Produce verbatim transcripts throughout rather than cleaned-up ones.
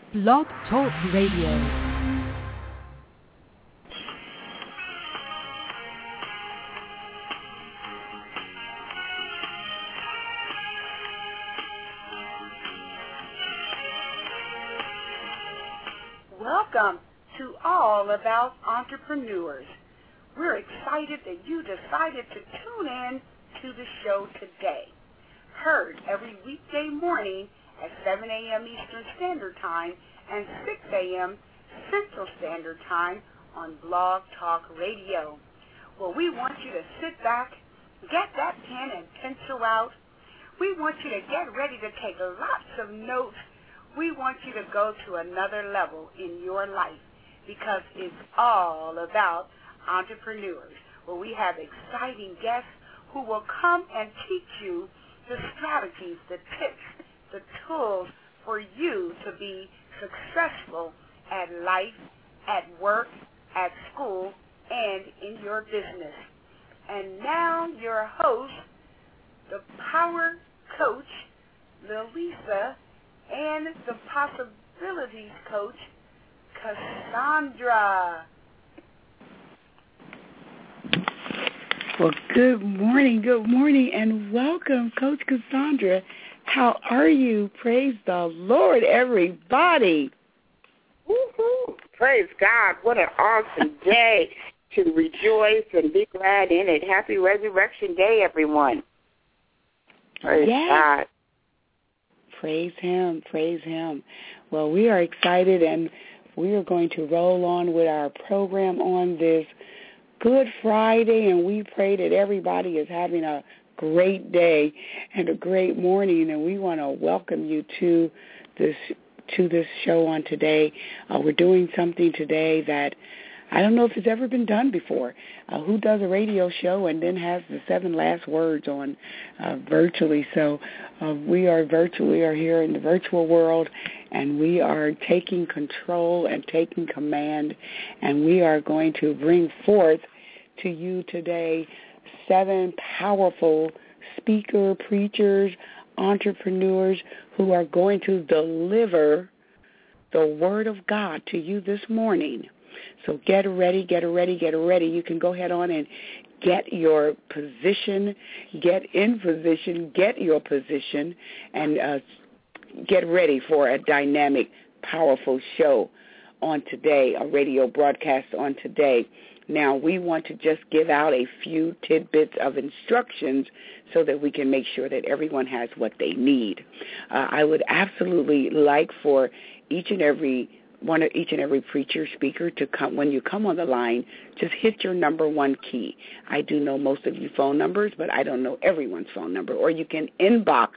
Blog Talk Radio. Welcome to All About Entrepreneurs. We're excited that you decided to tune in to the show today. Heard every weekday morning at seven a.m. Eastern Standard Time and six a.m. Central Standard Time on Blog Talk Radio. Well, we want you to sit back, get that pen and pencil out. We want you to get ready to take lots of notes. We want you to go to another level in your life because it's all about entrepreneurs. Well, we have exciting guests who will come and teach you the strategies, the tips, the tools for you to be successful at life, at work, at school, and in your business. And now your host, the Power Coach, Lalisa, and the Possibilities Coach, Cassandra. Well, good morning, good morning, and welcome, Coach Cassandra. How are you? Praise the Lord, everybody. Woo-hoo. Praise God. What an awesome day to rejoice and be glad in it. Happy Resurrection Day, everyone. Praise yes. God. Praise Him, praise Him. Well, we are excited, and we are going to roll on with our program on this Good Friday, and we pray that everybody is having a great day and a great morning, and we want to welcome you to this to this show on today. Uh, we're doing something today that I don't know if it's ever been done before. Uh, who does a radio show and then has the seven last words on uh, virtually? So uh, we are virtual. We are here in the virtual world, and we are taking control and taking command, and we are going to bring forth to you today seven powerful speaker, preachers, entrepreneurs who are going to deliver the Word of God to you this morning. So get ready, get ready, get ready. You can go ahead on and get your position, get in position, get your position, and uh, get ready for a dynamic, powerful show on today, a radio broadcast on today. Now, we want to just give out a few tidbits of instructions so that we can make sure that everyone has what they need. Uh, I would absolutely like for each and every one of each and every preacher, speaker to come, when you come on the line, just hit your number one key. I do know most of your phone numbers, but I don't know everyone's phone number. Or you can inbox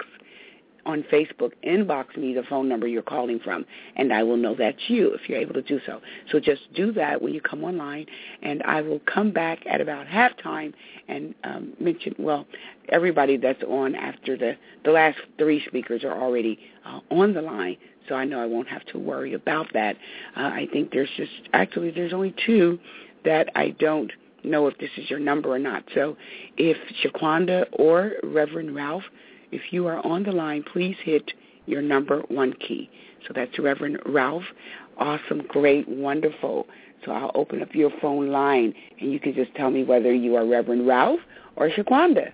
on Facebook, inbox me the phone number you're calling from, and I will know that's you if you're able to do so. So just do that when you come online, and I will come back at about halftime and um, mention, well, everybody that's on after the, the last three speakers are already uh, on the line, so I know I won't have to worry about that. Uh, I think there's just, actually there's only two that I don't know if this is your number or not. So if Shaquanda or Reverend Ralph, if you are on the line, please hit your number one key. So that's Reverend Ralph. Awesome, great, wonderful. So I'll open up your phone line, and you can just tell me whether you are Reverend Ralph or Shaquanda.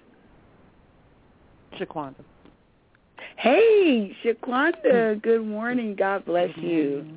Shaquanda. Hey, Shaquanda, good morning. God bless you.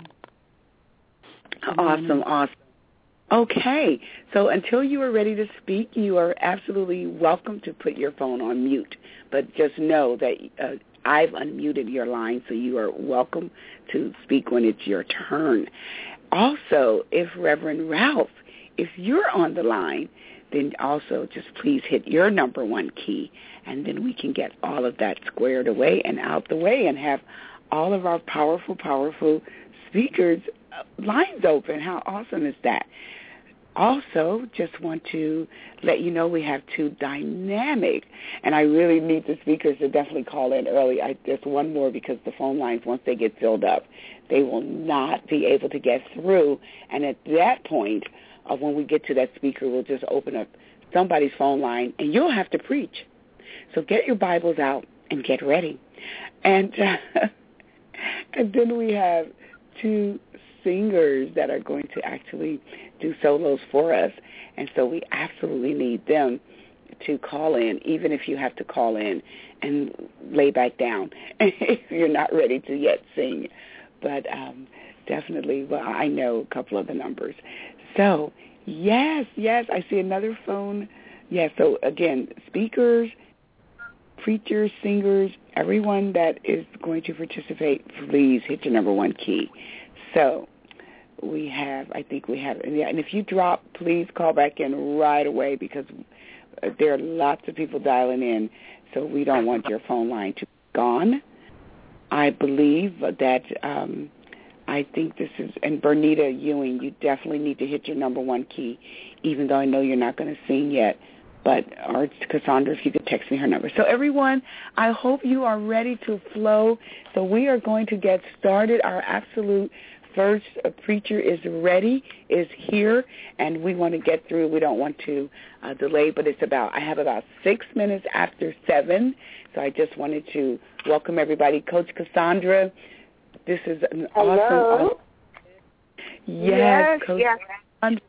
Awesome, awesome. Okay, so until you are ready to speak, you are absolutely welcome to put your phone on mute. But just know that uh, I've unmuted your line, so you are welcome to speak when it's your turn. Also, if Reverend Ralph, if you're on the line, then also just please hit your number one key, and then we can get all of that squared away and out the way and have all of our powerful, powerful speakers' lines open. How awesome is that? Also, just want to let you know we have two dynamic, and I really need the speakers to definitely call in early. I, there's one more because the phone lines, once they get filled up, they will not be able to get through. And at that point, uh, when we get to that speaker, we'll just open up somebody's phone line, and you'll have to preach. So get your Bibles out and get ready. And, uh, and then we have two singers that are going to actually do solos for us, and so we absolutely need them to call in, even if you have to call in and lay back down if you're not ready to yet sing. But um, definitely, well, I know a couple of the numbers. So, yes, yes, I see another phone. Yes, so again, speakers, preachers, singers, everyone that is going to participate, please hit your number one key. So we have, I think we have, yeah, and if you drop, please call back in right away because there are lots of people dialing in, so we don't want your phone line to be gone. I believe that um, I think this is, and Bernita Ewing, you definitely need to hit your number one key, even though I know you're not going to sing yet. But, or Cassandra, if you could text me her number. So everyone, I hope you are ready to flow. So we are going to get started. Our absolute first preacher is ready, is here, and we want to get through. We don't want to uh, delay, but it's about, I have about six minutes after seven, so I just wanted to welcome everybody. Coach Cassandra, this is an Hello. awesome, awesome. Yes, yes, Coach yes. Cassandra.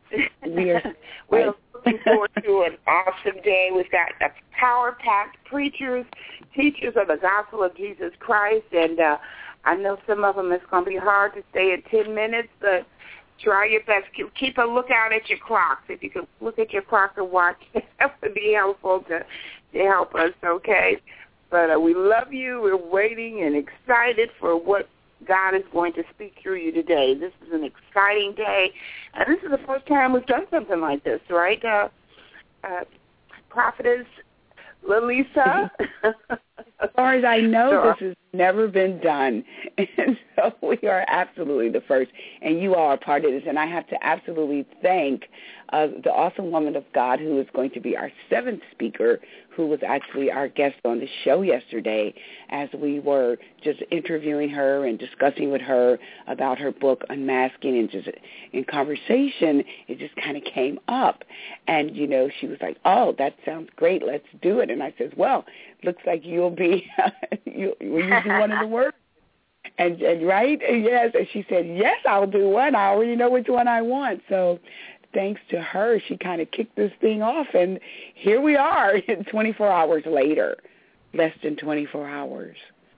We are, We're looking forward to an awesome day. We've got a power-packed preachers, teachers of the gospel of Jesus Christ, and uh, I know some of them it's going to be hard to stay at ten minutes, but try your best. Keep a lookout at your clocks. If you could look at your clock and watch, that would be helpful to, to help us, okay? But uh, we love you. We're waiting and excited for what God is going to speak through you today. This is an exciting day. And this is the first time we've done something like this, right, uh, uh, Prophetess Lalisa? As far as I know, sure. This has never been done. And so we are absolutely the first. And you all are part of this. And I have to absolutely thank uh, the awesome woman of God who is going to be our seventh speaker, who was actually our guest on the show yesterday as we were just interviewing her and discussing with her about her book, Unmasking, and just in conversation, it just kind of came up. And, you know, she was like, oh, that sounds great. Let's do it. And I said, well, looks like you'll be, you, we're using one of the words. And, and right? Yes. And she said, yes, I'll do one. I already know which one I want. So thanks to her, she kind of kicked this thing off. And here we are twenty-four hours later, less than twenty-four hours.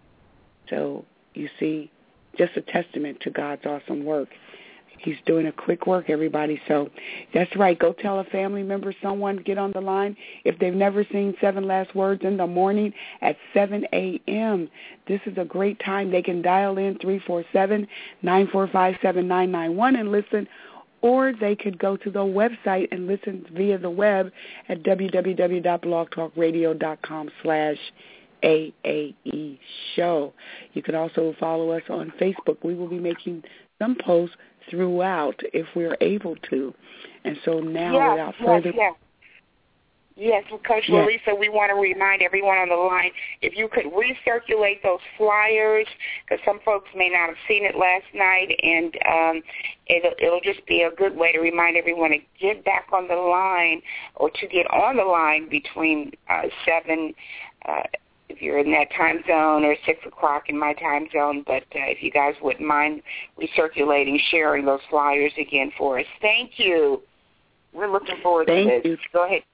So you see, just a testament to God's awesome work. He's doing a quick work, everybody. So that's right. Go tell a family member, someone, get on the line. If they've never seen Seven Last Words in the morning at seven a.m., this is a great time. They can dial in three four seven, nine four five, seven nine nine one and listen, or they could go to the website and listen via the web at w w w dot blog talk radio dot com slash A A E show. You can also follow us on Facebook. We will be making some posts throughout if we're able to. And so now yes, without further... Yes, yes. Yes, well, Coach yes. Lalisa, we want to remind everyone on the line, if you could recirculate those flyers, because some folks may not have seen it last night, and um, it'll, it'll just be a good way to remind everyone to get back on the line or to get on the line between uh, seven uh if you're in that time zone, or six o'clock in my time zone. But uh, if you guys wouldn't mind recirculating, sharing those flyers again for us. Thank you. We're looking forward Thank to this. You. Go ahead.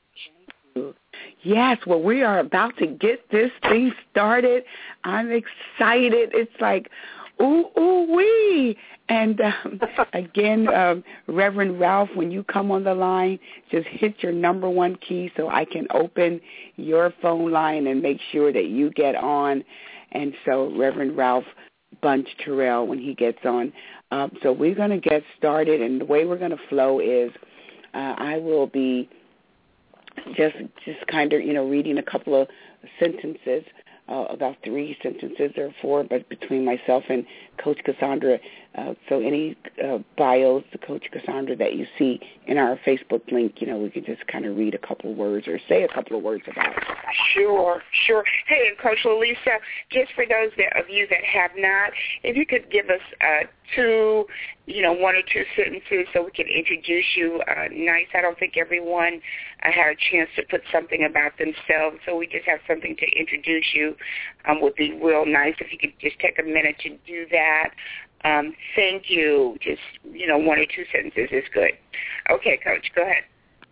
Yes, well, we are about to get this thing started. I'm excited. It's like, ooh, ooh, wee. And um, again, um, Reverend Ralph, when you come on the line, just hit your number one key so I can open your phone line and make sure that you get on. And so Reverend Ralph Bunch Terrell, when he gets on. Um, so we're going to get started, and the way we're going to flow is uh, I will be just just kind of, you know, reading a couple of sentences, uh, about three sentences or four, but between myself and Coach Cassandra. Uh, so any uh, bios to Coach Cassandra that you see in our Facebook link, you know, we can just kind of read a couple of words or say a couple of words about it. Sure, sure. Hey, and Coach Lalisa, just for those that, of you that have not, if you could give us uh, two, you know, one or two sentences so we can introduce you uh, nice. I don't think everyone uh, had a chance to put something about themselves, so we just have something to introduce you um, would be real nice if you could just take a minute to do that. um, send you just, you know, one or two sentences is good. Okay, Coach, go ahead.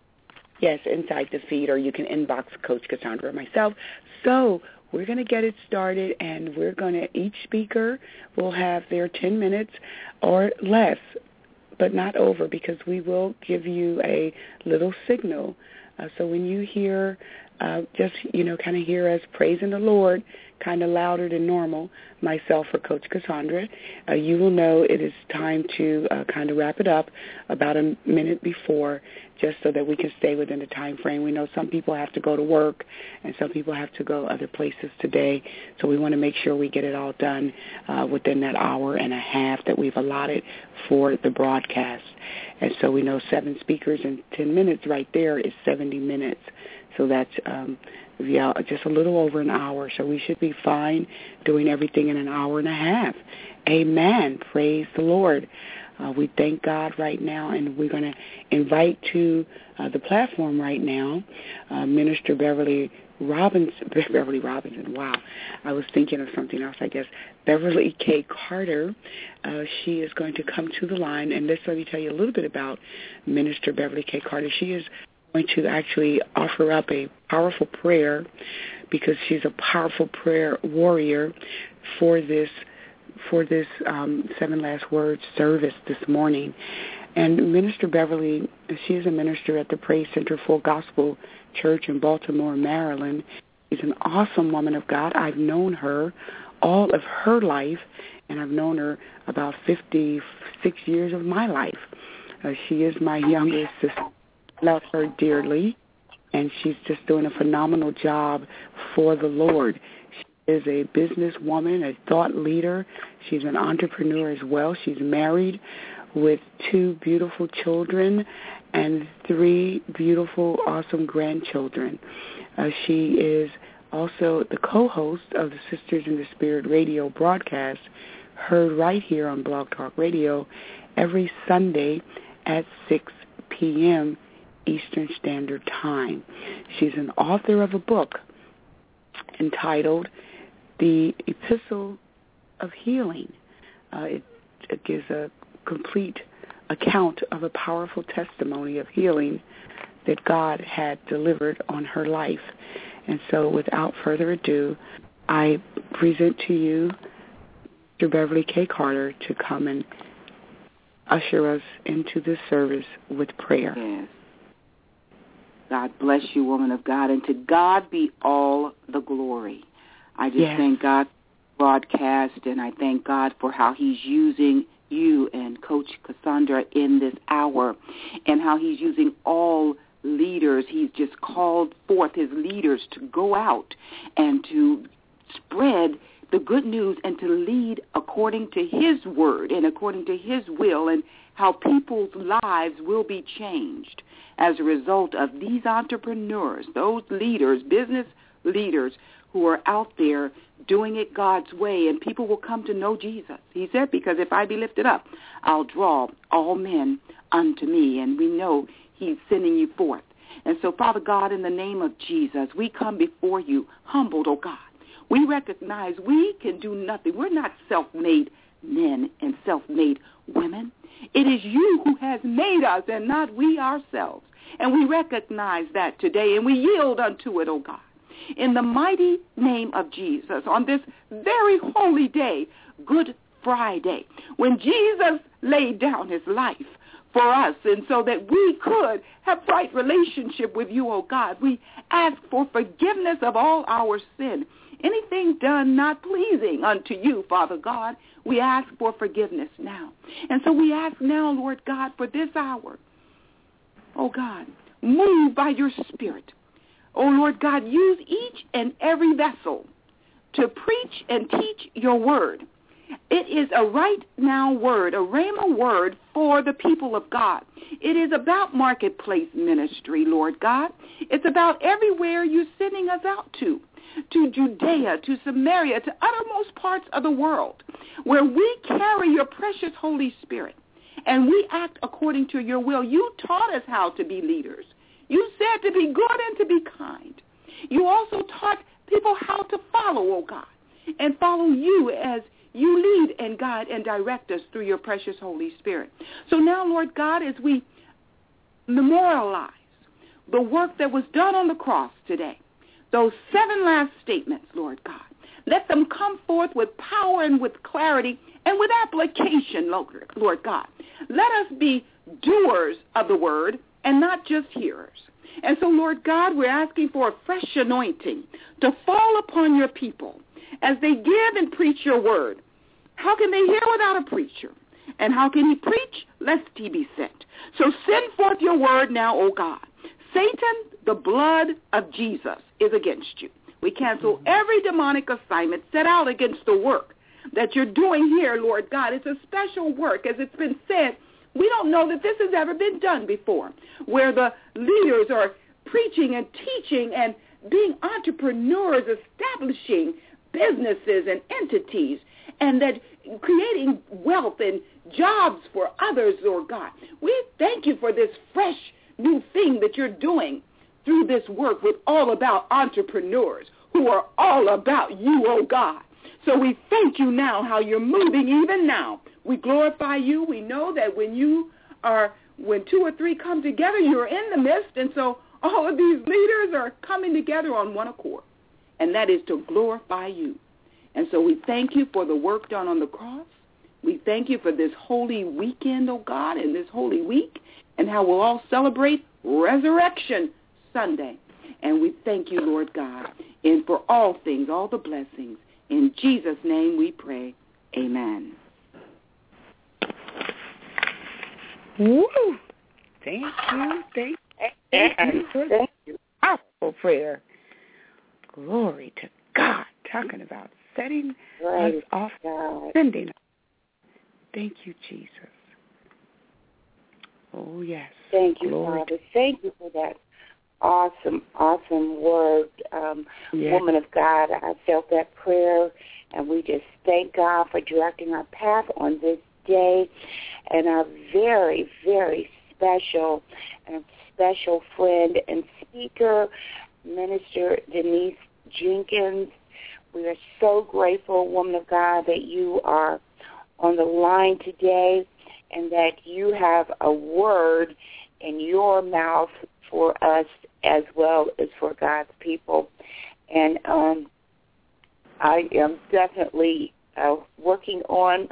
Yes, inside the feed, or you can inbox Coach Cassandra or myself. So we're going to get it started, and we're going to, each speaker will have their ten minutes or less, but not over, because we will give you a little signal. Uh, so when you hear, uh, just, you know, kind of hear us praising the Lord, kind of louder than normal, myself or Coach Cassandra, uh, you will know it is time to uh, kind of wrap it up about a minute before, just so that we can stay within the time frame. We know some people have to go to work and some people have to go other places today, so we want to make sure we get it all done uh, within that hour and a half that we've allotted for the broadcast. And so we know seven speakers in ten minutes right there is seventy minutes. So that's um, yeah, just a little over an hour. So we should be fine doing everything in an hour and a half. Amen. Praise the Lord. Uh, we thank God right now, and we're going to invite to uh, the platform right now uh, Minister Beverly Robinson. Beverly Robinson, wow. I was thinking of something else, I guess. Beverly K. Carter. Uh, she is going to come to the line, and let's let me tell you a little bit about Minister Beverly K. Carter. She is going to actually offer up a powerful prayer, because she's a powerful prayer warrior for this for this um, Seven Last Words service this morning. And Minister Beverly, she is a minister at the Praise Center Full Gospel Church in Baltimore, Maryland. She's an awesome woman of God. I've known her all of her life, and I've known her about fifty-six years of my life. Uh, she is my younger sister. I love her dearly, and she's just doing a phenomenal job for the Lord. She is a businesswoman, a thought leader. She's an entrepreneur as well. She's married with two beautiful children and three beautiful, awesome grandchildren. Uh, she is also the co-host of the Sisters in the Spirit radio broadcast, heard right here on Blog Talk Radio every Sunday at six p.m. Eastern Standard Time. She's an author of a book entitled The Epistle of Healing. Uh, it, it gives a complete account of a powerful testimony of healing that God had delivered on her life. And so without further ado, I present to you Mister Beverly K. Carter to come and usher us into this service with prayer. Yes. God bless you, woman of God, and to God be all the glory. I just yes. thank God for broadcast, and I thank God for how he's using you and Coach Cassandra in this hour, and how he's using all leaders. He's just called forth his leaders to go out and to spread the good news and to lead according to his word and according to his will, and how people's lives will be changed as a result of these entrepreneurs, those leaders, business leaders who are out there doing it God's way, and people will come to know Jesus. He said, because if I be lifted up, I'll draw all men unto me, and we know he's sending you forth. And so, Father God, in the name of Jesus, we come before you humbled, oh God. We recognize we can do nothing. We're not self-made men and self-made women. It is you who has made us and not we ourselves. And we recognize that today, and we yield unto it, oh God. In the mighty name of Jesus, on this very holy day, Good Friday, when Jesus laid down his life for us, and so that we could have right relationship with you, oh God, we ask for forgiveness of all our sin. Anything done not pleasing unto you, Father God, we ask for forgiveness now. And so we ask now, Lord God, for this hour, oh God, move by your Spirit. Oh Lord God, use each and every vessel to preach and teach your word. It is a right now word, a rhema word for the people of God. It is about marketplace ministry, Lord God. It's about everywhere you're sending us out to, to Judea, to Samaria, to uttermost parts of the world, where we carry your precious Holy Spirit, and we act according to your will. You taught us how to be leaders. You said to be good and to be kind. You also taught people how to follow, oh God, and follow you as you lead and guide and direct us through your precious Holy Spirit. So now, Lord God, as we memorialize the work that was done on the cross today, those seven last statements, Lord God, let them come forth with power and with clarity and with application, Lord God. Let us be doers of the word and not just hearers. And so, Lord God, we're asking for a fresh anointing to fall upon your people as they give and preach your word. How can they hear without a preacher? And how can he preach lest he be sent? So send forth your word now, O God. Satan, the blood of Jesus is against you. We cancel every demonic assignment set out against the work that you're doing here, Lord God. It's a special work. As it's been said, we don't know that this has ever been done before, where the leaders are preaching and teaching and being entrepreneurs, establishing businesses and entities, and that creating wealth and jobs for others, Lord God. We thank you for this fresh new thing that you're doing through this work with All About Entrepreneurs who are all about you, oh God. So we thank you now how you're moving even now. We glorify you. We know that when you are, when two or three come together, you're in the midst. And so all of these leaders are coming together on one accord. And that is to glorify you. And so we thank you for the work done on the cross. We thank you for this holy weekend, oh God, and this holy week, and how we'll all celebrate Resurrection Sunday. And we thank you, Lord God, and for all things, all the blessings. In Jesus' name we pray. Amen. Woo! Thank you. Thank, thank you for that powerful prayer. Glory to God. Talking about setting right. us off, God. Sending us. Thank you, Jesus. Oh, yes. Thank you, Glory Father. Thank you for that awesome, awesome word. Um, yes. Woman of God, I felt that prayer, and we just thank God for directing our path on this day. And our very, very special and special friend and speaker, Minister Denise Jenkins. We are so grateful, woman of God, that you are on the line today and that you have a word in your mouth for us as well as for God's people. And um, I am definitely uh, working on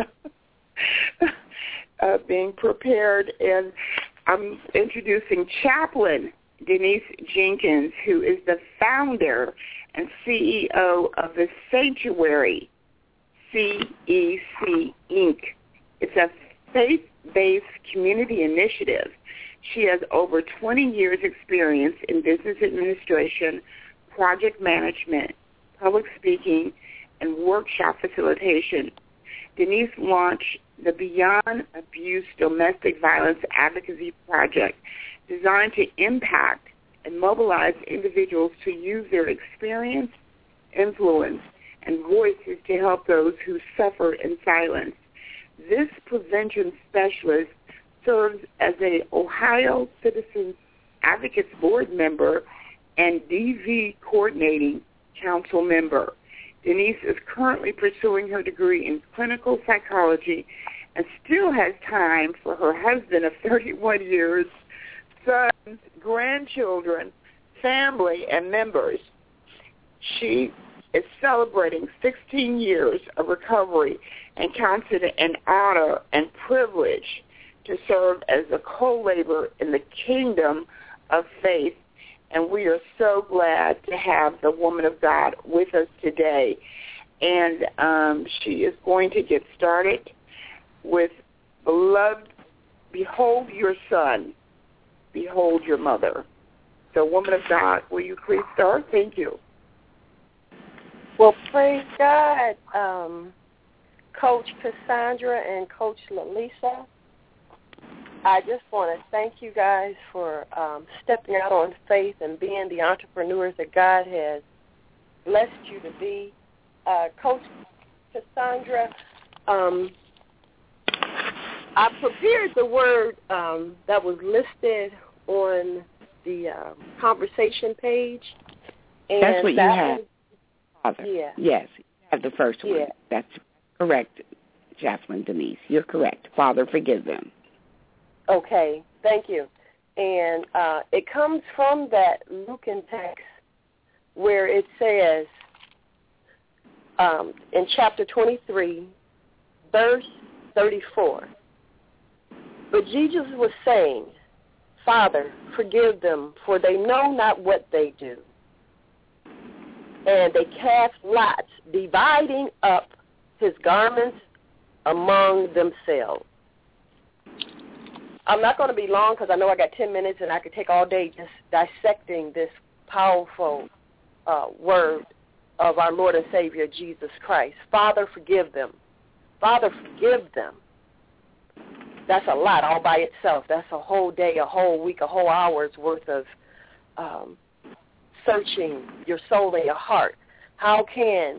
uh, being prepared, and I'm introducing Chaplain Denise Jenkins, who is the founder and C E O of the Sanctuary, C E C, Incorporated. It's a faith-based community initiative. She has over twenty years' experience in business administration, project management, public speaking, and workshop facilitation. Denise launched the Beyond Abuse Domestic Violence Advocacy Project, designed to impact and mobilize individuals to use their experience, influence, and voices to help those who suffer in silence. This prevention specialist serves as an Ohio Citizens Advocates Board member and D V Coordinating Council member. Denise is currently pursuing her degree in clinical psychology and still has time for her husband of thirty-one years, sons, grandchildren, family, and members. She is celebrating sixteen years of recovery and counts it an honor and privilege to serve as a co-laborer in the kingdom of faith. And we are so glad to have the woman of God with us today. And um, she is going to get started with, beloved, behold your son, behold your mother. So, woman of God, will you please start? Thank you. Well, praise God, um, Coach Cassandra and Coach Lalisa. I just want to thank you guys for um, stepping out on faith and being the entrepreneurs that God has blessed you to be. Uh, Coach Cassandra, um, I prepared the word um, that was listed on the um, conversation page. And that's what that you have. was, Father. Yeah. Yes, you have the first one. Yeah. That's Correct, Jocelyn Denise. You're correct. Father, forgive them. Okay, thank you. And uh, it comes from that Lucan text where it says um, in chapter twenty-three, verse thirty-four, but Jesus was saying, Father, forgive them, for they know not what they do. And they cast lots, dividing up his garments among themselves. I'm not going to be long because I know I got ten minutes and I could take all day just dissecting this powerful uh, word of our Lord and Savior, Jesus Christ. Father, forgive them. Father, forgive them. That's a lot all by itself. That's a whole day, a whole week, a whole hour's worth of um, searching your soul and your heart. How can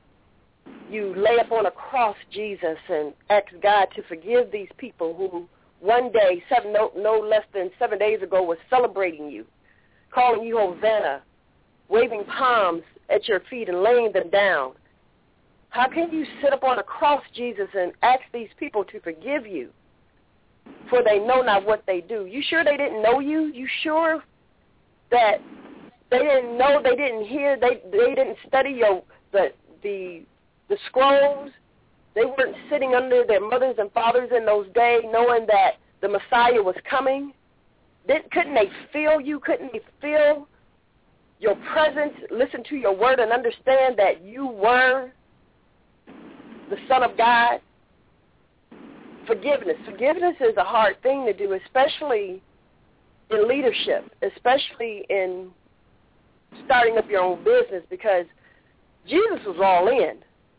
you lay upon a cross, Jesus, and ask God to forgive these people who one day, seven, no, no less than seven days ago, was celebrating you, calling you Hosanna, waving palms at your feet and laying them down? How can you sit upon a cross, Jesus, and ask these people to forgive you? For they know not what they do. You sure they didn't know you? You sure that they didn't know, they didn't hear, they they didn't study your the the the scrolls? They weren't sitting under their mothers and fathers in those days knowing that the Messiah was coming? Didn't, couldn't they feel you? Couldn't they feel your presence, listen to your word, and understand that you were the Son of God? Forgiveness. Forgiveness is a hard thing to do, especially in leadership, especially in starting up your own business, because Jesus was all in.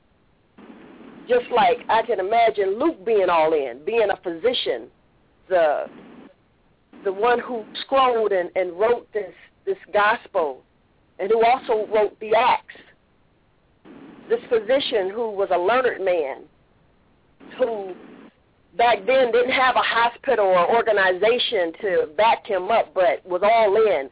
Just like I can imagine Luke being all in, being a physician, the the one who scrolled and, and wrote this, this gospel, and who also wrote the Acts. This physician who was a learned man, who back then didn't have a hospital or organization to back him up, but was all in.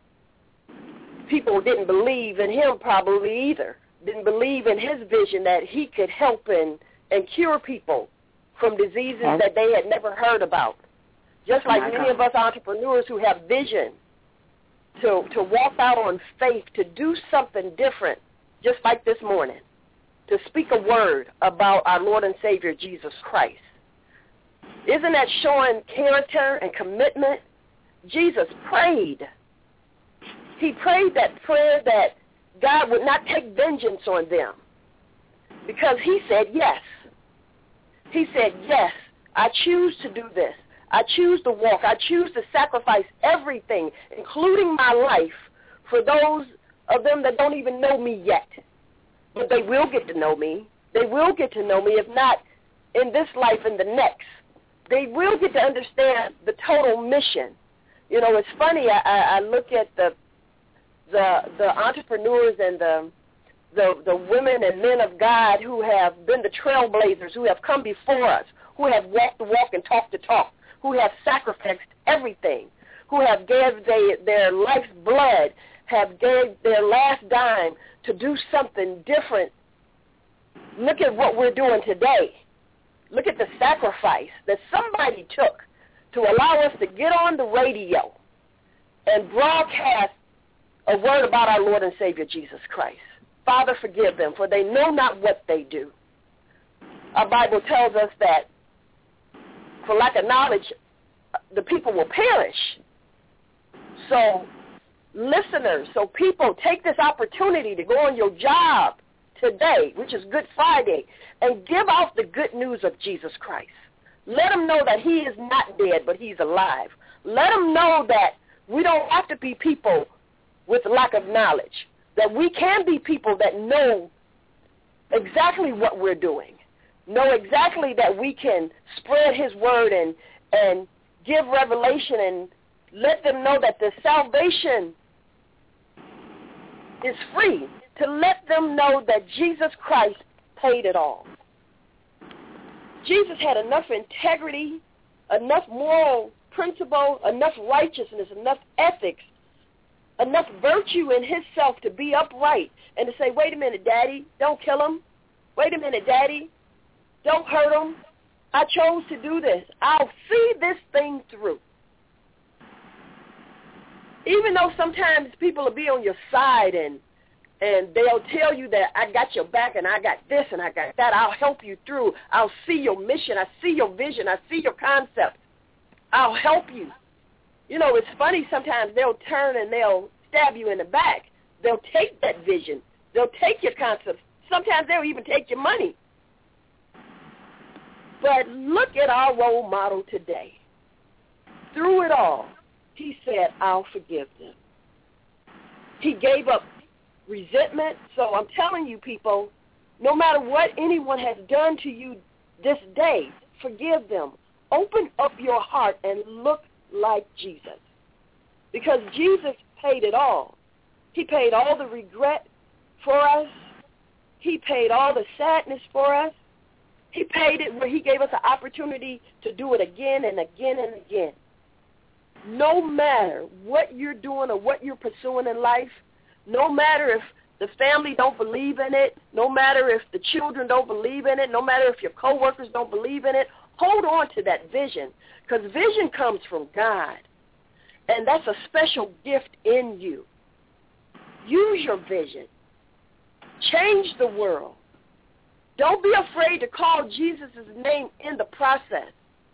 People didn't believe in him probably either. Didn't believe in his vision that he could help and, and cure people from diseases huh? that they had never heard about. Just like many of us entrepreneurs who have vision to, to walk out on faith, to do something different, just like this morning, to speak a word about our Lord and Savior, Jesus Christ. Isn't that showing character and commitment? Jesus prayed. He prayed that prayer that God would not take vengeance on them, because he said yes. He said, yes, I choose to do this. I choose to walk. I choose to sacrifice everything, including my life, for those of them that don't even know me yet. But they will get to know me. They will get to know me, if not in this life, in the next. They will get to understand the total mission. You know, it's funny, I, I look at the the the entrepreneurs and the, the the women and men of God who have been the trailblazers, who have come before us, who have walked the walk and talked the talk, who have sacrificed everything, who have gave they, their life's blood, have gave their last dime to do something different. Look at what we're doing today. Look at the sacrifice that somebody took to allow us to get on the radio and broadcast a word about our Lord and Savior, Jesus Christ. Father, forgive them, for they know not what they do. Our Bible tells us that for lack of knowledge, the people will perish. So, listeners, so people, take this opportunity to go on your job today, which is Good Friday, and give out the good news of Jesus Christ. Let them know that he is not dead, but he's alive. Let them know that we don't have to be people with lack of knowledge, that we can be people that know exactly what we're doing, know exactly that we can spread his word and and give revelation and let them know that the salvation is free, to let them know that Jesus Christ paid it all. Jesus had enough integrity, enough moral principle, enough righteousness, enough ethics, enough virtue in himself to be upright and to say, wait a minute, Daddy, don't kill him. Wait a minute, Daddy, Don't hurt them. I chose to do this. I'll see this thing through. Even though sometimes people will be on your side and and they'll tell you that I got your back and I got this and I got that. I'll help you through. I'll see your mission. I see your vision. I see your concept. I'll help you. You know, it's funny sometimes they'll turn and they'll stab you in the back. They'll take that vision. They'll take your concept. Sometimes they'll even take your money. But look at our role model today. Through it all, he said, I'll forgive them. He gave up resentment. So I'm telling you, people, no matter what anyone has done to you this day, forgive them. Open up your heart and look like Jesus. Because Jesus paid it all. He paid all the regret for us. He paid all the sadness for us. He paid it where he gave us an opportunity to do it again and again and again. No matter what you're doing or what you're pursuing in life, no matter if the family don't believe in it, no matter if the children don't believe in it, no matter if your coworkers don't believe in it, hold on to that vision, because vision comes from God, and that's a special gift in you. Use your vision. Change the world. Don't be afraid to call Jesus' name in the process.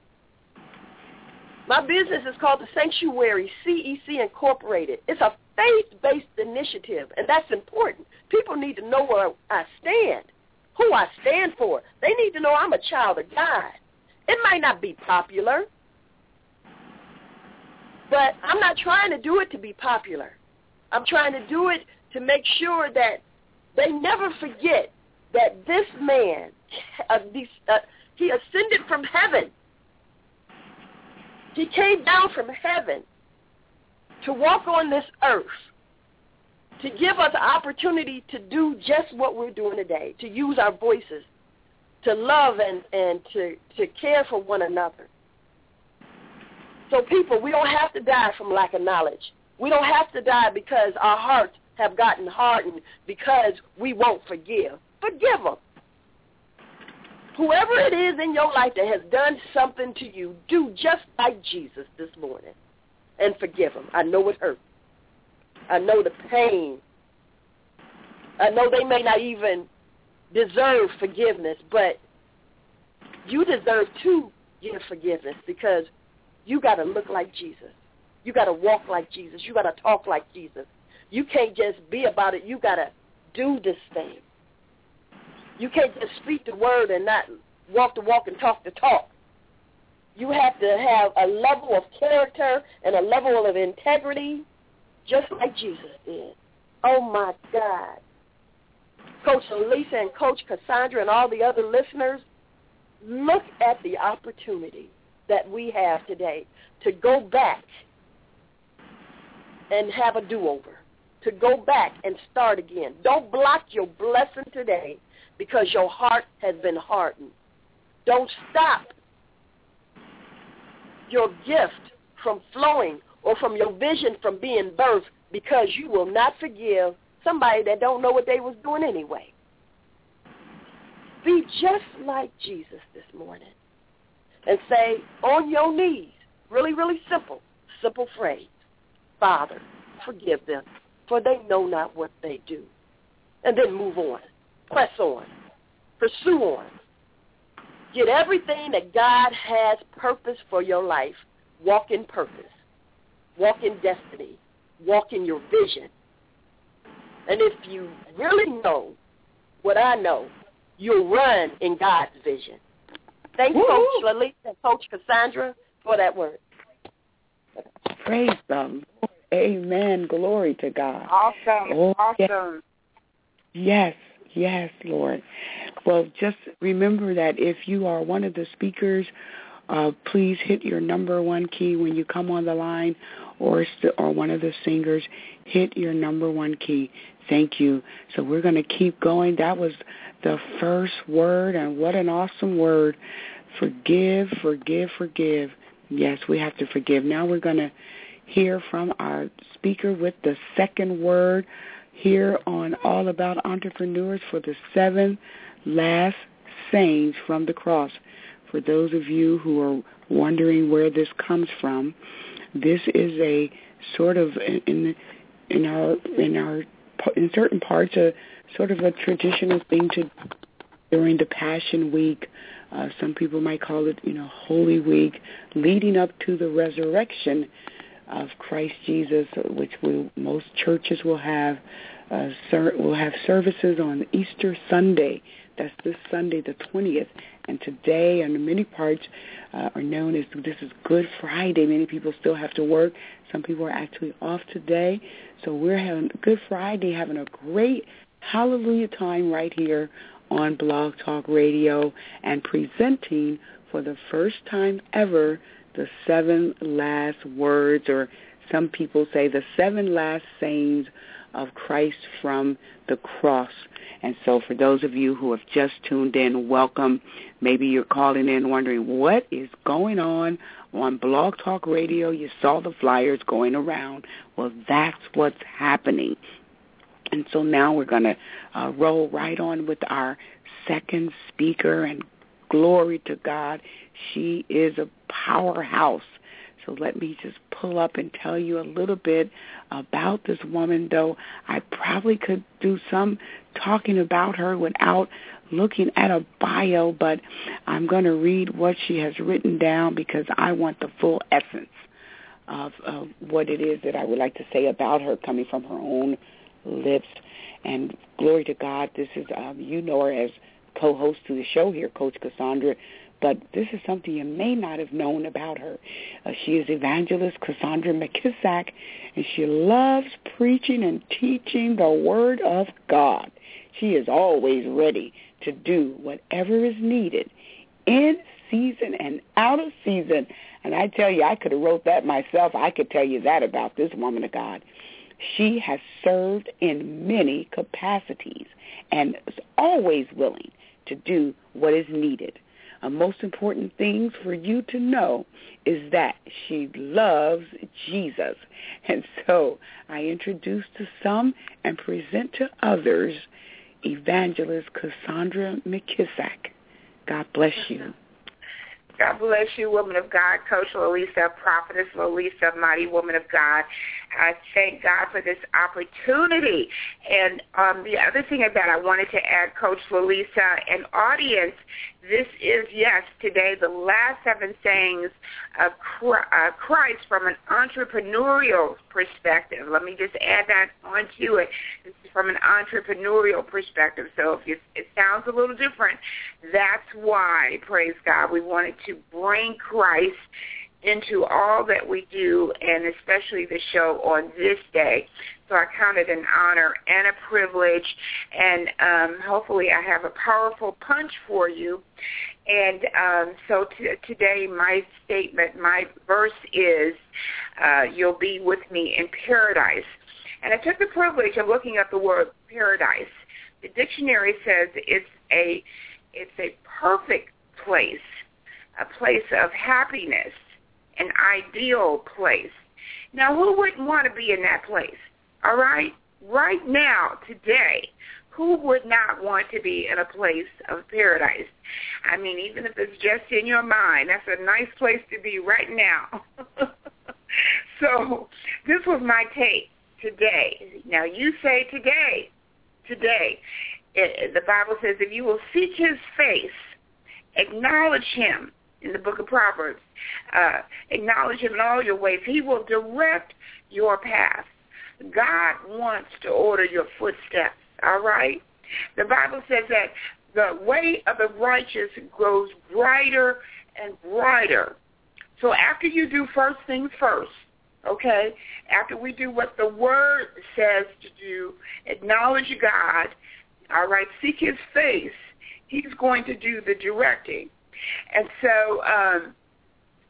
My business is called the Sanctuary C E C Incorporated. It's a faith-based initiative, and that's important. People need to know where I stand, who I stand for. They need to know I'm a child of God. It might not be popular, but I'm not trying to do it to be popular. I'm trying to do it to make sure that they never forget that this man, uh, these, uh, he ascended from heaven. He came down from heaven to walk on this earth, to give us an opportunity to do just what we're doing today, to use our voices, to love and, and to, to care for one another. So people, we don't have to die from lack of knowledge. We don't have to die because our hearts have gotten hardened because we won't forgive. Forgive them. Whoever it is in your life that has done something to you, do just like Jesus this morning and forgive them. I know it hurts. I know the pain. I know they may not even deserve forgiveness, but you deserve to give forgiveness because you got to look like Jesus. You got to walk like Jesus. You got to talk like Jesus. You can't just be about it. You got to do this thing. You can't just speak the word and not walk the walk and talk the talk. You have to have a level of character and a level of integrity just like Jesus did. Oh, my God. Coach Lisa and Coach Cassandra and all the other listeners, look at the opportunity that we have today to go back and have a do-over, to go back and start again. Don't block your blessing today because your heart has been hardened. Don't stop your gift from flowing or from your vision from being birthed because you will not forgive somebody that don't know what they was doing anyway. Be just like Jesus this morning and say on your knees, really, really simple, simple phrase, Father, forgive them, for they know not what they do. And then move on. Press on. Pursue on. Get everything that God has purpose for your life. Walk in purpose. Walk in destiny. Walk in your vision. And if you really know what I know, you'll run in God's vision. Thanks, Woo-hoo. Coach Lalisa and Coach Cassandra, for that word. Praise the Lord. Amen. Glory to God. Awesome. Oh, awesome. Yes. Yes, Lord. Well, just remember that if you are one of the speakers, uh, please hit your number one key when you come on the line, or or one of the singers, hit your number one key. Thank you. So we're going to keep going. That was the first word, and what an awesome word. Forgive, forgive, forgive. Yes, we have to forgive. Now we're going to hear from our speaker with the second word here on All About Entrepreneurs for the seventh last sayings from the cross. For those of you who are wondering where this comes from, this is a sort of in in our in our in certain parts a sort of a traditional thing to during the Passion Week. Uh, some people might call it, you know, Holy Week, leading up to the resurrection of Christ Jesus, which we, most churches will have. Uh, ser- will have services on Easter Sunday. That's this Sunday, the twentieth. And today, and many parts uh, are known as this is Good Friday. Many people still have to work. Some people are actually off today. So we're having Good Friday, having a great hallelujah time right here on Blog Talk Radio and presenting for the first time ever the seven last words, or some people say the seven last sayings of Christ from the cross. And so for those of you who have just tuned in, welcome. Maybe you're calling in wondering what is going on on Blog Talk Radio. You saw the flyers going around. Well, that's what's happening. And so now we're going to uh, roll right on with our second speaker, and glory to God. She is a powerhouse. So let me just pull up and tell you a little bit about this woman, though I probably could do some talking about her without looking at a bio, but I'm going to read what she has written down because I want the full essence of, of what it is that I would like to say about her coming from her own lips. And glory to God, this is, um, you know her as co-host to the show here, Coach Cassandra, but this is something you may not have known about her. Uh, she is evangelist Cassandra McKissack, and she loves preaching and teaching the Word of God. She is always ready to do whatever is needed in season and out of season. And I tell you, I could have wrote that myself. I could tell you that about this woman of God. She has served in many capacities and is always willing to do what is needed. The most important thing for you to know is that she loves Jesus. And so I introduce to some and present to others Evangelist Cassandra McKissack. God bless you. God bless you, woman of God, Coach Lalisa, Prophetess Lalisa, mighty woman of God. I thank God for this opportunity. And um, the other thing that I wanted to add, Coach Lalisa, and audience, this is, yes, today the last seven sayings of Christ from an entrepreneurial perspective. Let me just add that onto it. This is from an entrepreneurial perspective. So if it, it sounds a little different, that's why, praise God, we wanted to bring Christ into all that we do, and especially the show on this day. So I count it an honor and a privilege, and um, hopefully I have a powerful punch for you. And um, so t- today my statement, my verse is, uh, you'll be with me in paradise. And I took the privilege of looking up the word paradise. The dictionary says it's a it's a perfect place, a place of happiness, an ideal place. Now, who wouldn't want to be in that place? All right? Right now, today, who would not want to be in a place of paradise? I mean, even if it's just in your mind, that's a nice place to be right now. So this was my take today. Now, you say today, today. It, the Bible says if you will seek his face, acknowledge him, in the book of Proverbs, uh, acknowledge him in all your ways, he will direct your path. God wants to order your footsteps, all right? The Bible says that the way of the righteous grows brighter and brighter. So after you do first things first, okay, after we do what the Word says to do, acknowledge God, all right, seek his face, he's going to do the directing. And so um,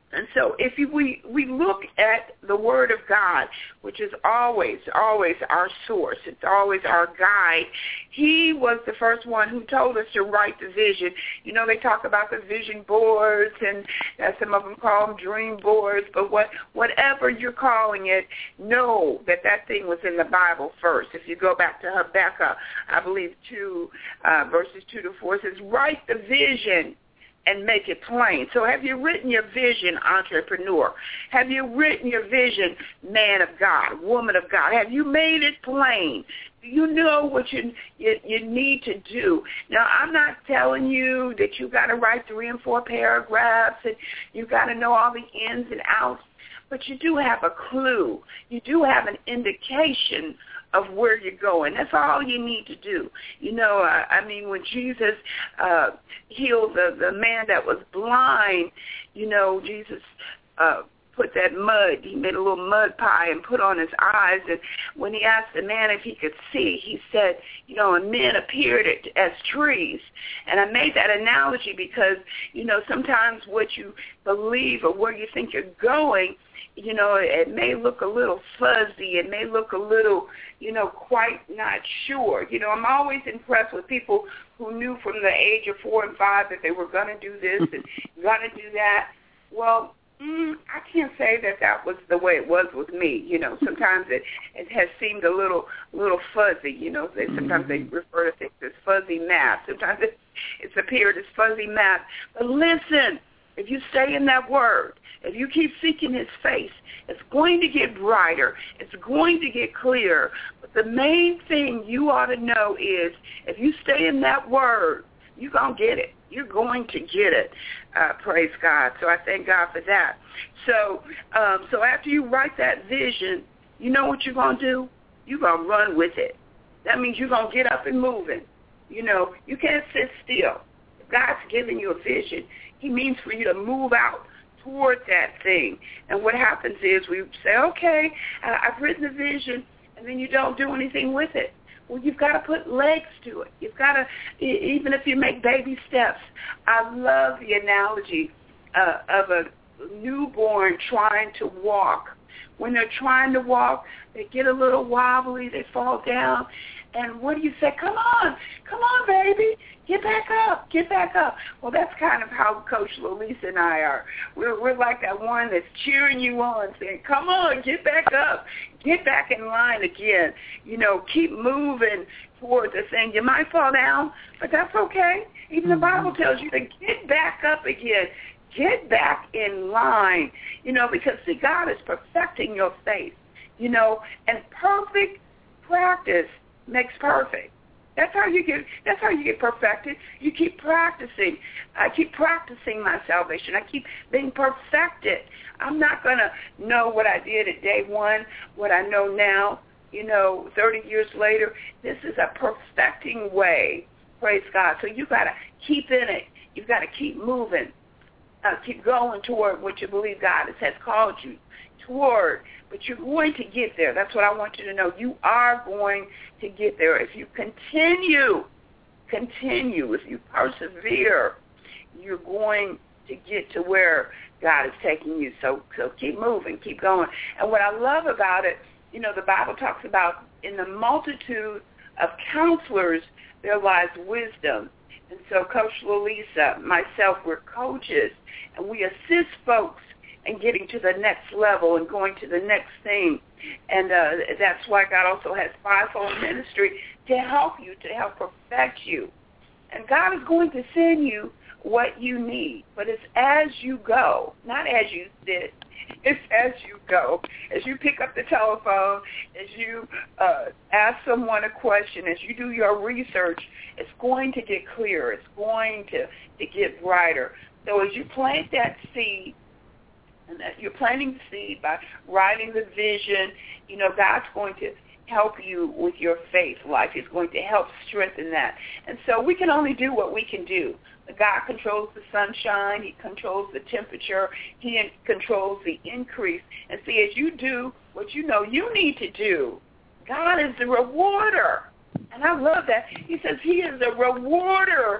And so if you, we, we look at the Word of God, which is always, always our source, it's always our guide, he was the first one who told us to write the vision. You know, they talk about the vision boards, and uh, some of them call them dream boards, but what, whatever you're calling it, know that that thing was in the Bible first. If you go back to Habakkuk, I believe two, uh, verses two to four, it says, write the vision and make it plain. So have you written your vision, entrepreneur? Have you written your vision, man of God, woman of God? Have you made it plain? Do you know what you, you you need to do? Now, I'm not telling you that you got to write three and four paragraphs and you got to know all the ins and outs, but you do have a clue. You do have an indication of where you're going. That's all you need to do. You know, uh, I mean, when Jesus uh, healed the, the man that was blind, you know, Jesus uh, put that mud, he made a little mud pie and put on his eyes. And when he asked the man if he could see, he said, you know, and men appeared as trees. And I made that analogy because, you know, sometimes what you believe or where you think you're going, you know, it may look a little fuzzy. It may look a little, you know, quite not sure. You know, I'm always impressed with people who knew from the age of four and five that they were going to do this and going to do that. Well, mm, I can't say that that was the way it was with me. You know, sometimes it, it has seemed a little little fuzzy. You know, they, sometimes they refer to things as fuzzy math. Sometimes it, it's appeared as fuzzy math. But listen, if you stay in that word, if you keep seeking his face, it's going to get brighter. It's going to get clearer. But the main thing you ought to know is if you stay in that word, you're going to get it. You're going to get it. Uh, praise God. So I thank God for that. So, um, so after you write that vision, you know what you're going to do? You're going to run with it. That means you're going to get up and moving. You know, you can't sit still. If God's giving you a vision, he means for you to move out toward that thing. And what happens is we say, okay, I've written the vision, and then you don't do anything with it. Well, you've got to put legs to it. You've got to, even if you make baby steps. I love the analogy uh, of a newborn trying to walk. When they're trying to walk, they get a little wobbly, they fall down, and what do you say? Come on, come on, baby. Get back up, get back up. Well, that's kind of how Coach Lalisa and I are. We're, we're like that one that's cheering you on, saying, come on, get back up, get back in line again. You know, keep moving toward the thing. You might fall down, but that's okay. Even the Bible tells you to get back up again. Get back in line, you know, because, see, God is perfecting your faith, you know, and perfect practice makes perfect. That's how you get. That's how you get perfected. You keep practicing. I keep practicing my salvation. I keep being perfected. I'm not going to know what I did at day one, what I know now, you know, thirty years later. This is a perfecting way, praise God. So you got to keep in it. You've got to keep moving. Uh, keep going toward what you believe God has called you toward, but you're going to get there. That's what I want you to know. You are going to get there. If you continue, continue, if you persevere, you're going to get to where God is taking you. So, so keep moving, keep going. And what I love about it, you know, the Bible talks about in the multitude of counselors, there lies wisdom. And so Coach Lalisa, myself, we're coaches, and we assist folks in getting to the next level and going to the next thing. And uh, that's why God also has fivefold ministry to help you, to help perfect you. And God is going to send you what you need, but it's as you go, not as you sit. It's as you go. As you pick up the telephone, as you uh, ask someone a question, as you do your research, it's going to get clearer. It's going to, to get brighter. So as you plant that seed, and that you're planting the seed by writing the vision, you know, God's going to help you with your faith life. He's going to help strengthen that. And so we can only do what we can do. God controls the sunshine. He controls the temperature. He controls the increase. And see, as you do what you know you need to do, God is the rewarder. And I love that. He says he is the rewarder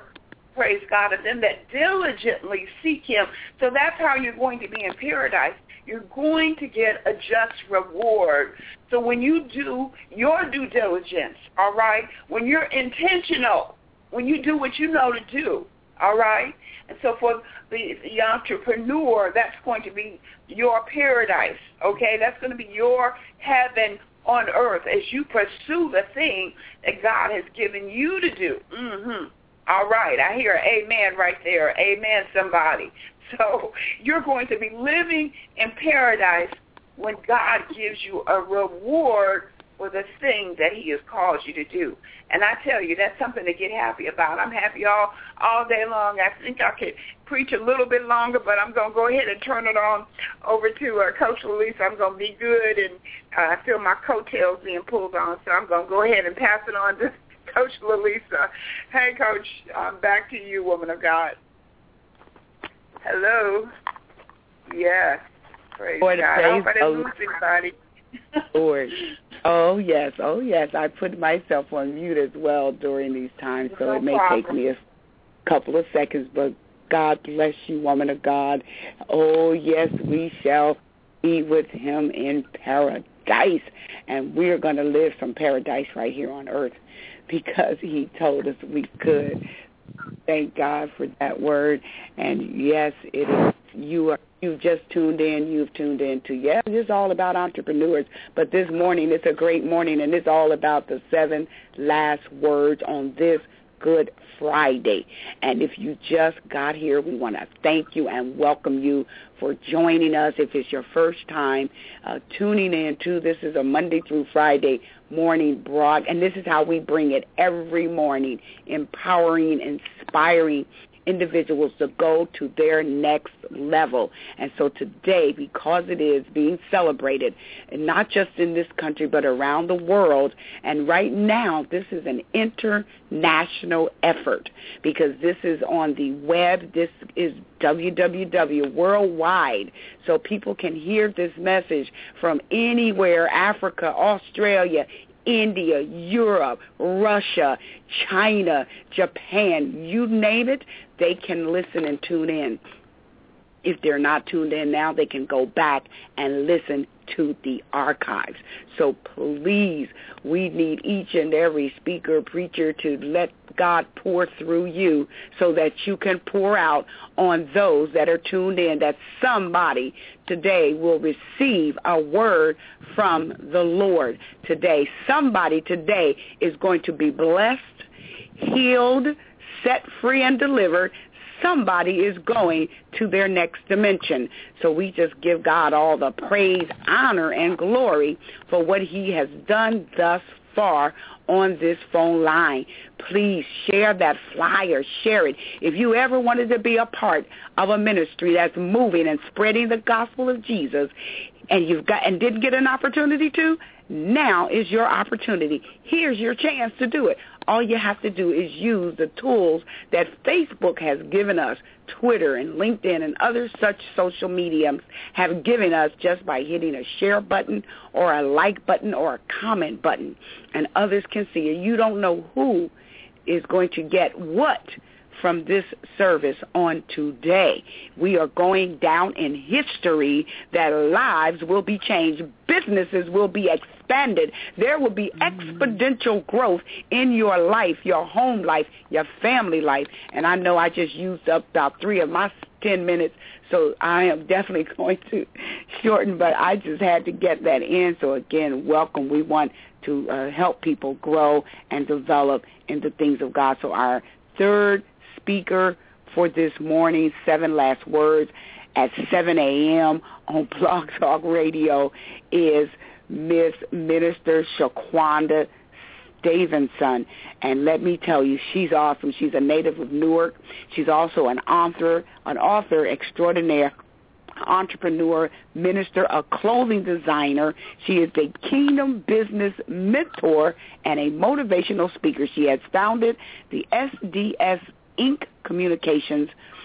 praise God, and them that diligently seek him. So that's how you're going to be in paradise. You're going to get a just reward. So when you do your due diligence, all right, when you're intentional, when you do what you know to do, all right, and so for the, the entrepreneur, that's going to be your paradise, okay? That's going to be your heaven on earth as you pursue the thing that God has given you to do. Mm-hmm. All right, I hear amen right there. Amen, somebody. So you're going to be living in paradise when God gives you a reward for the thing that he has called you to do. And I tell you, that's something to get happy about. I'm happy all, all day long. I think I could preach a little bit longer, but I'm going to go ahead and turn it on over to uh, Coach Lalisa. I'm going to be good, and uh, I feel my coattails being pulled on, so I'm going to go ahead and pass it on to Coach Lalisa. Hey, Coach, I'm back to you, woman of God. Hello. Yes. Praise Lord, God. praise I hope I didn't oh, lose anybody. Lord. Oh, yes. Oh, yes. I put myself on mute as well during these times, so No it may problem. take me a couple of seconds, but God bless you, woman of God. Oh, yes, we shall be with him in paradise, and we're going to live from paradise right here on earth because he told us we could. Thank God for that word. And yes, it is. You are. You've just tuned in. You've tuned in to, yes, it's all about entrepreneurs. But this morning, it's a great morning, and it's all about the seven last words on this Good Friday. And if you just got here, we want to thank you and welcome you for joining us. If it's your first time uh, tuning in to, this is a Monday through Friday morning broad, and this is how we bring it every morning, empowering, inspiring individuals to go to their next level. And so today, because it is being celebrated, and not just in this country, but around the world, and right now, this is an international effort because this is on the web. This is w w w worldwide, so people can hear this message from anywhere, Africa, Australia, India, Europe, Russia, China, Japan, you name it, they can listen and tune in. If they're not tuned in now, they can go back and listen to the archives. So please, we need each and every speaker, preacher to let God pour through you so that you can pour out on those that are tuned in, that somebody today will receive a word from the Lord today. Somebody today is going to be blessed, healed, set free, and delivered. Somebody is going to their next dimension. So we just give God all the praise, honor, and glory for what he has done thus far on this phone line. Please share that flyer, share it. If you ever wanted to be a part of a ministry that's moving and spreading the gospel of Jesus, and you've got and didn't get an opportunity to, now is your opportunity. Here's your chance to do it. All you have to do is use the tools that Facebook has given us, Twitter and LinkedIn and other such social mediums have given us just by hitting a share button or a like button or a comment button, and others can see it. You don't know who is going to get what from this service on today. We are going down in history that lives will be changed. Businesses will be expanded. There will be exponential growth in your life, your home life, your family life. And I know I just used up about three of my ten minutes, so I am definitely going to shorten, but I just had to get that in. So again, welcome. We want to uh, help people grow and develop in the things of God. So our third speaker for this morning, Seven Last Words at seven a.m. on Blog Talk Radio, is Miss Minister Shaquanda Stevenson. And let me tell you, she's awesome. She's a native of Newark. She's also an author, an author extraordinaire, entrepreneur, minister, a clothing designer. She is a kingdom business mentor and a motivational speaker. She has founded the S D S Incorporated. Communications,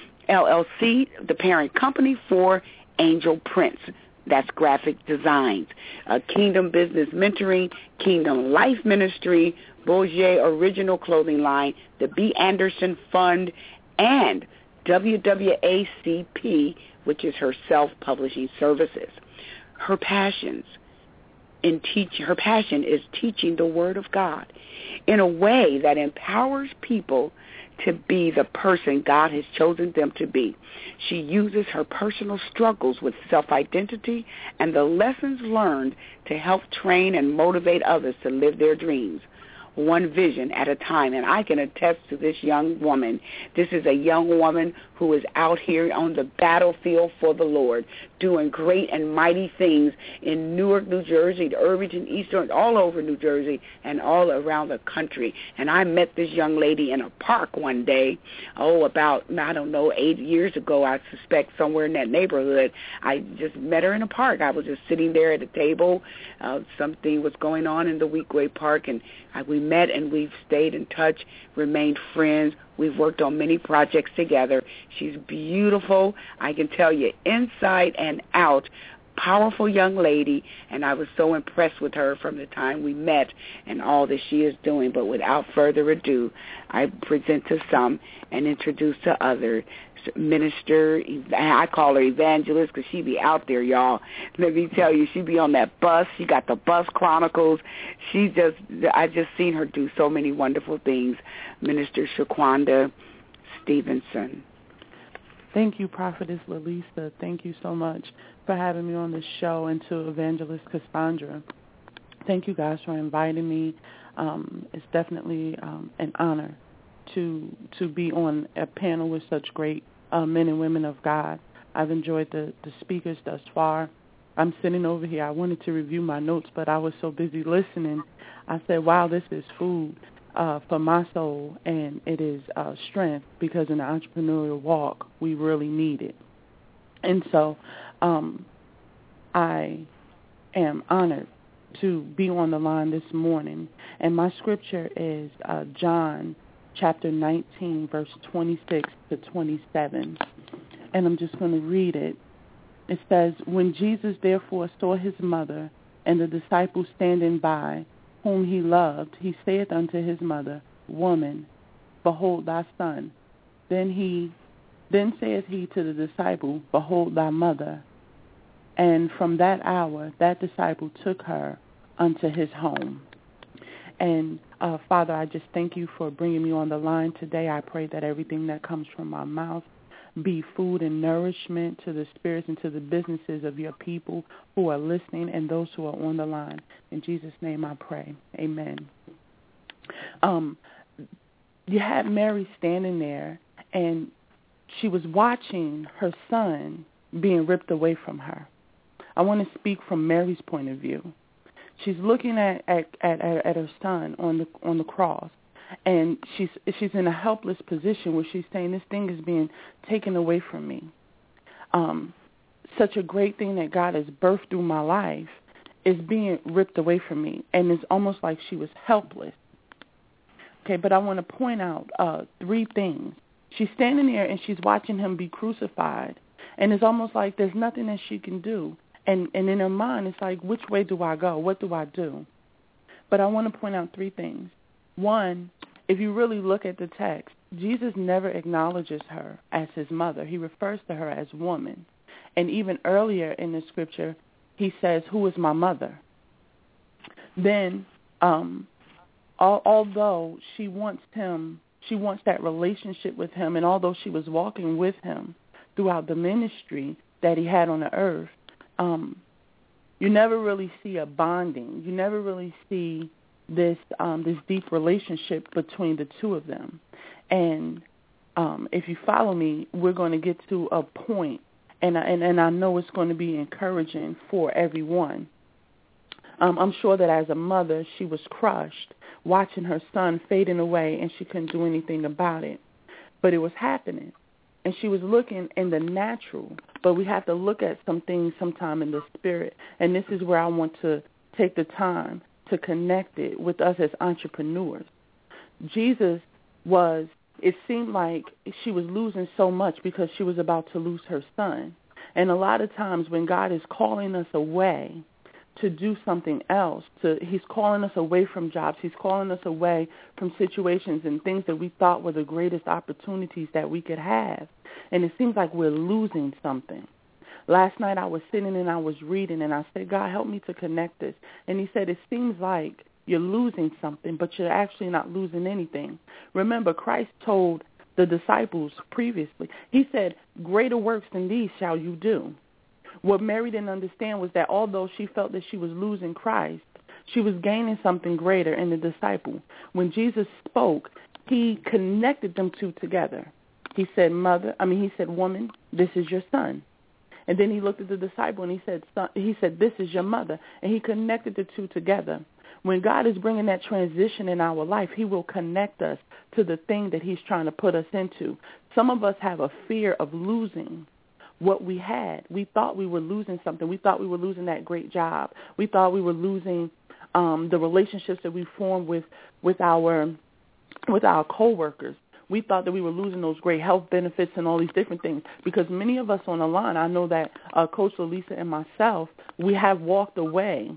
L L C, the parent company for Angel Prince. That's graphic designs. Uh, Kingdom Business Mentoring, Kingdom Life Ministry, Bourget Original Clothing Line, the B. Anderson Fund, and W W A C P, which is her self-publishing services. Her passions in teach, her passion is teaching the Word of God in a way that empowers people to be the person God has chosen them to be. She uses her personal struggles with self-identity and the lessons learned to help train and motivate others to live their dreams, one vision at a time. And I can attest to this young woman. This is a young woman who is out here on the battlefield for the Lord, doing great and mighty things in Newark, New Jersey, Irvington, Eastern, all over New Jersey, and all around the country. And I met this young lady in a park one day, oh, about, I don't know, eight years ago, I suspect, somewhere in that neighborhood. I just met her in a park. I was just sitting there at a table. Uh, something was going on in the Weequahic Park, and I, we met and we've stayed in touch, remained friends. We've worked on many projects together. She's beautiful. I can tell you, inside and out, powerful young lady, and I was so impressed with her from the time we met and all that she is doing. But without further ado, I present to some and introduce to others minister, I call her evangelist because she be out there, y'all. Let me tell you, she be on that bus. She got the Bus Chronicles. She just, I just seen her do so many wonderful things. Minister Shaquanda Stevenson. Thank you, Prophetess Lalisa. Thank you so much for having me on this show, and to Evangelist Cassandra. Thank you guys for inviting me. Um, it's definitely um, an honor to to be on a panel with such great uh, men and women of God. I've enjoyed the, the speakers thus far. I'm sitting over here. I wanted to review my notes, but I was so busy listening. I said, wow, this is food uh, for my soul, and it is uh, strength, because in the entrepreneurial walk, we really need it. And so um, I am honored to be on the line this morning. And my scripture is uh, John chapter nineteen, verse twenty-six to twenty-seven. And I'm just going to read it. It says, when Jesus therefore saw his mother and the disciples standing by, whom he loved, he saith unto his mother, Woman, behold thy son. Then he, then saith he to the disciple, Behold thy mother. And from that hour, that disciple took her unto his home. And uh, Father, I just thank you for bringing me on the line today. I pray that everything that comes from my mouth be food and nourishment to the spirits and to the businesses of your people who are listening and those who are on the line. In Jesus' name I pray. Amen. Um, you had Mary standing there, and she was watching her son being ripped away from her. I want to speak from Mary's point of view. She's looking at, at, at, at her son on the on the cross, and she's she's in a helpless position where she's saying, this thing is being taken away from me. Um, such a great thing that God has birthed through my life is being ripped away from me, and it's almost like she was helpless. Okay, but I want to point out uh, three things. She's standing there, and she's watching him be crucified, and it's almost like there's nothing that she can do. And and in her mind, it's like, which way do I go? What do I do? But I want to point out three things. One, if you really look at the text, Jesus never acknowledges her as his mother. He refers to her as woman. And even earlier in the scripture, he says, who is my mother? Then, um, al- although she wants him, she wants that relationship with him, and although she was walking with him throughout the ministry that he had on the earth, Um, you never really see a bonding. You never really see this um, this deep relationship between the two of them. And um, if you follow me, we're going to get to a point, and I, and, and I know it's going to be encouraging for everyone. Um, I'm sure that as a mother, she was crushed watching her son fading away, and she couldn't do anything about it. But it was happening. And she was looking in the natural, but we have to look at some things sometime in the spirit. And this is where I want to take the time to connect it with us as entrepreneurs. Jesus was, it seemed like she was losing so much because she was about to lose her son. And a lot of times when God is calling us away to do something else. To He's calling us away from jobs. He's calling us away from situations and things that we thought were the greatest opportunities that we could have. And it seems like we're losing something. Last night I was sitting and I was reading, and I said, God, help me to connect this. And he said, it seems like you're losing something, but you're actually not losing anything. Remember, Christ told the disciples previously, he said, greater works than these shall you do. What Mary didn't understand was that although she felt that she was losing Christ, she was gaining something greater in the disciple. When Jesus spoke, he connected them two together. He said, mother, I mean, he said, woman, this is your son. And then he looked at the disciple and he said, son, he said, this is your mother. And he connected the two together. When God is bringing that transition in our life, he will connect us to the thing that he's trying to put us into. Some of us have a fear of losing what we had. We thought we were losing something. We thought we were losing that great job. We thought we were losing um, the relationships that we formed with, with our with our coworkers. We thought that we were losing those great health benefits and all these different things, because many of us on the line, I know that uh, Coach Lisa and myself, we have walked away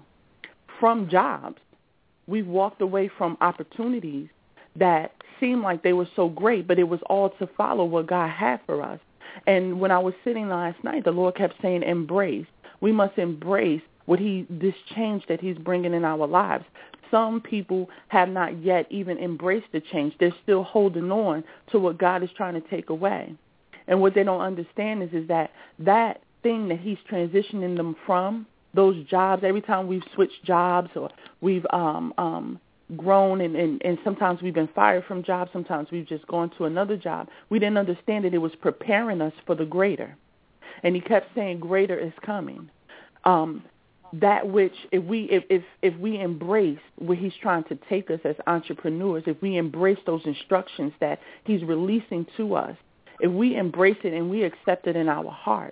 from jobs. We've walked away from opportunities that seemed like they were so great, but it was all to follow what God had for us. And when I was sitting last night, the Lord kept saying, embrace. We must embrace what he, this change that he's bringing in our lives. Some people have not yet even embraced the change. They're still holding on to what God is trying to take away. And what they don't understand is, is that that thing that he's transitioning them from, those jobs, every time we've switched jobs or we've um, um, grown and, and, and sometimes we've been fired from jobs, sometimes we've just gone to another job, we didn't understand that it was preparing us for the greater. And he kept saying greater is coming. Um, that which, if we if, if if we embrace where he's trying to take us as entrepreneurs, if we embrace those instructions that he's releasing to us, if we embrace it and we accept it in our heart,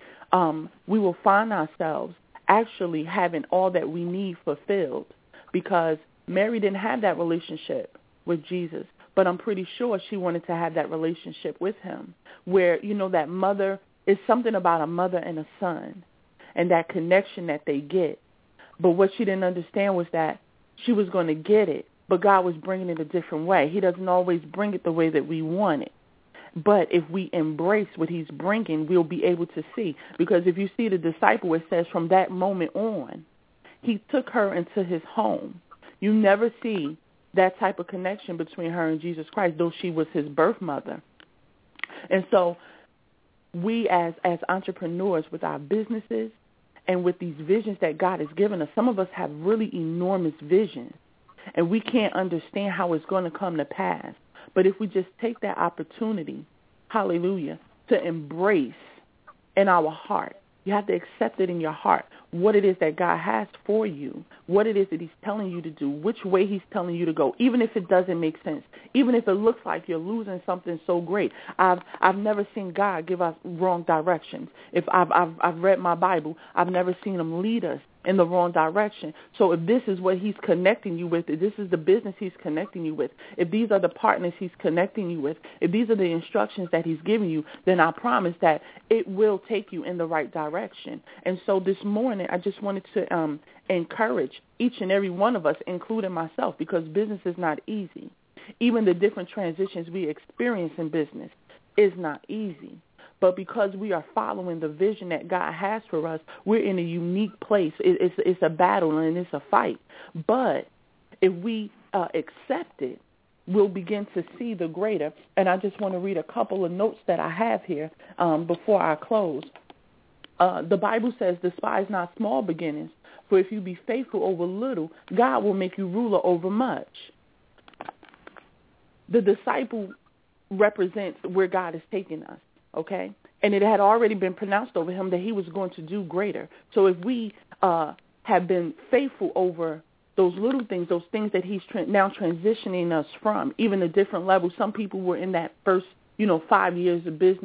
um, we will find ourselves actually having all that we need fulfilled, because Mary didn't have that relationship with Jesus, but I'm pretty sure she wanted to have that relationship with him, where, you know, that mother, is something about a mother and a son and that connection that they get. But what she didn't understand was that she was going to get it, but God was bringing it a different way. He doesn't always bring it the way that we want it. But if we embrace what he's bringing, we'll be able to see. Because if you see the disciple, it says from that moment on, he took her into his home. You never see that type of connection between her and Jesus Christ, though she was his birth mother. And so we as, as entrepreneurs with our businesses and with these visions that God has given us, some of us have really enormous visions, and we can't understand how it's going to come to pass. But if we just take that opportunity, hallelujah, to embrace in our heart, you have to accept it in your heart, what it is that God has for you, what it is that he's telling you to do, which way he's telling you to go, even if it doesn't make sense, even if it looks like you're losing something so great. I've I've never seen God give us wrong directions. If I've I've, I've read my Bible, I've never seen him lead us in the wrong direction. So if this is what he's connecting you with, if this is the business he's connecting you with, if these are the partners he's connecting you with, if these are the instructions that he's giving you, then I promise that it will take you in the right direction. And so this morning, I just wanted to um, encourage each and every one of us, including myself, because business is not easy. Even the different transitions we experience in business is not easy. But because we are following the vision that God has for us, we're in a unique place. It, it's, it's a battle and it's a fight. But if we uh, accept it, we'll begin to see the greater. And I just want to read a couple of notes that I have here um, before I close. Uh, the Bible says, despise not small beginnings, for if you be faithful over little, God will make you ruler over much. The disciple represents where God is taking us. Okay, and it had already been pronounced over him that he was going to do greater. So if we uh, have been faithful over those little things, those things that he's tra- now transitioning us from, even a different level. Some people were in that first, you know, five years of business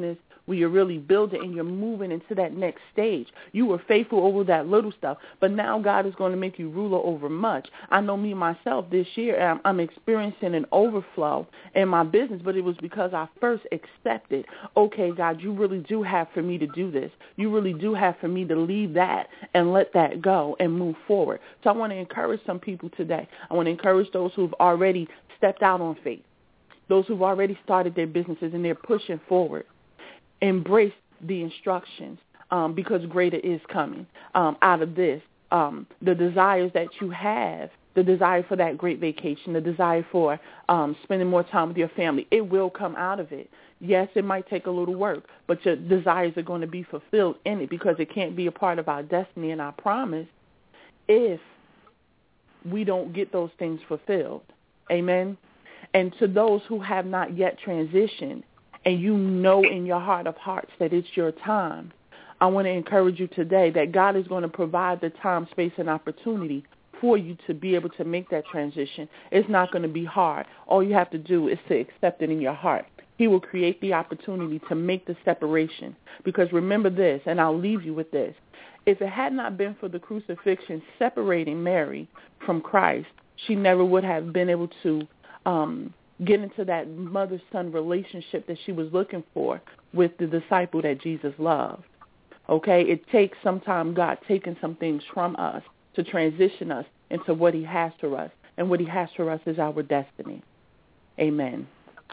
where you're really building and you're moving into that next stage. You were faithful over that little stuff, but now God is going to make you ruler over much. I know me, myself, this year, I'm, I'm experiencing an overflow in my business, but it was because I first accepted, okay, God, you really do have for me to do this. You really do have for me to leave that and let that go and move forward. So I want to encourage some people today. I want to encourage those who have already stepped out on faith, those who've already started their businesses and they're pushing forward. Embrace the instructions um, because greater is coming um, out of this. Um, the desires that you have, the desire for that great vacation, the desire for um, spending more time with your family, it will come out of it. Yes, it might take a little work, but your desires are going to be fulfilled in it because it can't be a part of our destiny and our promise if we don't get those things fulfilled. Amen? And to those who have not yet transitioned and you know in your heart of hearts that it's your time, I want to encourage you today that God is going to provide the time, space, and opportunity for you to be able to make that transition. It's not going to be hard. All you have to do is to accept it in your heart. He will create the opportunity to make the separation. Because remember this, and I'll leave you with this. If it had not been for the crucifixion separating Mary from Christ, she never would have been able to um, get into that mother-son relationship that she was looking for with the disciple that Jesus loved. Okay? It takes sometimes God taking some things from us to transition us into what he has for us. And what he has for us is our destiny. Amen.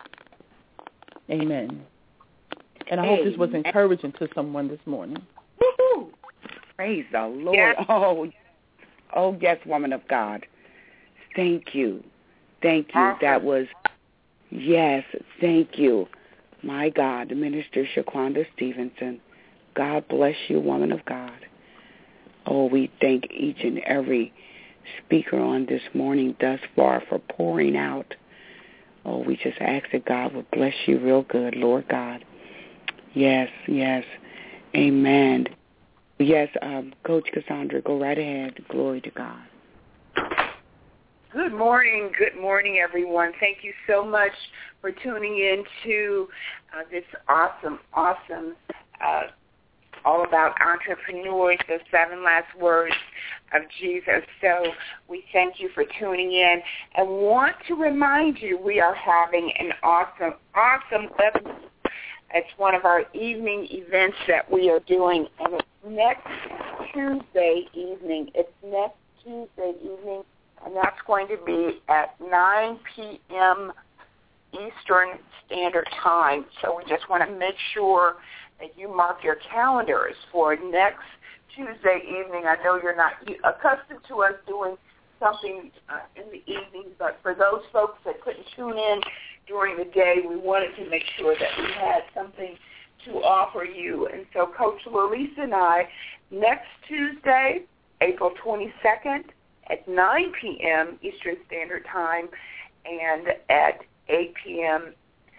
Amen. And I hope this was encouraging to someone this morning. Woo-hoo. Praise the Lord. Yes. Oh, oh, yes, woman of God. Thank you. Thank you. Awesome. That was, yes, thank you. My God, Minister Shaquanda Stevenson. God bless you, woman of God. Oh, we thank each and every speaker on this morning thus far for pouring out. Oh, we just ask that God would bless you real good, Lord God. Yes, yes. Amen. Yes, um, Coach Cassandra, go right ahead. Glory to God. Good morning. Good morning, everyone. Thank you so much for tuning in to uh, this awesome, awesome uh all about entrepreneurs, the seven last words of Jesus. So we thank you for tuning in and want to remind you we are having an awesome, awesome webinar. It's one of our evening events that we are doing, and it's next Tuesday evening. It's next Tuesday evening, and that's going to be at nine p.m. Eastern Standard Time. So we just want to make sure that you mark your calendars for next Tuesday evening. I know you're not accustomed to us doing something uh, in the evening, but for those folks that couldn't tune in during the day, we wanted to make sure that we had something to offer you. And so Coach Lalisa and I, next Tuesday, April twenty-second at nine p.m. Eastern Standard Time and at eight p.m.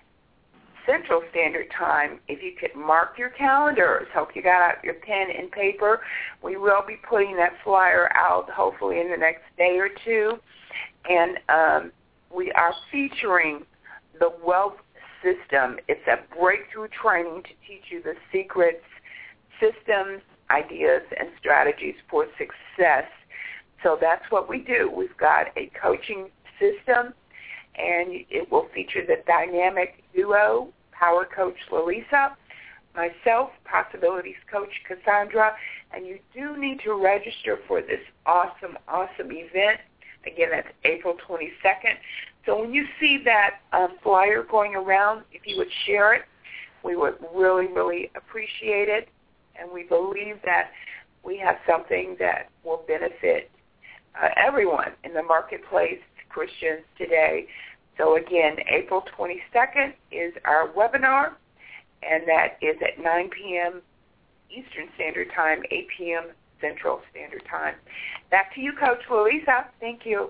Central Standard Time. If you could mark your calendars, hope you got out your pen and paper. We will be putting that flyer out hopefully in the next day or two. And um, we are featuring the Wealth System. It's a breakthrough training to teach you the secrets, systems, ideas, and strategies for success. So that's what we do. We've got a coaching system, and it will feature the dynamic duo, Power Coach Lalisa, myself, Possibilities Coach Cassandra, and you do need to register for this awesome, awesome event. Again, that's April twenty-second. So when you see that um, flyer going around, if you would share it, we would really, really appreciate it, and we believe that we have something that will benefit uh, everyone in the marketplace, Christians today. So again, April twenty-second is our webinar, and that is at nine p.m. Eastern Standard Time, eight p.m. Central Standard Time. Back to you, Coach Lalisa. Thank you.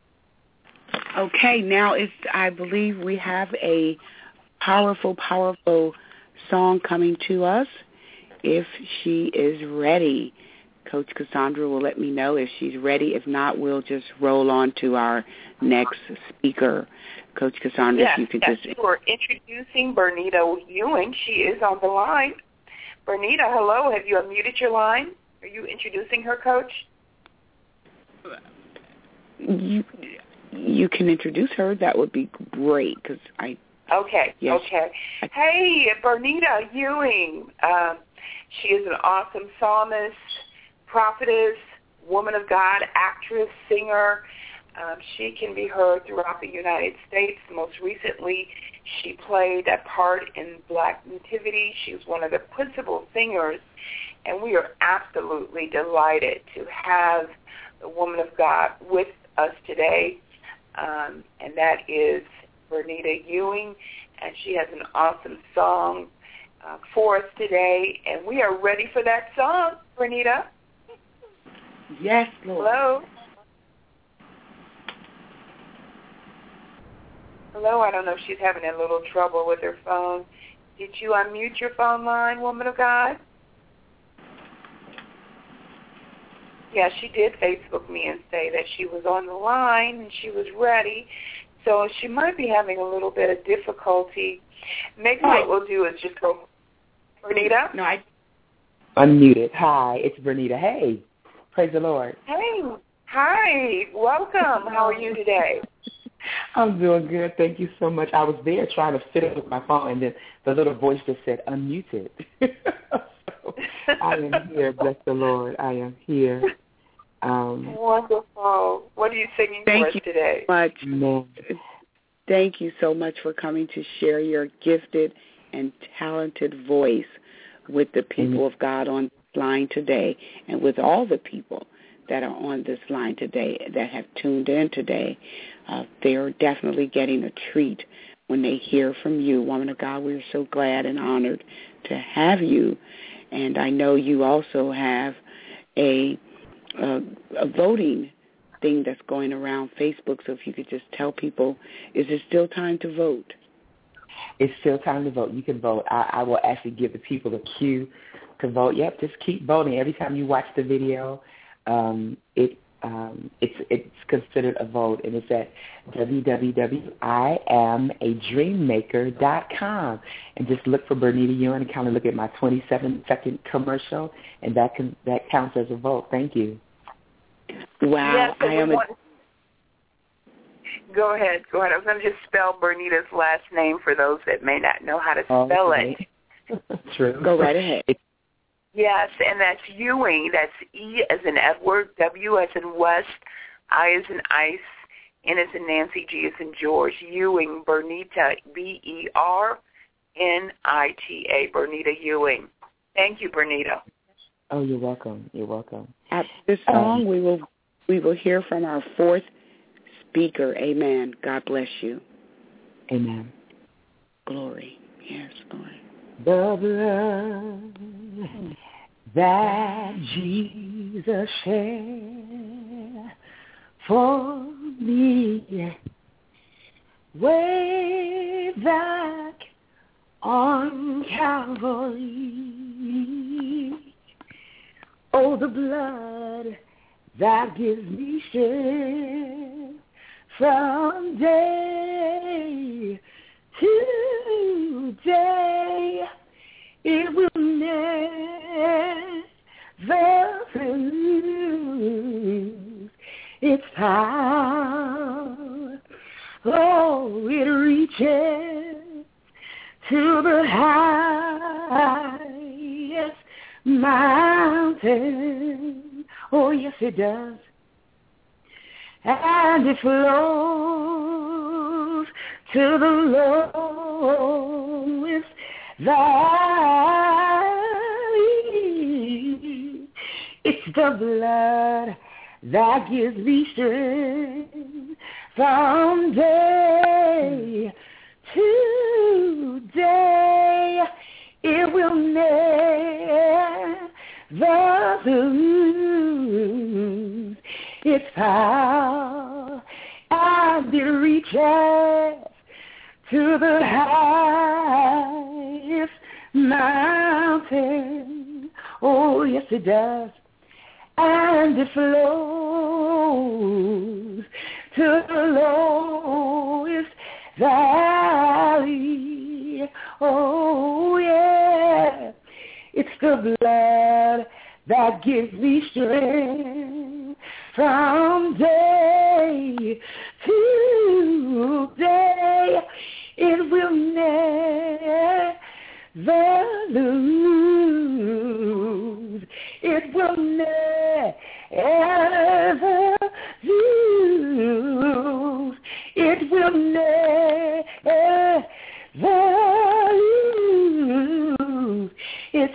Okay, now it's, I believe we have a powerful, powerful song coming to us. If she is ready, Coach Cassandra will let me know if she's ready. If not, we'll just roll on to our next speaker. Coach Cassandra, yes, if you could yes, just... We're introducing Bernita Ewing. She is on the line. Bernita, hello. Have you unmuted your line? Are you introducing her, Coach? You, you can introduce her. That would be great because I... Okay, yes, okay. I, hey, Bernita Ewing. Um, she is an awesome psalmist, prophetess, woman of God, actress, singer. Um, she can be heard throughout the United States. Most recently, she played a part in Black Nativity. She was one of the principal singers, and we are absolutely delighted to have the woman of God with us today, um, and that is Bernita Ewing, and she has an awesome song uh, for us today, and we are ready for that song, Bernita. Yes, Lord. Hello. Hello, I don't know if she's having a little trouble with her phone. Did you unmute your phone line, woman of God? Yeah, she did Facebook me and say that she was on the line and she was ready. So she might be having a little bit of difficulty. Maybe oh. what we'll do is just go. Bernita? No, I unmuted. Hi, it's Bernita. Hey, praise the Lord. Hey, hi, welcome. How are you today? I'm doing good. Thank you so much. I was there trying to fiddle with my phone, and then the little voice just said, unmuted. So I am here. Bless the Lord. I am here. Um, Wonderful. What are you singing thank for us you today? So much. Man. Thank you so much for coming to share your gifted and talented voice with the people Amen. of God on this line today, and with all the people that are on this line today that have tuned in today. Uh, they are definitely getting a treat when they hear from you. Woman of God, we're so glad and honored to have you. And I know you also have a, a, a voting thing that's going around Facebook, so if you could just tell people, is it still time to vote? It's still time to vote. You can vote. I, I will actually give the people a cue to vote. Yep, just keep voting. Every time you watch the video, um, it um, it's it's considered a vote, and it's at w w w dot i am a dream maker dot com. And just look for Bernita Ewing and kind of look at my twenty-seven second commercial, and that can that counts as a vote. Thank you. Wow, yes, I am. Want... A... Go ahead, go ahead. I was going to just spell Bernita's last name for those that may not know how to spell okay. it. True. Go right ahead. It's Yes, and that's Ewing. That's E as in Edward, W as in West, I as in Ice, N as in Nancy, G as in George. Ewing, Bernita, B E R N I T A, Bernita Ewing. Thank you, Bernita. Oh, you're welcome. You're welcome. At this song, um, we will we will hear from our fourth speaker. Amen. God bless you. Amen. Glory. Yes, Lord. The blood that Jesus shed for me way back on Calvary. Oh, the blood that gives me strength from day to day. It will never lose its power. Oh, it reaches to the highest mountain. Oh, yes, it does. And it flows to the lowest valley. It's the blood that gives me strength from day to day. It will never lose its power, and it reaches to the highest mountain. Oh, yes, it does. and it flows to the lowest valley. Oh, yeah. It's the blood that gives me strength from day to day. It will never lose. It will never lose. It will never lose its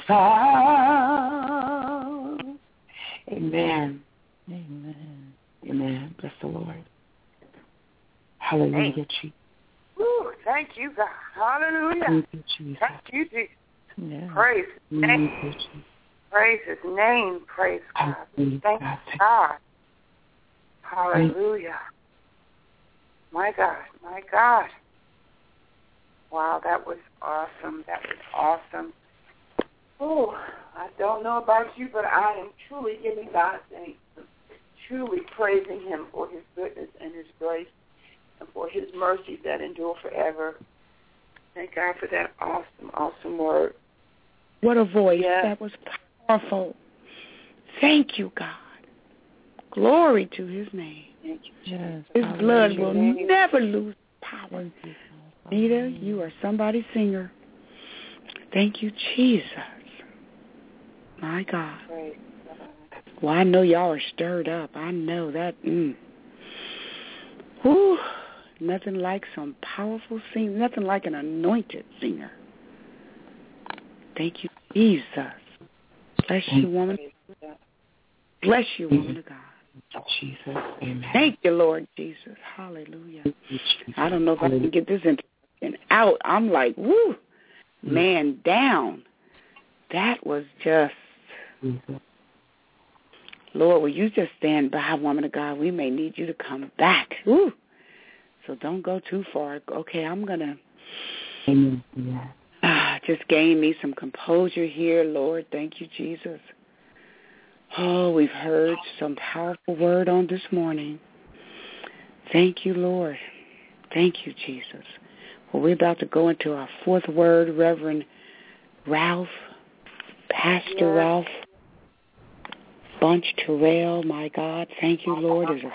power. Amen. Amen. Amen. Bless the Lord. Hallelujah, Jesus. Ooh, thank you, God. Hallelujah. Thank you, Jesus. Thank you, Jesus. Yeah. Praise His name. Thank you, Jesus. Praise His name. Praise God. Hallelujah. Thank you, God. Hallelujah. My God. My God. Wow, that was awesome. That was awesome. Oh, I don't know about you, but I am truly giving God thanks, truly praising Him for His goodness and His grace and for His mercies that endure forever. Thank God for that awesome, awesome word. What a voice. Yes. That was powerful. Thank you, God. Glory to His name. Thank you, Yes. His Hallelujah. blood will never lose power. Nita, you are somebody's singer. Thank you, Jesus. My God. Praise God. Well, I know y'all are stirred up. I know that. Mm. Whew. Nothing like some powerful singing. Nothing like an anointed singer. Thank you, Jesus. Bless you, woman. Bless you, woman of God. Jesus. Amen. Thank you, Lord Jesus. Hallelujah. I don't know if I can get this in and out. I'm like, woo, man down. That was just, Lord, will you just stand by, woman of God? We may need you to come back. Woo. So don't go too far. Okay, I'm going to yeah. ah, just gain me some composure here, Lord. Thank you, Jesus. Oh, we've heard some powerful word on this morning. Thank you, Lord. Thank you, Jesus. Well, we're about to go into our fourth word, Reverend Ralph, Pastor Yes. Ralph Bunch Terrell, my God. Thank you, Lord. Is a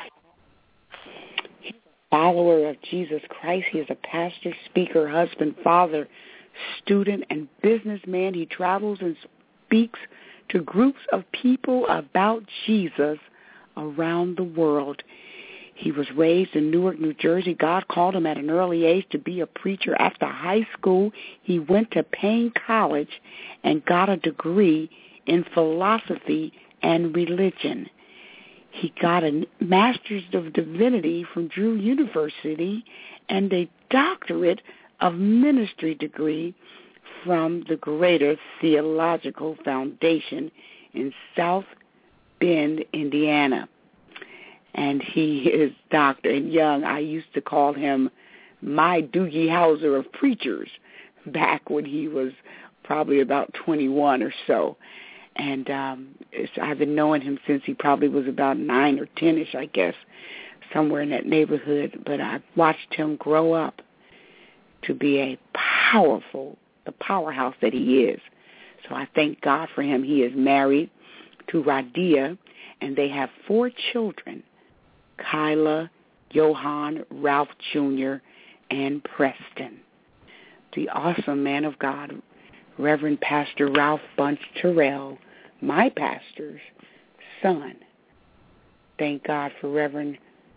follower of Jesus Christ. He is a pastor, speaker, husband, father, student, and businessman. He travels and speaks to groups of people about Jesus around the world. He was raised in Newark, New Jersey. God called him at an early age to be a preacher. After high school, he went to Payne College and got a degree in philosophy and religion. He got a Master's of Divinity from Drew University and a Doctorate of Ministry degree from the Greater Theological Foundation in South Bend, Indiana. And he is Doctor Young. I used to call him my Doogie Howser of preachers back when he was probably about twenty-one or so. And um, it's, I've been knowing him since he probably was about nine or ten-ish, I guess, somewhere in that neighborhood. But I've watched him grow up to be a powerful, the powerhouse that he is. So I thank God for him. He is married to Radia, and they have four children, Kyla, Johan, Ralph Junior, and Preston. The awesome man of God, Reverend Pastor Ralph Bunch Terrell, my pastor's son. Thank God for Reverend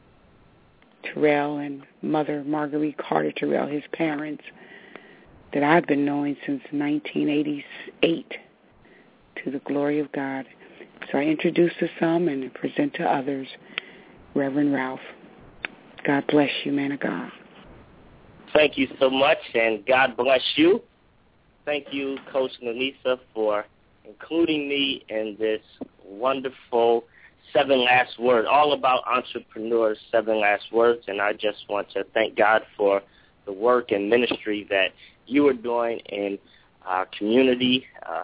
Terrell and Mother Marguerite Carter Terrell, his parents, that I've been knowing since nineteen eighty-eight, to the glory of God. So I introduce to some and present to others Reverend Ralph. God bless you, man of God. Thank you so much, and God bless you. Thank you, Coach Nelisa, for including me in this wonderful seven last words, all about entrepreneurs, seven last words. And I just want to thank God for the work and ministry that you are doing in our community, uh,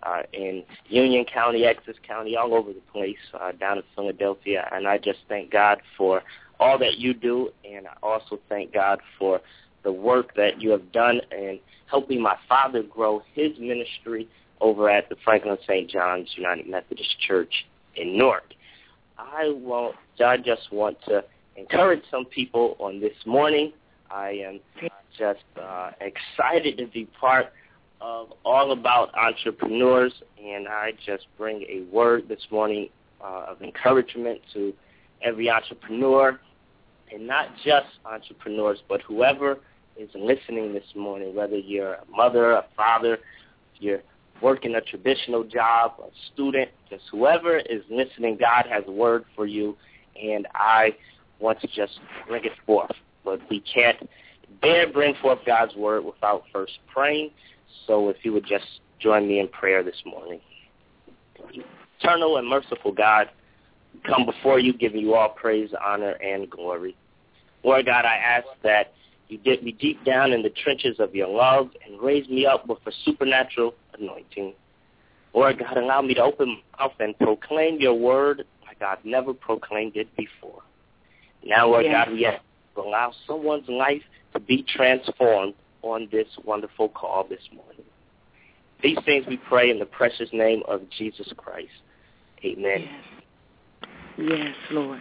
uh, in Union County, Essex County, all over the place, uh, down in Philadelphia. And I just thank God for all that you do, and I also thank God for the work that you have done in helping my father grow his ministry over at the Franklin Saint John's United Methodist Church in Newark. I want, I just want to encourage some people on this morning. I am just uh, excited to be part of All About Entrepreneurs, and I just bring a word this morning uh, of encouragement to every entrepreneur, and not just entrepreneurs, but whoever is listening this morning, whether you're a mother, a father, if you're working a traditional job, a student, just whoever is listening, God has a word for you, and I want to just bring it forth. But we can't dare bring forth God's word without first praying, so if you would just join me in prayer this morning. Eternal and merciful God, come before you, giving you all praise, honor, and glory. Lord God, I ask that you get me deep down in the trenches of your love and raise me up with a supernatural anointing. Lord God, allow me to open my mouth and proclaim your word like I've never proclaimed it before. Now, Lord yes. God, we ask to allow someone's life to be transformed on this wonderful call this morning. These things we pray in the precious name of Jesus Christ. Amen. Yes, yes Lord.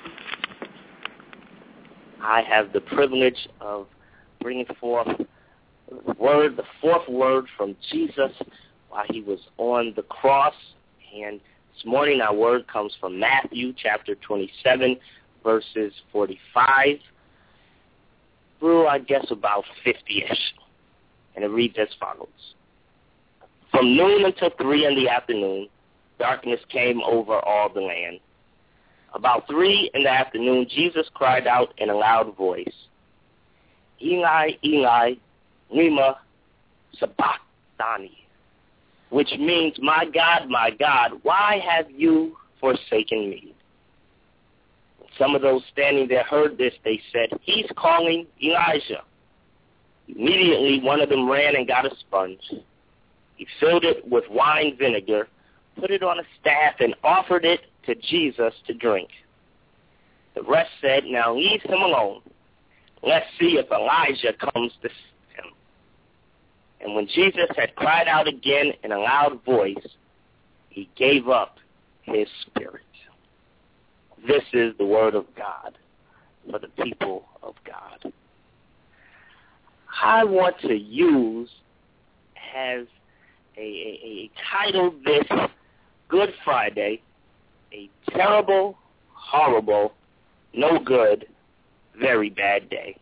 I have the privilege of bringing forth the word, the fourth word from Jesus while he was on the cross. And this morning our word comes from Matthew chapter twenty-seven, verses forty-five through, I guess, about fifty-ish. And it reads as follows. From noon until three in the afternoon, darkness came over all the land. About three in the afternoon, Jesus cried out in a loud voice, Eli, Eli, lema sabachthani, which means, my God, my God, why have you forsaken me? Some of those standing there heard this. They said, he's calling Elijah. Immediately, one of them ran and got a sponge. He filled it with wine vinegar, put it on a staff, and offered it to Jesus to drink. The rest said, now leave him alone. Let's see if Elijah comes to save him. And when Jesus had cried out again in a loud voice, he gave up his spirit. This is the word of God for the people of God. I want to use as a, a, a title this Good Friday, a terrible, horrible, no good, very bad day.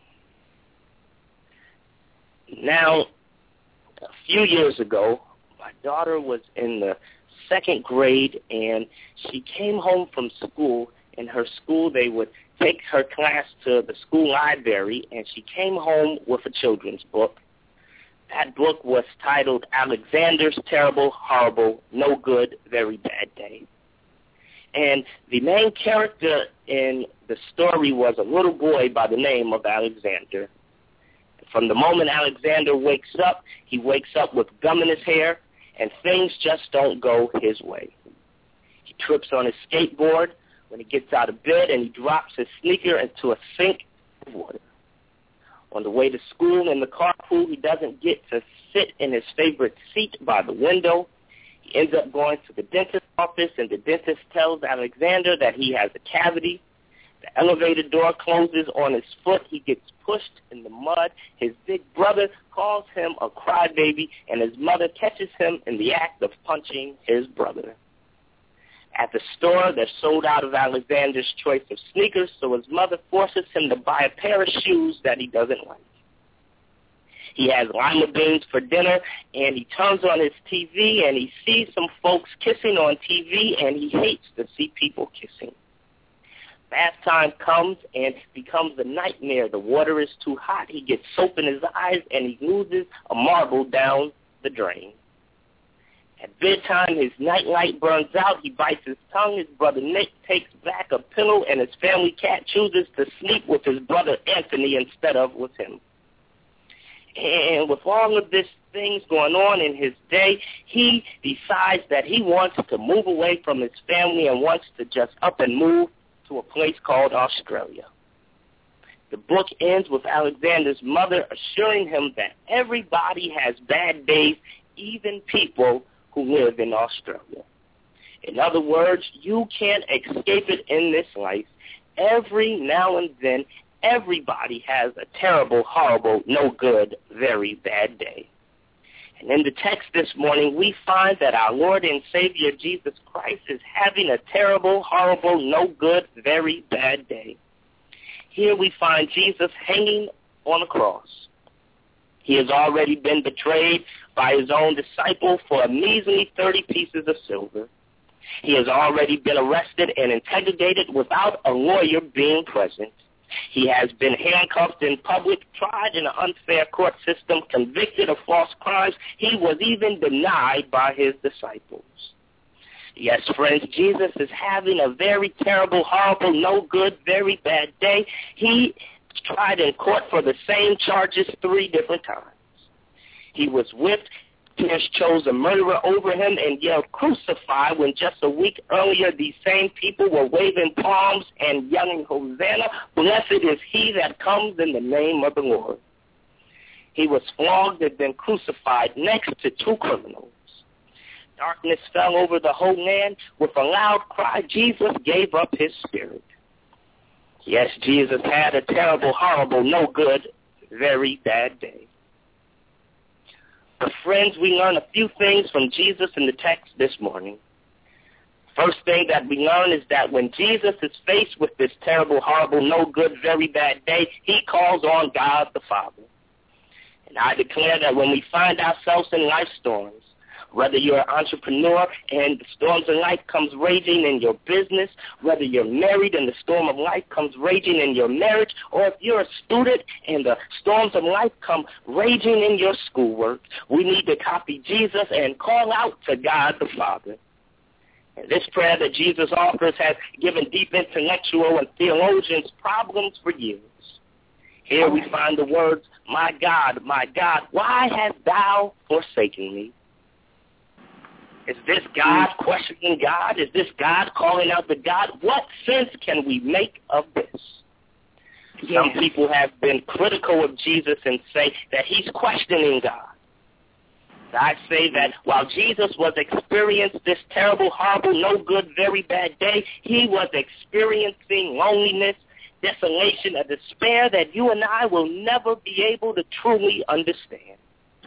Now, a few years ago, my daughter was in the second grade, and she came home from school. In her school, they would take her class to the school library, and she came home with a children's book. That book was titled Alexander's Terrible, Horrible, No Good, Very Bad Day. And the main character in the story was a little boy by the name of Alexander. From the moment Alexander wakes up, he wakes up with gum in his hair, and things just don't go his way. He trips on his skateboard when he gets out of bed, and he drops his sneaker into a sink of water. On the way to school in the carpool, he doesn't get to sit in his favorite seat by the window. He ends up going to the dentist's office, and the dentist tells Alexander that he has a cavity. The elevator door closes on his foot. He gets pushed in the mud. His big brother calls him a crybaby, and his mother catches him in the act of punching his brother. At the store, they're sold out of Alexander's choice of sneakers, so his mother forces him to buy a pair of shoes that he doesn't like. He has lima beans for dinner, and he turns on his T V, and he sees some folks kissing on T V, and he hates to see people kissing. Bath time comes, and it becomes a nightmare. The water is too hot. He gets soap in his eyes, and he loses a marble down the drain. At bedtime, his nightlight burns out. He bites his tongue. His brother Nick takes back a pillow, and his family cat chooses to sleep with his brother Anthony instead of with him. And with all of this things going on in his day, he decides that he wants to move away from his family and wants to just up and move to a place called Australia. The book ends with Alexander's mother assuring him that everybody has bad days, even people who live in Australia. In other words, you can't escape it in this life. Every now and then, everybody has a terrible, horrible, no good, very bad day. And in the text this morning, we find that our Lord and Savior Jesus Christ is having a terrible, horrible, no good, very bad day. Here we find Jesus hanging on a cross. He has already been betrayed by his own disciple for a measly thirty pieces of silver. He has already been arrested and interrogated without a lawyer being present. He has been handcuffed in public, tried in an unfair court system, convicted of false crimes. He was even denied by his disciples. Yes, friends, Jesus is having a very terrible, horrible, no good, very bad day. He tried in court for the same charges three different times. He was whipped. Pierce chose a murderer over him and yelled, "Crucify," when just a week earlier these same people were waving palms and yelling, "Hosanna, blessed is he that comes in the name of the Lord." He was flogged and then crucified next to two criminals. Darkness fell over the whole land. With a loud cry, Jesus gave up his spirit. Yes, Jesus had a terrible, horrible, no good, very bad day. But friends, we learn a few things from Jesus in the text this morning. First thing that we learn is that when Jesus is faced with this terrible, horrible, no good, very bad day, he calls on God the Father. And I declare that when we find ourselves in life storms, whether you're an entrepreneur and the storms of life comes raging in your business, whether you're married and the storm of life comes raging in your marriage, or if you're a student and the storms of life come raging in your schoolwork, we need to copy Jesus and call out to God the Father. And this prayer that Jesus offers has given deep intellectual and theologians problems for years. Here we find the words, "My God, my God, why hast thou forsaken me?" Is this God questioning God? Is this God calling out to God? What sense can we make of this? Yes. Some people have been critical of Jesus and say that he's questioning God. I say that while Jesus was experiencing this terrible, horrible, no good, very bad day, he was experiencing loneliness, desolation, a despair that you and I will never be able to truly understand.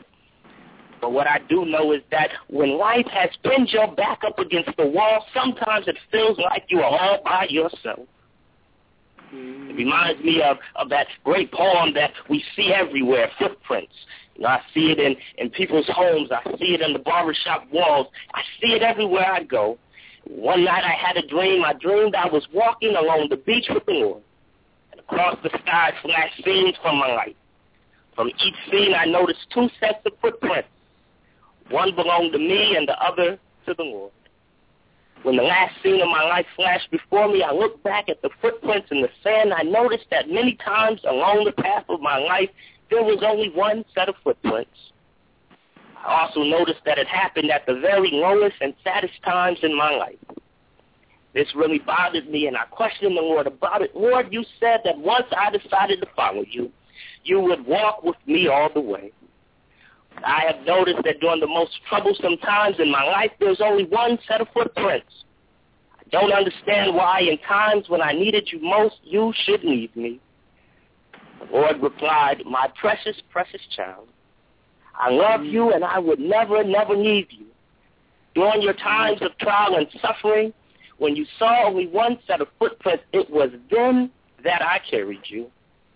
But what I do know is that when life has pinned your back up against the wall, sometimes it feels like you are all by yourself. It reminds me of, of that great poem that we see everywhere, Footprints. You know, I see it in, in people's homes. I see it in the barbershop walls. I see it everywhere I go. One night I had a dream. I dreamed I was walking along the beach with the Lord. And across the sky flashed scenes from my life. From each scene I noticed two sets of footprints. One belonged to me and the other to the Lord. When the last scene of my life flashed before me, I looked back at the footprints in the sand. I noticed that many times along the path of my life, there was only one set of footprints. I also noticed that it happened at the very lowest and saddest times in my life. This really bothered me, and I questioned the Lord about it. Lord, you said that once I decided to follow you, you would walk with me all the way. I have noticed that during the most troublesome times in my life, there's only one set of footprints. I don't understand why in times when I needed you most, you should leave me. The Lord replied, "My precious, precious child, I love you and I would never, never leave you. During your times of trial and suffering, when you saw only one set of footprints, it was then that I carried you."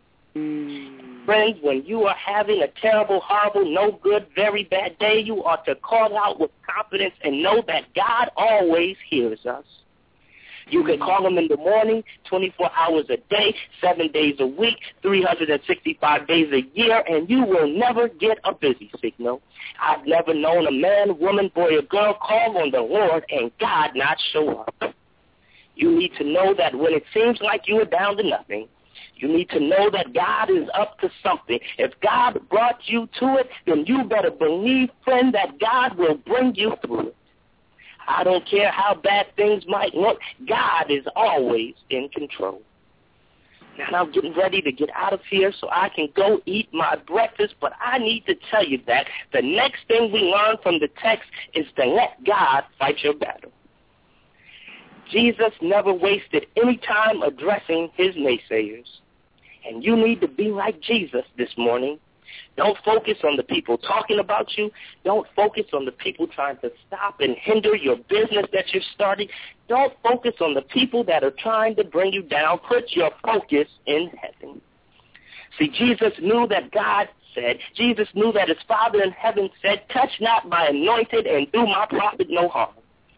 Mm. Friends, when you are having a terrible, horrible, no good, very bad day, you ought to call out with confidence and know that God always hears us. You can call him in the morning, twenty-four hours a day, seven days a week, three hundred sixty-five days a year, and you will never get a busy signal. I've never known a man, woman, boy, or girl call on the Lord and God not show up. You need to know that when it seems like you are down to nothing, You need to know that God is up to something. If God brought you to it, then you better believe, friend, that God will bring you through it. I don't care how bad things might look. God is always in control. Now I'm getting ready to get out of here so I can go eat my breakfast, but I need to tell you that the next thing we learn from the text is to let God fight your battle. Jesus never wasted any time addressing his naysayers. And you need to be like Jesus this morning. Don't focus on the people talking about you. Don't focus on the people trying to stop and hinder your business that you're starting. Don't focus on the people that are trying to bring you down. Put your focus in heaven. See, Jesus knew that God said, Jesus knew that his Father in heaven said, touch not my anointed and do my prophet no harm.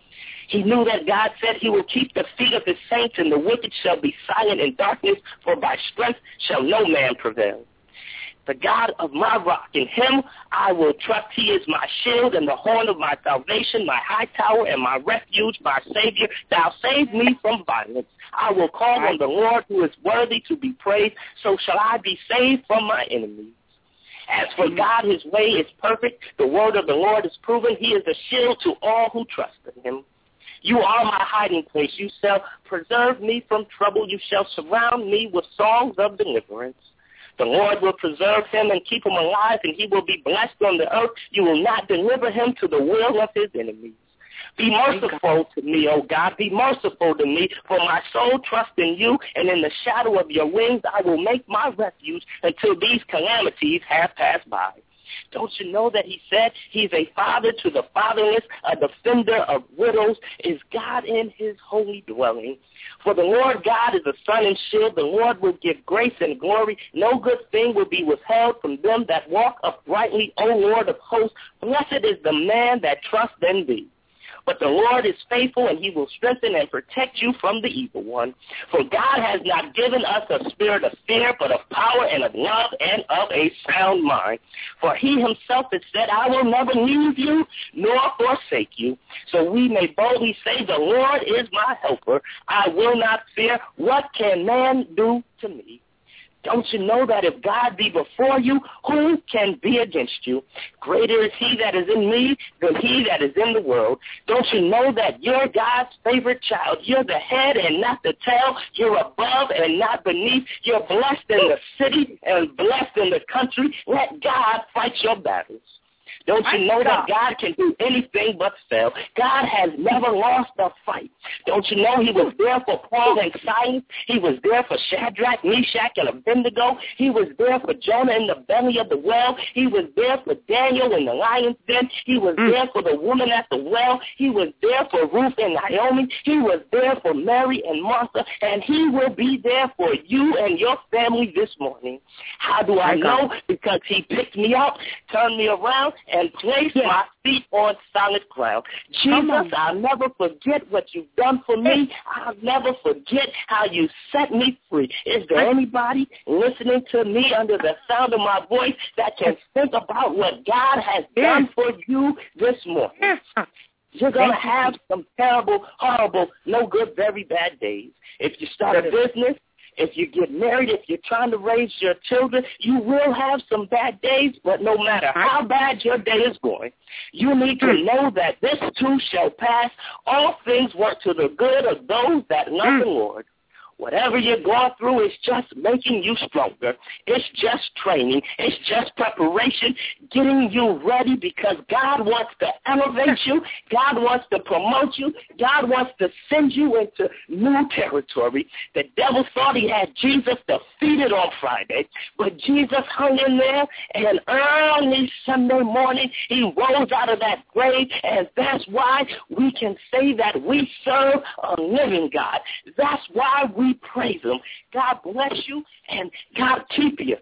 He knew that God said he will keep the feet of his saints, and the wicked shall be silent in darkness, for by strength shall no man prevail. The God of my rock, in him I will trust. He is my shield and the horn of my salvation, my high tower and my refuge, my Savior. Thou save me from violence. I will call on the Lord who is worthy to be praised, so shall I be saved from my enemies. As for God, his way is perfect. The word of the Lord is proven. He is a shield to all who trust in him. You are my hiding place. You shall preserve me from trouble. You shall surround me with songs of deliverance. The Lord will preserve him and keep him alive, and he will be blessed on the earth. You will not deliver him to the will of his enemies. Be merciful to me, O God. Be merciful to me, for my soul trusts in you, and in the shadow of your wings I will make my refuge until these calamities have passed by. Don't you know that he said he's a father to the fatherless, a defender of widows? Is God in his holy dwelling? For the Lord God is a sun and shield. The Lord will give grace and glory. No good thing will be withheld from them that walk uprightly, O Lord of hosts. Blessed is the man that trusts in thee. But the Lord is faithful, and he will strengthen and protect you from the evil one. For God has not given us a spirit of fear, but of power and of love and of a sound mind. For he himself has said, I will never leave you nor forsake you. So we may boldly say, the Lord is my helper. I will not fear. What can man do to me? Don't you know that if God be before you, who can be against you? Greater is he that is in me than he that is in the world. Don't you know that you're God's favorite child? You're the head and not the tail. You're above and not beneath. You're blessed in the city and blessed in the country. Let God fight your battles. Don't you know that God can do anything but fail? God has never lost a fight. Don't you know he was there for Paul and Silas? He was there for Shadrach, Meshach, and Abednego. He was there for Jonah in the belly of the well. He was there for Daniel in the lion's den. He was mm. there for the woman at the well. He was there for Ruth and Naomi. He was there for Mary and Martha. And he will be there for you and your family this morning. How do I know? Because he picked me up, turned me around, and place yeah. my feet on solid ground. Jesus, I'll never forget what you've done for me. I'll never forget how you set me free. Is there anybody listening to me under the sound of my voice that can think about what God has done for you this morning? You're going to have some terrible, horrible, no good, very bad days. If you start a business, if you get married, if you're trying to raise your children, you will have some bad days, but no matter how bad your day is going, you need to know that this too shall pass. All things work to the good of those that love the Lord. Whatever you're going through is just making you stronger. It's just training. It's just preparation, getting you ready because God wants to elevate you. God wants to promote you. God wants to send you into new territory. The devil thought he had Jesus defeated on Friday, but Jesus hung in there, and early Sunday morning he rose out of that grave, and that's why we can say that we serve a living God. That's why we We praise him. God bless you, and God keep you.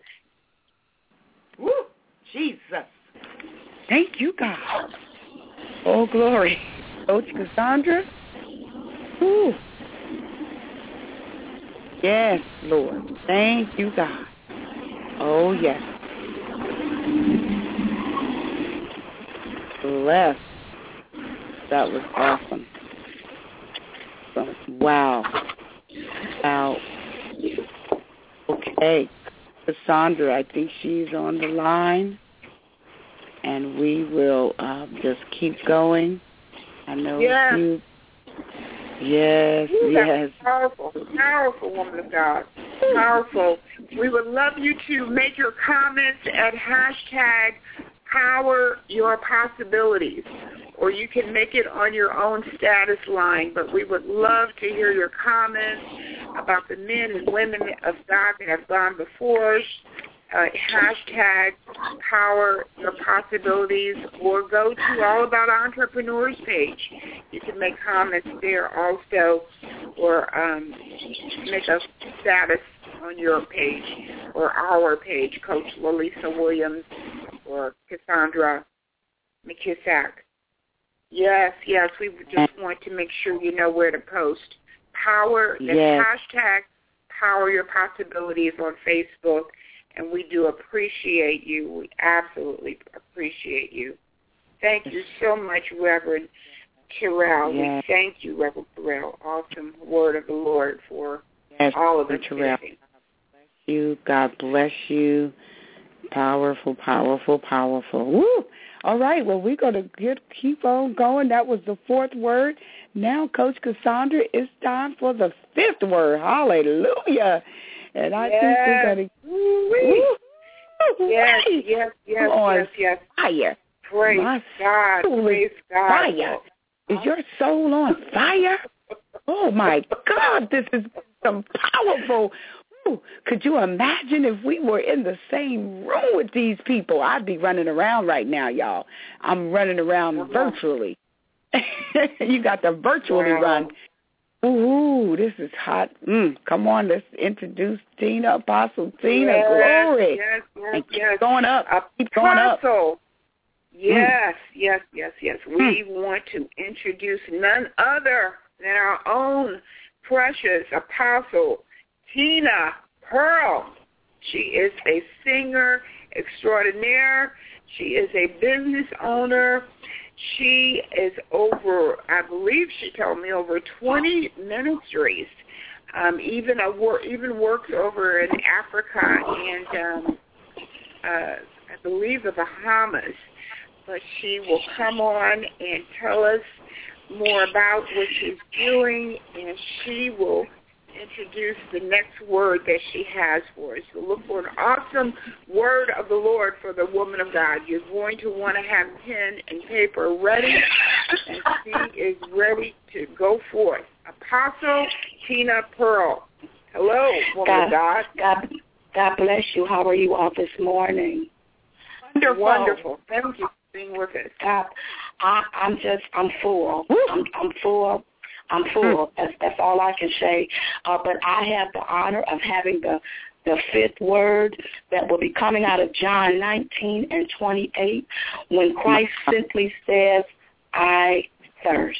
Woo, Jesus. Thank you, God. Oh, glory. Coach Cassandra. Woo. Yes, Lord. Thank you, God. Oh, yes. Bless. That was awesome. Wow. Wow. Okay, Cassandra, I think she's on the line, and we will uh, just keep going. I know yes. you. Yes, Ooh, yes. Powerful, powerful woman of God. Powerful. We would love you to make your comments at hashtag Power Your Possibilities, or you can make it on your own status line. But we would love to hear your comments about the men and women of God that have gone before us. Uh, hashtag Power Your Possibilities, or go to All About Entrepreneurs page. You can make comments there also, or um, make a status on your page or our page, Coach Lalisa Williams or Cassandra McKissack. Yes, yes, we just want to make sure you know where to post. Power, the yes. hashtag Power Your Possibilities on Facebook. And we do appreciate you. We absolutely appreciate you. Thank you so much, Reverend Terrell. Yes. We thank you, Reverend Terrell. Awesome word of the Lord for yes, all of us Terrell. today. God bless you. God bless you. Powerful, powerful, powerful. Woo! All right, well, we're going to get keep on going. That was the fourth word. Now, Coach Cassandra, it's time for the fifth word. Hallelujah. And I yes. think we're going to... Yes, yes, yes, on yes, yes. Fire. Praise My God. Praise God. Fire. Is your soul on fire? Oh, my God, this is some powerful... Ooh, could you imagine if we were in the same room with these people? I'd be running around right now, y'all. I'm running around uh-huh. virtually. You got to virtually wow. run. Ooh, this is hot. Mm, come on, let's introduce Tina, Apostle Tina. Yes, Glory. Yes, yes, and keep yes. going up. Keep going up. Yes, mm. yes, yes, yes. We mm. want to introduce none other than our own precious Apostle Tina Pearl. She is a singer extraordinaire. She is a business owner. She is over, I believe she told me, over twenty ministries. Um, even a wor- even works over in Africa and um, uh, I believe the Bahamas. But she will come on and tell us more about what she's doing, and she will introduce the next word that she has for us. So look for an awesome word of the Lord for the woman of God. You're going to want to have pen and paper ready, and she is ready to go forth. Apostle Tina Pearl. Hello, woman God, of God. God. God bless you. How are you all this morning? Wonderful. Wonderful. Thank you for being with us. God, I, I'm just, I'm full. I'm, I'm full. I'm full. That's, that's all I can say. Uh, but I have the honor of having the the fifth word that will be coming out of John nineteen and twenty-eight, when Christ simply says, "I thirst."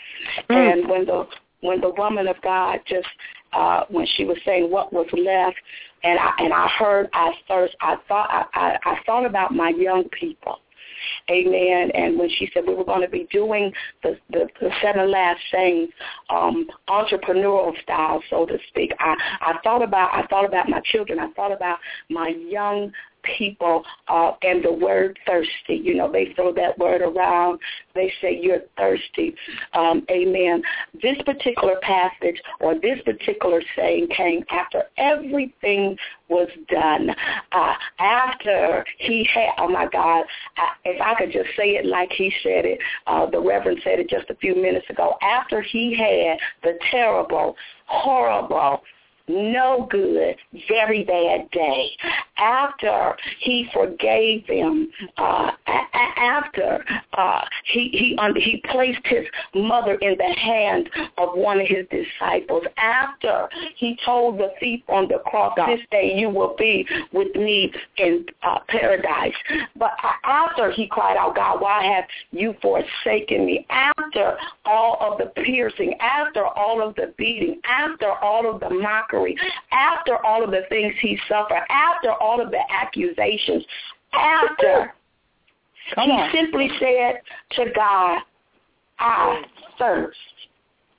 And when the when the woman of God just uh, when she was saying what was left, and I and I heard "I thirst," I thought I, I, I thought about my young people. Amen. And when she said we were going to be doing the, the, the seven last sayings, um, entrepreneurial style, so to speak, I, I thought about I thought about my children. I thought about my young people uh, and the word thirsty. You know, they throw that word around. They say you're thirsty. Um, amen. This particular passage or this particular saying came after everything was done. Uh, after he had, oh my God, I, if I could just say it like he said it, uh, the Reverend said it just a few minutes ago, after he had the terrible, horrible, no good, very bad day, after he forgave them, uh, a- after uh, he he um, he placed his mother in the hand of one of his disciples, after he told the thief on the cross, this day you will be with me in uh, paradise. But after he cried out, God, why have you forsaken me? After all of the piercing, after all of the beating, after all of the mockery, after all of the things he suffered, after all of the accusations, after Come he on. simply said to God, I thirst.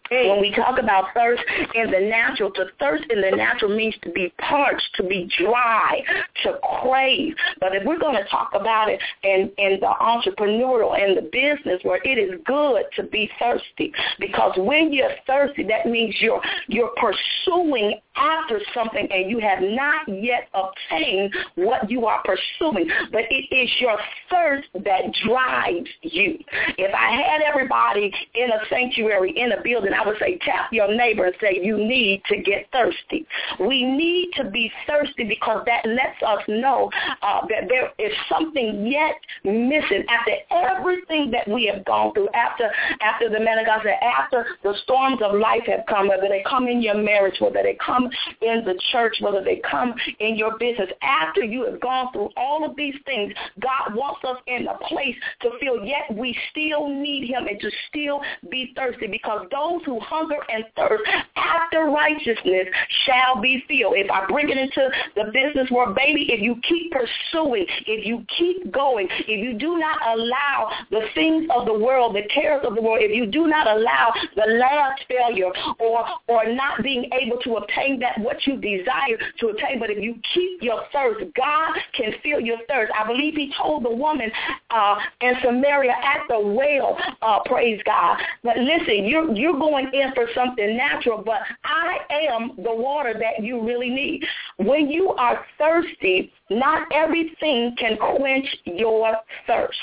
When we talk about thirst in the natural, to thirst in the natural means to be parched, to be dry, to crave. But if we're going to talk about it in, in the entrepreneurial and the business where it is good to be thirsty, because when you're thirsty, that means you're you're pursuing after something and you have not yet obtained what you are pursuing. But it is your thirst that drives you. If I had everybody in a sanctuary, in a building, I would say, tap your neighbor and say, you need to get thirsty. We need to be thirsty because that lets us know uh, that there is something yet missing after everything that we have gone through, after after the man of God said, after the storms of life have come, whether they come in your marriage, whether they come in the church, whether they come in your business, after you have gone through all of these things, God wants us in a place to feel yet we still need him and to still be thirsty, because those who hunger and thirst after righteousness shall be filled. If I bring it into the business world, baby, if you keep pursuing, if you keep going, if you do not allow the things of the world, the cares of the world, if you do not allow the last failure or or not being able to obtain that what you desire to obtain, but if you keep your thirst, God can fill your thirst. I believe he told the woman uh, in Samaria at the well, uh, praise God, but listen, you're, you're going in for something natural, but I am the water that you really need. When you are thirsty, not everything can quench your thirst.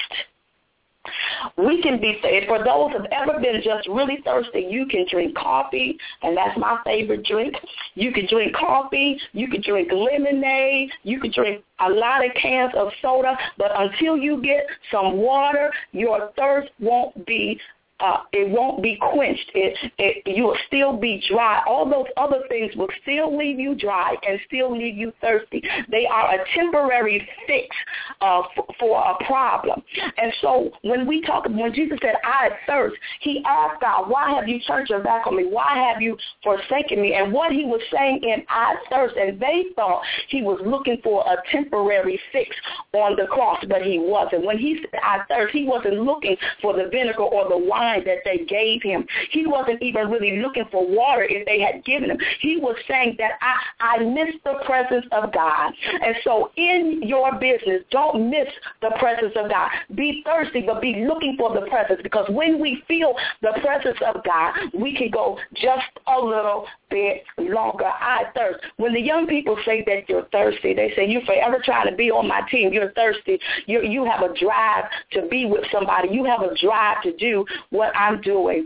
We can be, for those who have ever been just really thirsty, you can drink coffee, and that's my favorite drink. You can drink coffee, you can drink lemonade, you can drink a lot of cans of soda, but until you get some water, your thirst won't be Uh, it won't be quenched. It, it, you will still be dry. All those other things will still leave you dry and still leave you thirsty. They are a temporary fix uh, f- for a problem. And so when we talk, when Jesus said, I thirst, he asked God, why have you turned your back on me? Why have you forsaken me? And what he was saying in I thirst, and they thought he was looking for a temporary fix on the cross, but he wasn't. When he said, I thirst, he wasn't looking for the vinegar or the wine that they gave him. He wasn't even really looking for water if they had given him. He was saying that I, I miss the presence of God. And so in your business, don't miss the presence of God. Be thirsty, but be looking for the presence, because when we feel the presence of God, we can go just a little bit longer. I thirst. When the young people say that you're thirsty, they say you're forever trying to be on my team. You're thirsty. You you have a drive to be with somebody. You have a drive to do what I'm doing.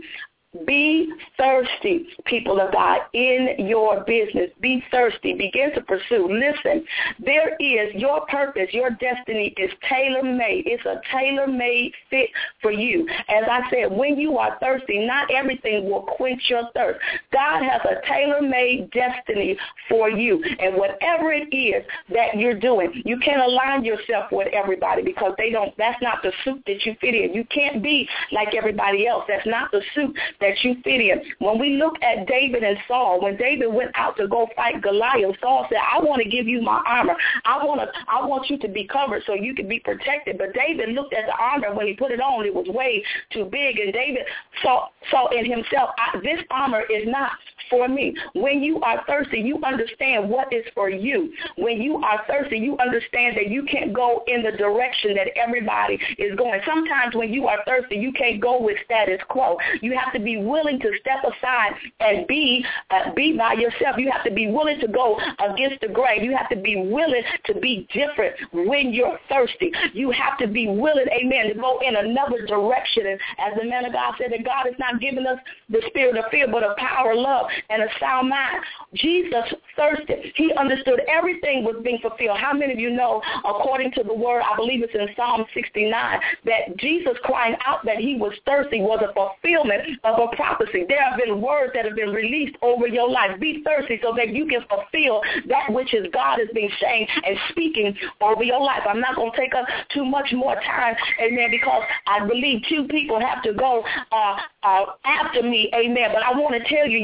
Be thirsty, people of God, in your business. Be thirsty. Begin to pursue. Listen, there is your purpose, your destiny is tailor-made. It's a tailor-made fit for you. As I said, when you are thirsty, not everything will quench your thirst. God has a tailor-made destiny for you. And whatever it is that you're doing, you can't align yourself with everybody, because they don't. That's not the suit that you fit in. You can't be like everybody else. That's not the suit that you fit in. When we look at David and Saul, when David went out to go fight Goliath, Saul said, I want to give you my armor. I want to, I want you to be covered so you can be protected. But David looked at the armor. When he put it on, it was way too big. And David saw, saw in himself, I, this armor is not for me. When you are thirsty, you understand what is for you. When you are thirsty, you understand that you can't go in the direction that everybody is going. Sometimes when you are thirsty, you can't go with status quo. You have to be willing to step aside and be uh, be by yourself. You have to be willing to go against the grain. You have to be willing to be different when you're thirsty. You have to be willing, amen, to go in another direction. And as the man of God said, that God has not given us the spirit of fear, but of power, love, and a sound mind. Jesus thirsted. He understood everything was being fulfilled. How many of you know, according to the word, I believe it's in Psalm sixty-nine, that Jesus crying out that he was thirsty was a fulfillment of a prophecy. There have been words that have been released over your life. Be thirsty so that you can fulfill that which is God has been saying and speaking over your life. I'm not going to take up too much more time, amen, because I believe two people have to go uh, uh, after me, amen. But I want to tell you, you are not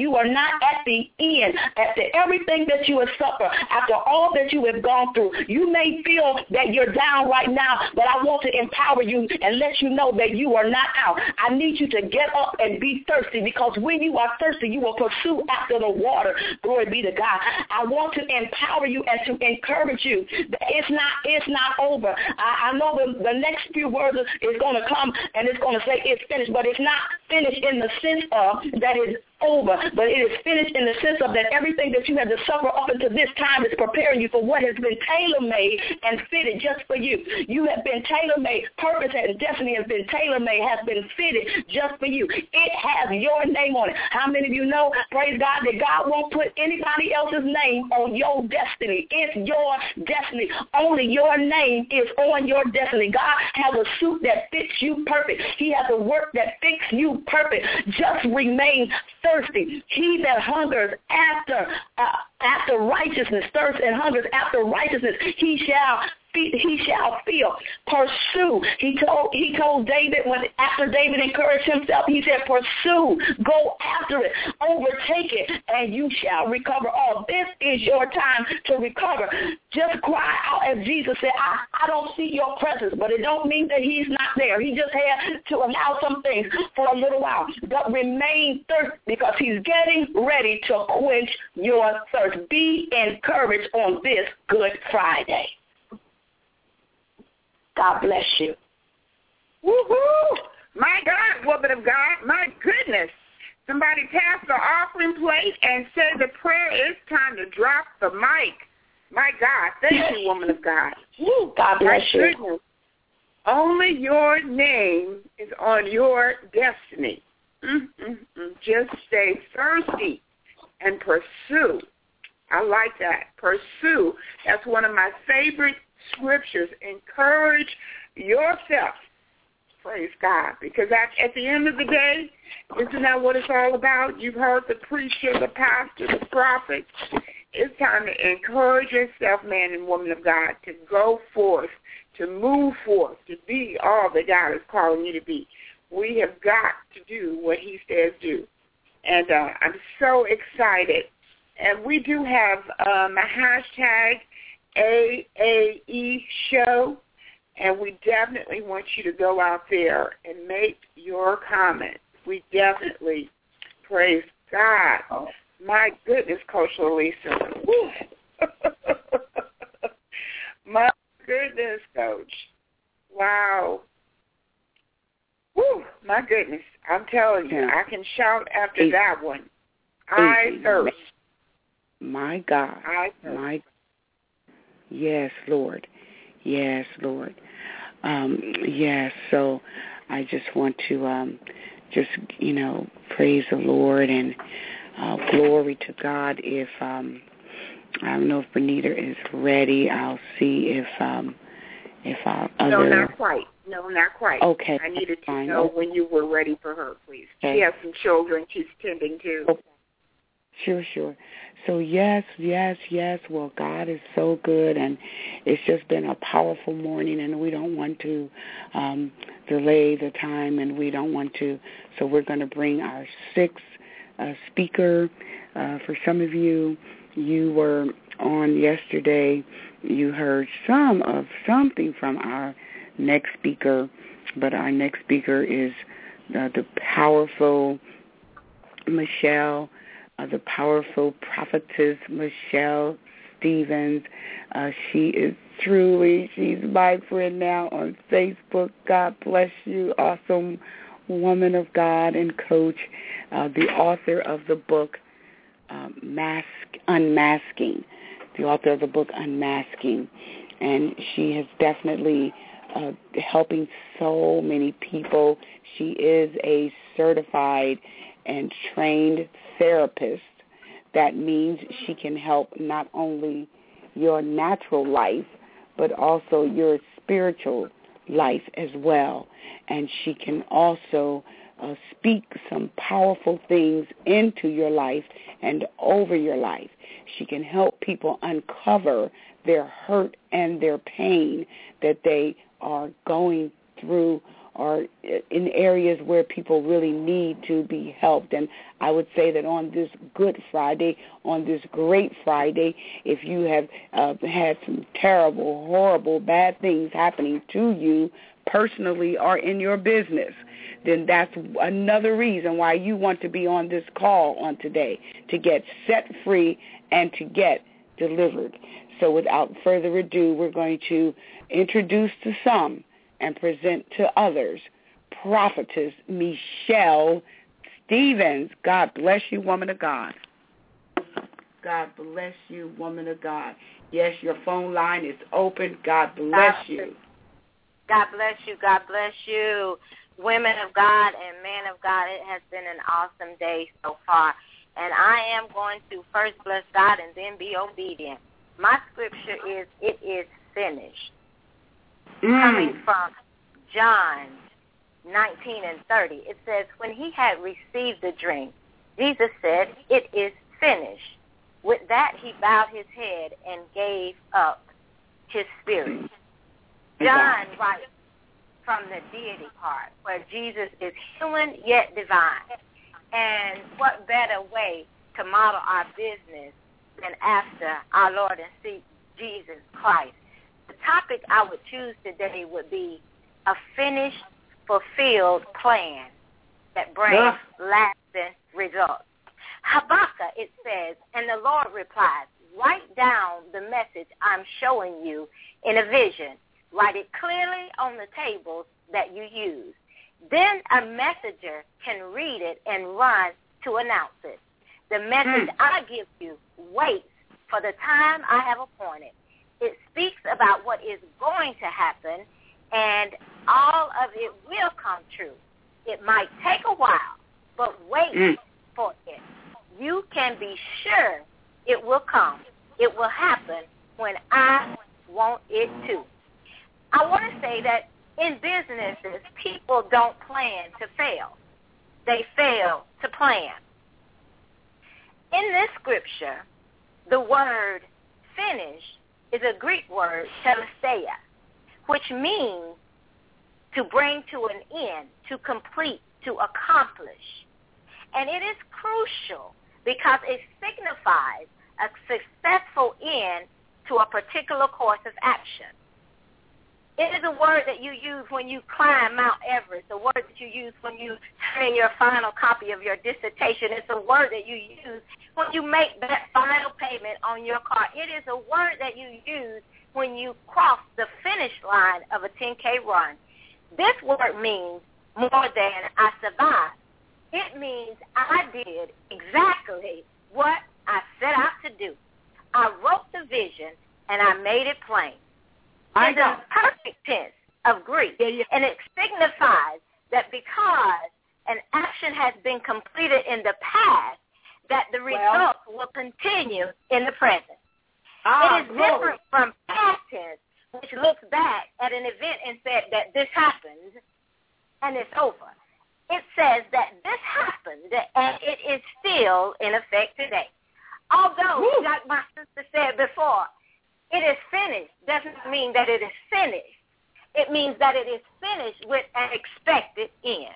not at the end. After everything that you have suffered, after all that you have gone through, you may feel that you're down right now, but I want to empower you and let you know that you are not out. I need you to get up and be thirsty, because when you are thirsty, you will pursue after the water. Glory be to God. I want to empower you and to encourage you that it's not it's not over. I, I know the, the next few words is going to come and it's going to say it's finished, but it's not finished in the sense of that it's over, but it is finished in the sense of that everything that you had to suffer up until this time is preparing you for what has been tailor-made and fitted just for you. You have been tailor-made. Purpose and destiny has been tailor-made, has been fitted just for you. It has your name on it. How many of you know, praise God, that God won't put anybody else's name on your destiny? It's your destiny. Only your name is on your destiny. God has a suit that fits you perfect. He has a work that fits you perfect. Just remain thirsty. He that hungers after uh, after righteousness, thirsts and hungers after righteousness, he shall he shall feel. Pursue. He told he told David, when after David encouraged himself, he said, pursue, go after it, overtake it, and you shall recover all. This is your time to recover. Just cry out as Jesus said, I, I don't see your presence, but it don't mean that he's not there. He just had to allow some things for a little while. But remain thirsty, because he's getting ready to quench your thirst. Be encouraged on this Good Friday. God bless you. Woo-hoo! My God, woman of God, my goodness. Somebody passed the offering plate and said the prayer is time to drop the mic. My God, thank you, woman of God. Woo, God bless my you. Goodness. Only your name is on your destiny. Mm-mm-mm. Just stay thirsty and pursue. I like that. Pursue. That's one of my favorite scriptures. Encourage yourself. Praise God. Because at, at the end of the day, isn't that what it's all about? You've heard the preacher, the pastor, the prophet. It's time to encourage yourself, man and woman of God, to go forth, to move forth, to be all that God is calling you to be. We have got to do what he says do. And uh, I'm so excited. And we do have um, a hashtag A A E show, and we definitely want you to go out there and make your comments. We definitely, praise God. Oh, my goodness, Coach Lalisa. My goodness, Coach. Wow. Woo, my goodness. I'm telling you, I can shout after that one. I thirst. My God. I thirst. My Yes, Lord. Yes, Lord. Um, yes, so I just want to um, just, you know, praise the Lord and uh, glory to God. If um, I don't know if Benita is ready, I'll see if um, if our other... No, not quite. No, not quite. Okay. I needed to fine. know when you were ready for her, please. Okay. She has some children she's tending to. Okay. Sure, sure. So yes, yes, yes. Well, God is so good, and it's just been a powerful morning, and we don't want to um, delay the time, and we don't want to. So we're going to bring our sixth uh, speaker. Uh, for some of you, you were on yesterday. You heard some of something from our next speaker, but our next speaker is uh, the powerful Michelle. Uh, the powerful prophetess Michelle Stevens. Uh, she is truly, she's my friend now on Facebook. God bless you, awesome woman of God and coach, uh, the author of the book um, Mask Unmasking, the author of the book Unmasking. And she has definitely uh, helping so many people. She is a certified and trained therapist. That means she can help not only your natural life, but also your spiritual life as well. And she can also uh, speak some powerful things into your life and over your life. She can help people uncover their hurt and their pain that they are going through are in areas where people really need to be helped. And I would say that on this Good Friday, on this great Friday, if you have uh, had some terrible, horrible, bad things happening to you personally or in your business, then that's another reason why you want to be on this call on today, to get set free and to get delivered. So without further ado, we're going to introduce to some and present to others Prophetess Michelle Stevens. God bless you, woman of God. God bless you, woman of God. Yes, your phone line is open. God bless you. God bless you. God bless you. Women of God and men of God, it has been an awesome day so far. And I am going to first bless God and then be obedient. My scripture is, it is finished. Mm. Coming from John nineteen and thirty, it says, when he had received the drink, Jesus said, it is finished. With that, he bowed his head and gave up his spirit. John writes from the deity part, where Jesus is human yet divine. And what better way to model our business than after our Lord and Savior Jesus Christ? The topic I would choose today would be a finished, fulfilled plan that brings yeah. lasting results. Habakkuk, it says, and the Lord replies, write down the message I'm showing you in a vision. Write it clearly on the tables that you use. Then a messenger can read it and run to announce it. The message mm. I give you waits for the time I have appointed. It speaks about what is going to happen, and all of it will come true. It might take a while, but wait mm. for it. You can be sure it will come. It will happen when I want it to. I want to say that in businesses, people don't plan to fail. They fail to plan. In this scripture, the word finish is a Greek word, teletheia, which means to bring to an end, to complete, to accomplish. And it is crucial because it signifies a successful end to a particular course of action. It is a word that you use when you climb Mount Everest, a word that you use when you turn in your final copy of your dissertation. It's a word that you use when you make that final payment on your car. It is a word that you use when you cross the finish line of a ten K run. This word means more than I survived. It means I did exactly what I set out to do. I wrote the vision, and I made it plain. It's a perfect tense of Greek, yeah, yeah. and it signifies that because an action has been completed in the past, that the results well, will continue in the present. Ah, it is glory. different from past tense, which looks back at an event and said that this happened and it's over. It says that this happened and it is still in effect today. Although, Woo. like my sister said before, it is finished doesn't mean that it is finished. It means that it is finished with an expected end.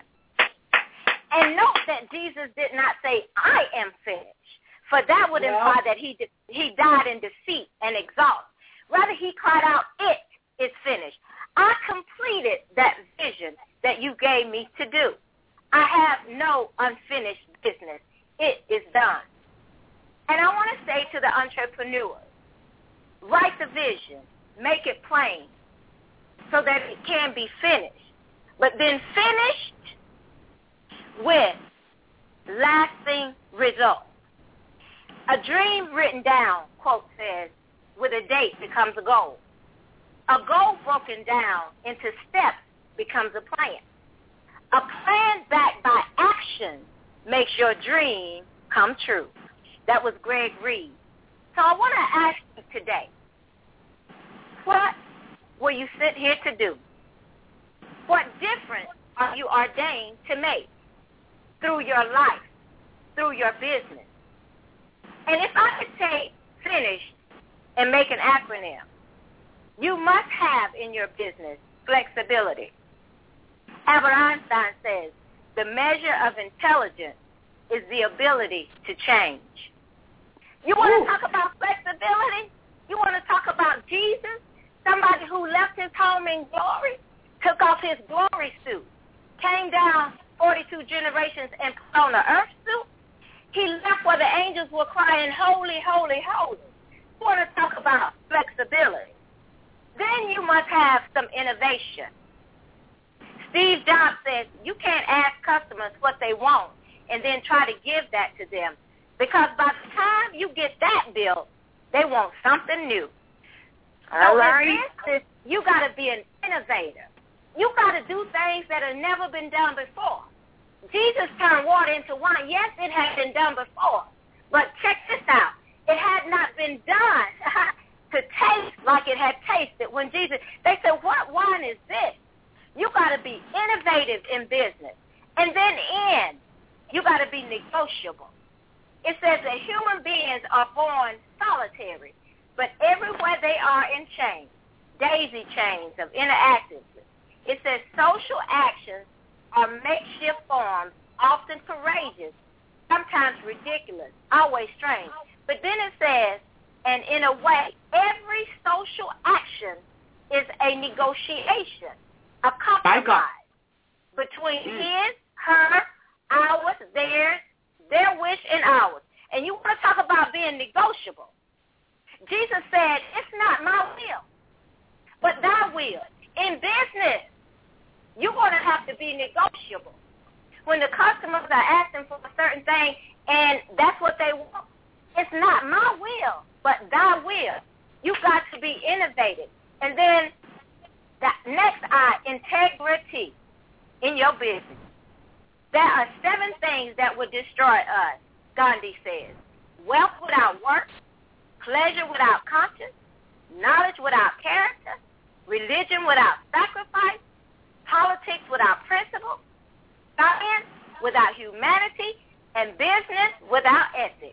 And note that Jesus did not say, I am finished, for that would yeah. imply that he de- he died in defeat and exhaust. Rather, he cried out, it is finished. I completed that vision that you gave me to do. I have no unfinished business. It is done. And I want to say to the entrepreneurs, write the vision, make it plain so that it can be finished, but then finished with lasting results. A dream written down, quote says, with a date becomes a goal. A goal broken down into steps becomes a plan. A plan backed by action makes your dream come true. That was Greg Reed. So I want to ask you today, what will you sit here to do? What difference are you ordained to make through your life, through your business? And if I could say finish and make an acronym, you must have in your business flexibility. Albert Einstein says, the measure of intelligence is the ability to change. You want to talk about flexibility? You want to talk about Jesus? Somebody who left his home in glory, took off his glory suit, came down forty-two generations and put on an earth suit. He left where the angels were crying, holy, holy, holy. You want to talk about flexibility? Then you must have some innovation. Steve Jobs says you can't ask customers what they want and then try to give that to them, because by the time you get that built, they want something new. All so right. in business, you got to be an innovator. You got to do things that have never been done before. Jesus turned water into wine. Yes, it had been done before, but check this out. It had not been done to taste like it had tasted when Jesus, they said, what wine is this? You got to be innovative in business. And then in, you got to be negotiable. It says that human beings are born solitary, but everywhere they are in chains, daisy chains of interactiveness. It says social actions are makeshift forms, often courageous, sometimes ridiculous, always strange. But then it says, and in a way, every social action is a negotiation, a compromise between mm. his, her, ours, theirs, their wish, and ours. And you want to talk about being negotiable. Jesus said, it's not my will, but thy will. In business, you're going to have to be negotiable. When the customers are asking for a certain thing and that's what they want, it's not my will, but thy will. You've got to be innovative. And then the next I, integrity in your business. There are seven things that would destroy us, Gandhi says. Wealth without work, pleasure without conscience, knowledge without character, religion without sacrifice, politics without principle, science without humanity, and business without ethics.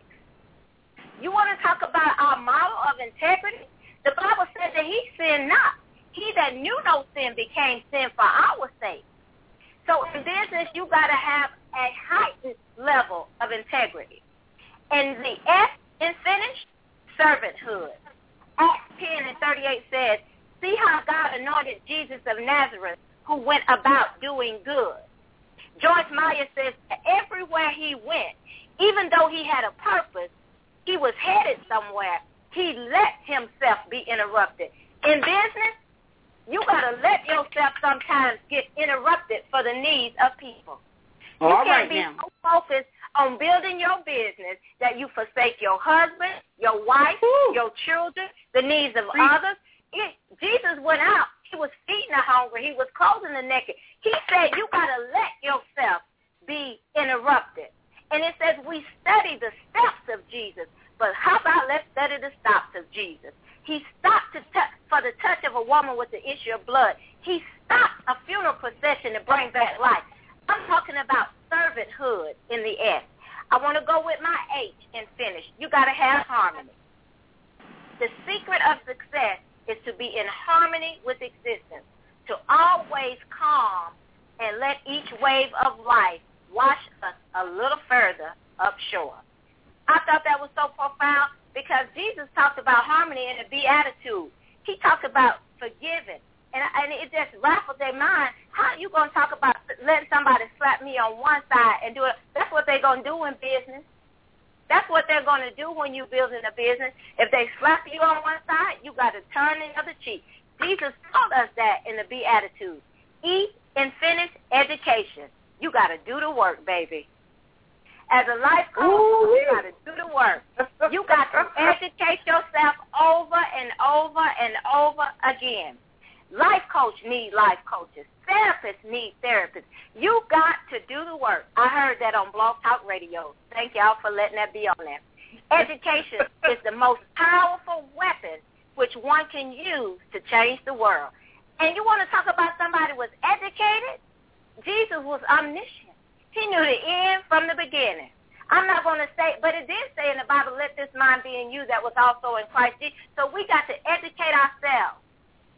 You want to talk about our model of integrity? The Bible says that he sinned not. He that knew no sin became sin for our sake. So in business, you got to have a heightened level of integrity. And the S in finished, servanthood. Acts ten and thirty-eight says, see how God anointed Jesus of Nazareth, who went about doing good. Joyce Meyer says, everywhere he went, even though he had a purpose, he was headed somewhere, he let himself be interrupted. In business, you got to let yourself sometimes get interrupted for the needs of people. All you can't right be now. so focused on building your business that you forsake your husband, your wife, Woo. your children, the needs of Please. others. It, Jesus went out. He was feeding the hungry. He was clothing the naked. He said you got to let yourself be interrupted. And it says we study the steps of Jesus. But how about let's study the stops of Jesus? He stopped to t- for the touch of a woman with the issue of blood. He stopped a funeral procession to bring back life. I'm talking about servanthood in the S. I want to go with my H and finish. You got to have harmony. The secret of success is to be in harmony with existence, to always calm and let each wave of life wash us a little further upshore. I thought that was so profound because Jesus talked about harmony in the Beatitude. He talked about forgiving. And, and it just raffled their mind. How are you going to talk about letting somebody slap me on one side and do it? That's what they're going to do in business. That's what they're going to do when you're building a business. If they slap you on one side, you got to turn the other cheek. Jesus told us that in the Beatitudes. Eat and finish education. You got to do the work, baby. As a life coach, Ooh, you got to do the work. You got to educate yourself over and over and over again. Life coach need life coaches. Therapists need therapists. You got to do the work. I heard that on Blog Talk Radio. Thank y'all for letting that be on there. Education is the most powerful weapon which one can use to change the world. And you want to talk about somebody who was educated? Jesus was omniscient. He knew the end from the beginning. I'm not going to say, but it did say in the Bible, let this mind be in you that was also in Christ Jesus. So we got to educate ourselves.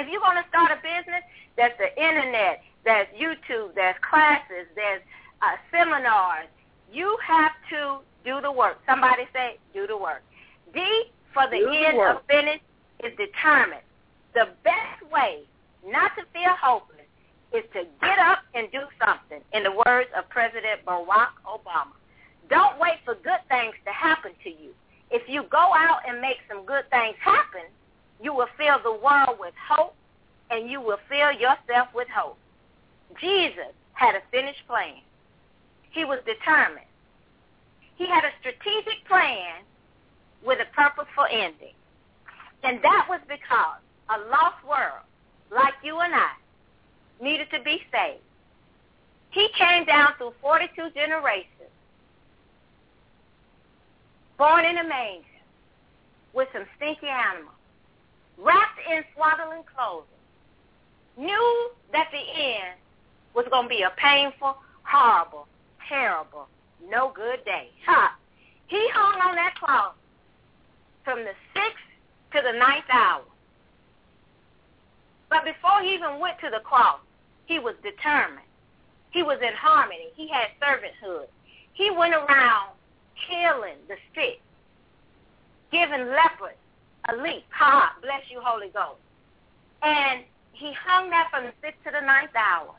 If you're going to start a business, there's the internet, there's YouTube, there's classes, there's uh, seminars. You have to do the work. Somebody say, do the work. D for the do end the of finish is determined. The best way not to feel hopeless is to get up and do something, in the words of President Barack Obama. Don't wait for good things to happen to you. If you go out and make some good things happen, you will fill the world with hope, and you will fill yourself with hope. Jesus had a finished plan. He was determined. He had a strategic plan with a purposeful ending. And that was because a lost world, like you and I, needed to be saved. He came down through forty-two generations, born in a manger with some stinky animals, wrapped in swaddling clothing, knew that the end was going to be a painful, horrible, terrible, no good day. Ha! He hung on that cross from the sixth to the ninth hour. But before he even went to the cross, he was determined. He was in harmony. He had servanthood. He went around healing the sick, giving lepers a leap. Ha! Bless you, Holy Ghost. And he hung there from the sixth to the ninth hour.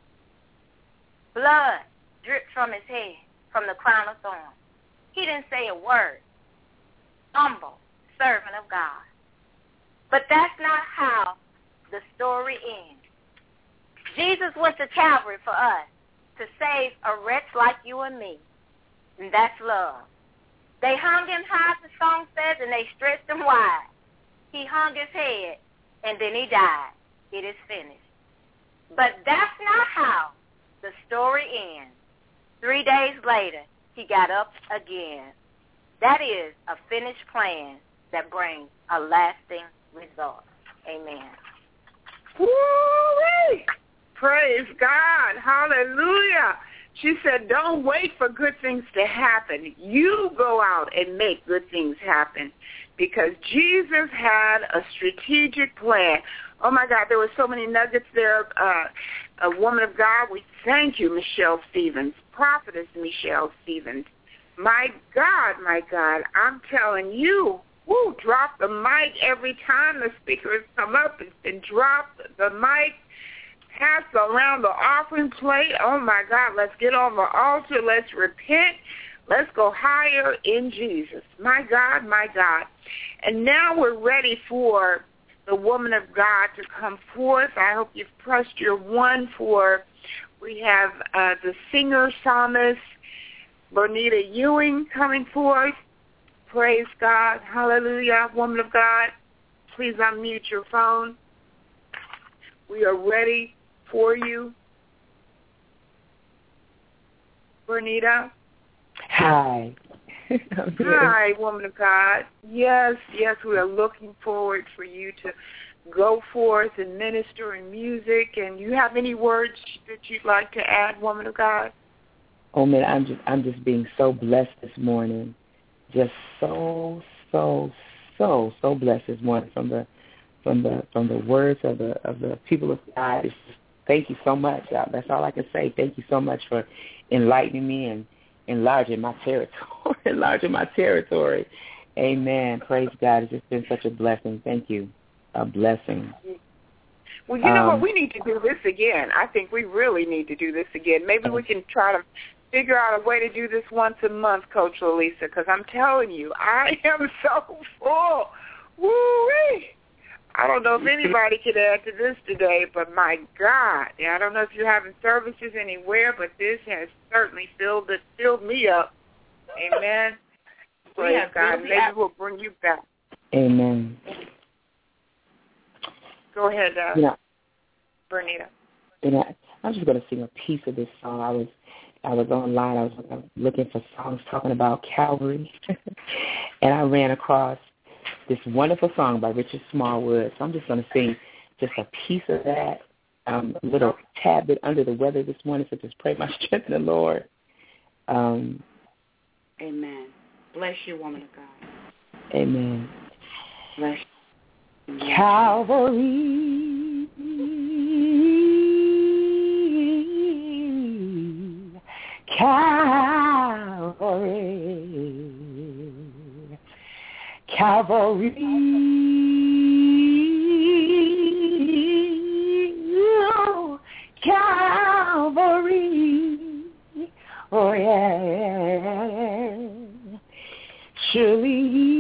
Blood dripped from his head, from the crown of thorns. He didn't say a word. Humble servant of God. But that's not how the story ends. Jesus went to Calvary for us to save a wretch like you and me. And that's love. They hung him high, the song says, and they stretched him wide. He hung his head, and then he died. It is finished. But that's not how the story ends. Three days later, he got up again. That is a finished plan that brings a lasting result. Amen. Woo-wee! Praise God. Hallelujah. She said, don't wait for good things to happen. You go out and make good things happen, because Jesus had a strategic plan. Oh, my God, there were so many nuggets there. Uh, a woman of God, we thank you, Michelle Stevens, prophetess Michelle Stevens. My God, my God, I'm telling you, woo, drop the mic every time the speakers come up and, and drop the mic. Pass around the offering plate. Oh, my God, let's get on the altar. Let's repent. Let's go higher in Jesus. My God, my God. And now we're ready for the woman of God to come forth. I hope you've pressed your one for, we have uh, the singer, psalmist, Bonita Ewing coming forth. Praise God. Hallelujah. Woman of God, please unmute your phone. We are ready for you. Bernita. Hi. Hi, woman of God. Yes, yes, we are looking forward for you to go forth and minister in music. And you have any words that you'd like to add, woman of God? Oh, man, I'm just I'm just being so blessed this morning. Just so, so, so, so blessed this morning from the from the from the words of the of the people of God. It's just, thank you so much. That's all I can say. Thank you so much for enlightening me and enlarging my territory. enlarging my territory. Amen. Praise God. It's just been such a blessing. Thank you. A blessing. Well, you know um, what? We need to do this again. I think we really need to do this again. Maybe we can try to figure out a way to do this once a month, Coach Lalisa, because I'm telling you, I am so full. Woo-wee. I don't know if anybody could add to this today, but my God, I don't know if you're having services anywhere, but this has certainly filled it, filled me up. Amen. Praise God. Maybe we'll bring you back. Amen. Go ahead, uh, yeah. Bernita. And I, I'm just going to sing a piece of this song. I was I was online. I was looking for songs talking about Calvary, and I ran across this wonderful song by Richard Smallwood. So I'm just going to sing just a piece of that. Um, a little tad bit under the weather this morning, so just pray my strength in the Lord. Um, Amen. Bless you, woman of God. Amen. Bless you. Calvary, Calvary, Calvary, oh, Calvary, oh yeah, surely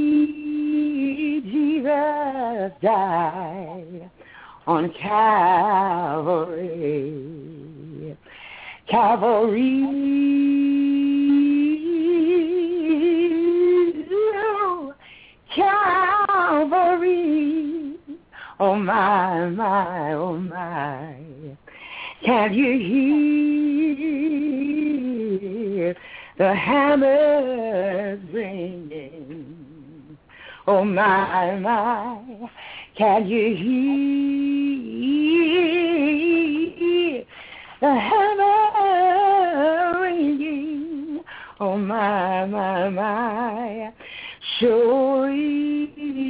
Jesus died on Calvary, Calvary, oh, Calvary, oh my, my, oh my, can you hear the hammers ringing? Oh my, my, can you hear the hammer ringing? Oh my, my, my, surely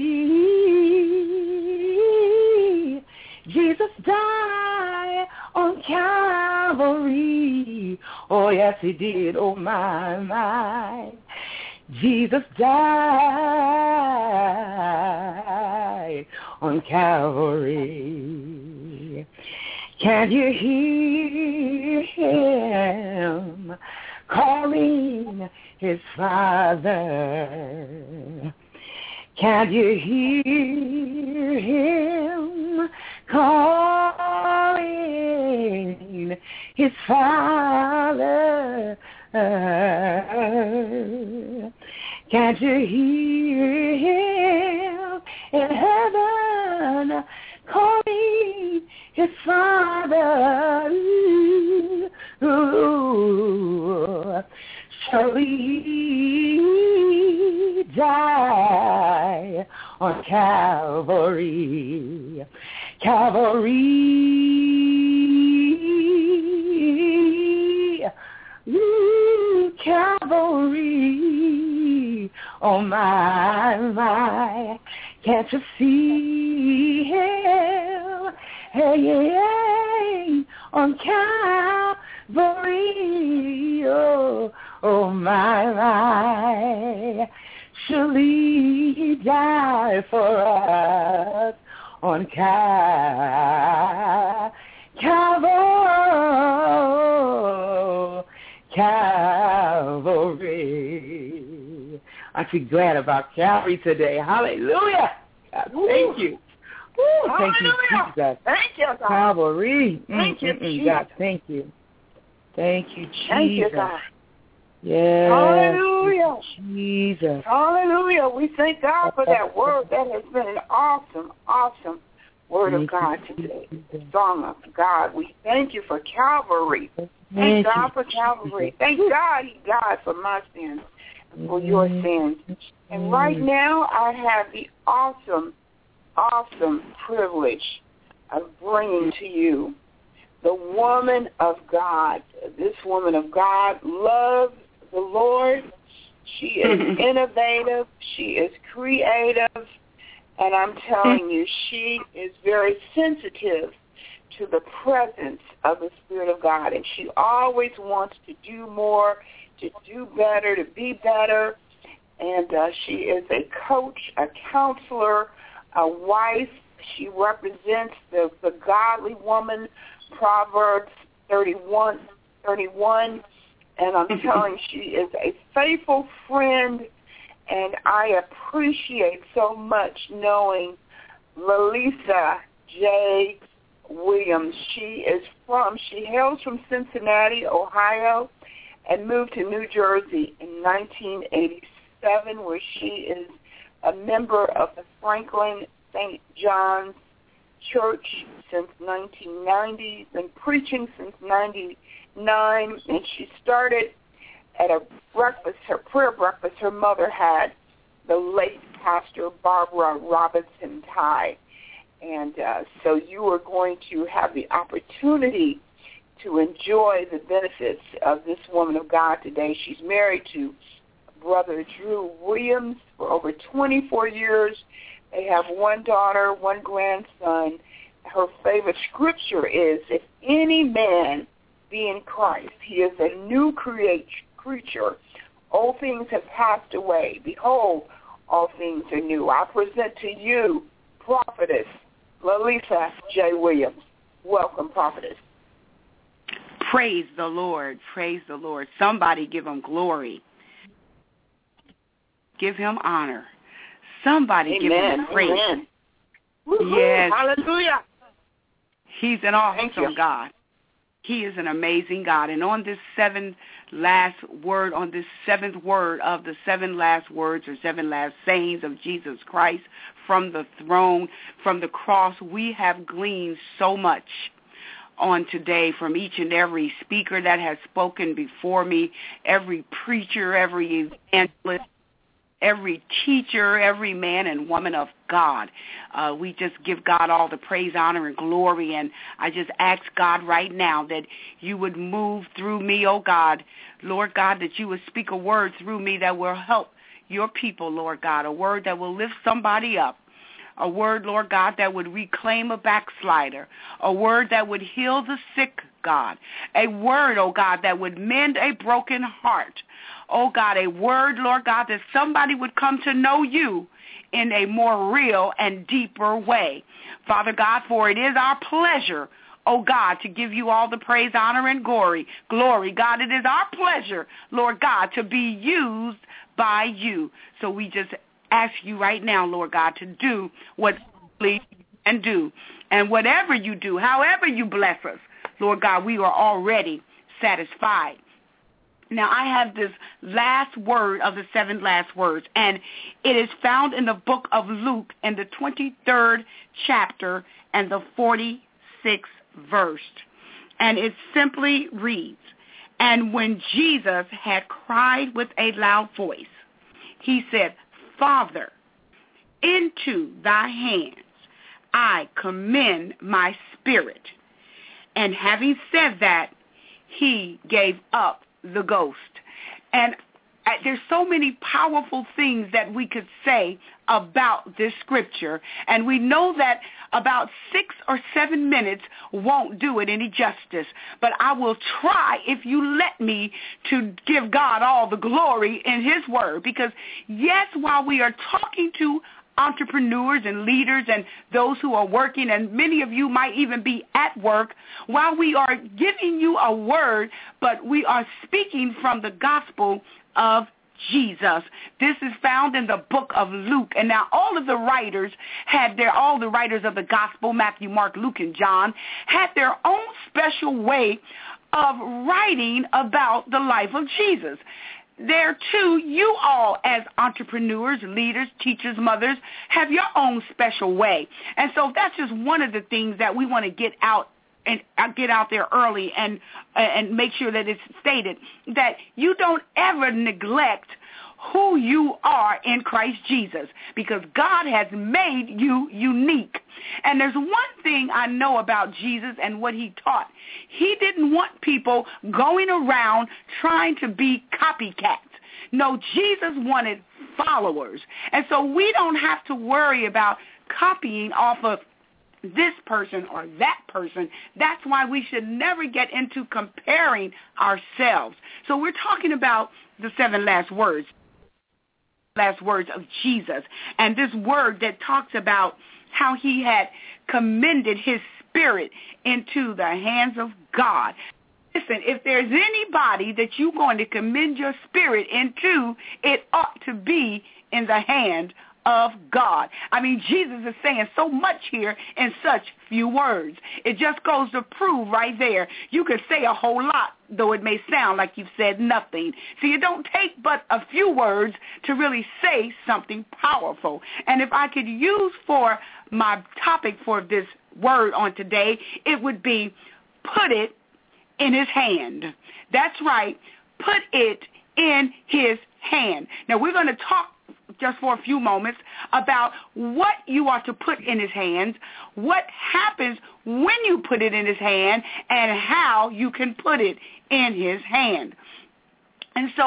Jesus died on Calvary. Oh yes, he did. Oh my, my, Jesus died on Calvary. Can you hear him calling his Father? Can you hear him calling his Father? Can't you hear him in heaven calling his Father? Ooh, shall he die on Calvary? Calvary, ooh, Calvary, oh my, my, can't you see him? Hey, hey, hey, on Calvary, oh, oh my, my, surely he died for us on Cal- Calvary, Calvary. Aren't you glad about Calvary today? Hallelujah. God, thank you. Woo, thank you, Jesus. Thank you, God. Calvary. Thank you, Mm-mm-mm. Jesus. God, thank you. Thank you, Jesus. Thank you, God. Yes. Hallelujah. Jesus. Hallelujah. We thank God for that word. That has been an awesome, awesome word Thank of God you, today. Jesus. Song of God. We thank you for Calvary. Thank, Thank God you, for Calvary. Jesus. Thank God he died for my sins and for your sins. And right now I have the awesome, awesome privilege of bringing to you the woman of God. This woman of God loves the Lord. She is innovative. She is creative. And I'm telling you, she is very sensitive to the presence of the Spirit of God. And she always wants to do more, to do better, to be better. And uh, she is a coach, a counselor, a wife. She represents the, the godly woman, Proverbs thirty-one, thirty-one. And I'm telling you, she is a faithful friend. And I appreciate so much knowing Lalisa J. Williams. She is from, she hails from Cincinnati, Ohio, and moved to New Jersey in nineteen eighty-seven, where she is a member of the Franklin Saint John's Church since nineteen ninety, been preaching since ninety-nine, and she started at a breakfast, her prayer breakfast her mother had, the late Pastor Barbara Robinson Ty. And uh, so you are going to have the opportunity to enjoy the benefits of this woman of God today. She's married to Brother Drew Williams for over twenty-four years. They have one daughter, one grandson. Her favorite scripture is, if any man be in Christ. He is a new create, creature. Old things have passed away. Behold, all things are new. I present to you Prophetess Lalisa J. Williams. Welcome, Prophetess. Praise the Lord. Praise the Lord. Somebody give him glory. Give him honor. Somebody Amen. give him praise. Amen. Yes. Hallelujah. He's an awesome God. He is an amazing God. And on this seventh last word, on this seventh word of the seven last words or seven last sayings of Jesus Christ from the throne, from the cross, we have gleaned so much on today from each and every speaker that has spoken before me, every preacher, every evangelist, every teacher, every man and woman of God. Uh, we just give God all the praise, honor, and glory, and I just ask God right now that you would move through me, oh God. Lord God, that you would speak a word through me that will help your people, Lord God, a word that will lift somebody up, a word, Lord God, that would reclaim a backslider, a word that would heal the sick, God, a word, oh God, that would mend a broken heart, oh God, a word, Lord God, that somebody would come to know you in a more real and deeper way. Father God, for it is our pleasure, oh God, to give you all the praise, honor, and glory. Glory, God, it is our pleasure, Lord God, to be used by you. So we just ask you right now, Lord God, to do what you please and do. And whatever you do, however you bless us, Lord God, we are already satisfied. Now, I have this last word of the seven last words, and it is found in the book of Luke in the twenty-third chapter and the forty-sixth verse. And it simply reads, "And when Jesus had cried with a loud voice, he said, Father, into thy hands I commend my spirit. And having said that, he gave up the ghost." And uh, there's so many powerful things that we could say about this scripture. And we know that about six or seven minutes won't do it any justice. But I will try, if you let me, to give God all the glory in his word. Because, yes, while we are talking to entrepreneurs and leaders and those who are working, and many of you might even be at work, while we are giving you a word, but we are speaking from the gospel of Jesus. This is found in the book of Luke. And now all of the writers had their, all the writers of the gospel, Matthew, Mark, Luke, and John, had their own special way of writing about the life of Jesus. There, too, you all as entrepreneurs, leaders, teachers, mothers, have your own special way. And so that's just one of the things that we want to get out and get out there early and and make sure that it's stated, that you don't ever neglect who you are in Christ Jesus, because God has made you unique. And there's one thing I know about Jesus and what he taught. He didn't want people going around trying to be copycats. No, Jesus wanted followers. And so we don't have to worry about copying off of this person or that person. That's why we should never get into comparing ourselves. So we're talking about the seven last words. last words of Jesus, and this word that talks about how he had commended his spirit into the hands of God. Listen, if there's anybody that you're going to commend your spirit into, it ought to be in the hand of God. I mean, Jesus is saying so much here in such few words. It just goes to prove right there. You could say a whole lot, though it may sound like you've said nothing. See, it don't take but a few words to really say something powerful. And if I could use for my topic for this word on today, it would be put it in his hand. That's right. Put it in his hand. Now, we're going to talk just for a few moments about what you are to put in his hands, what happens when you put it in his hand, and how you can put it in his hand. And so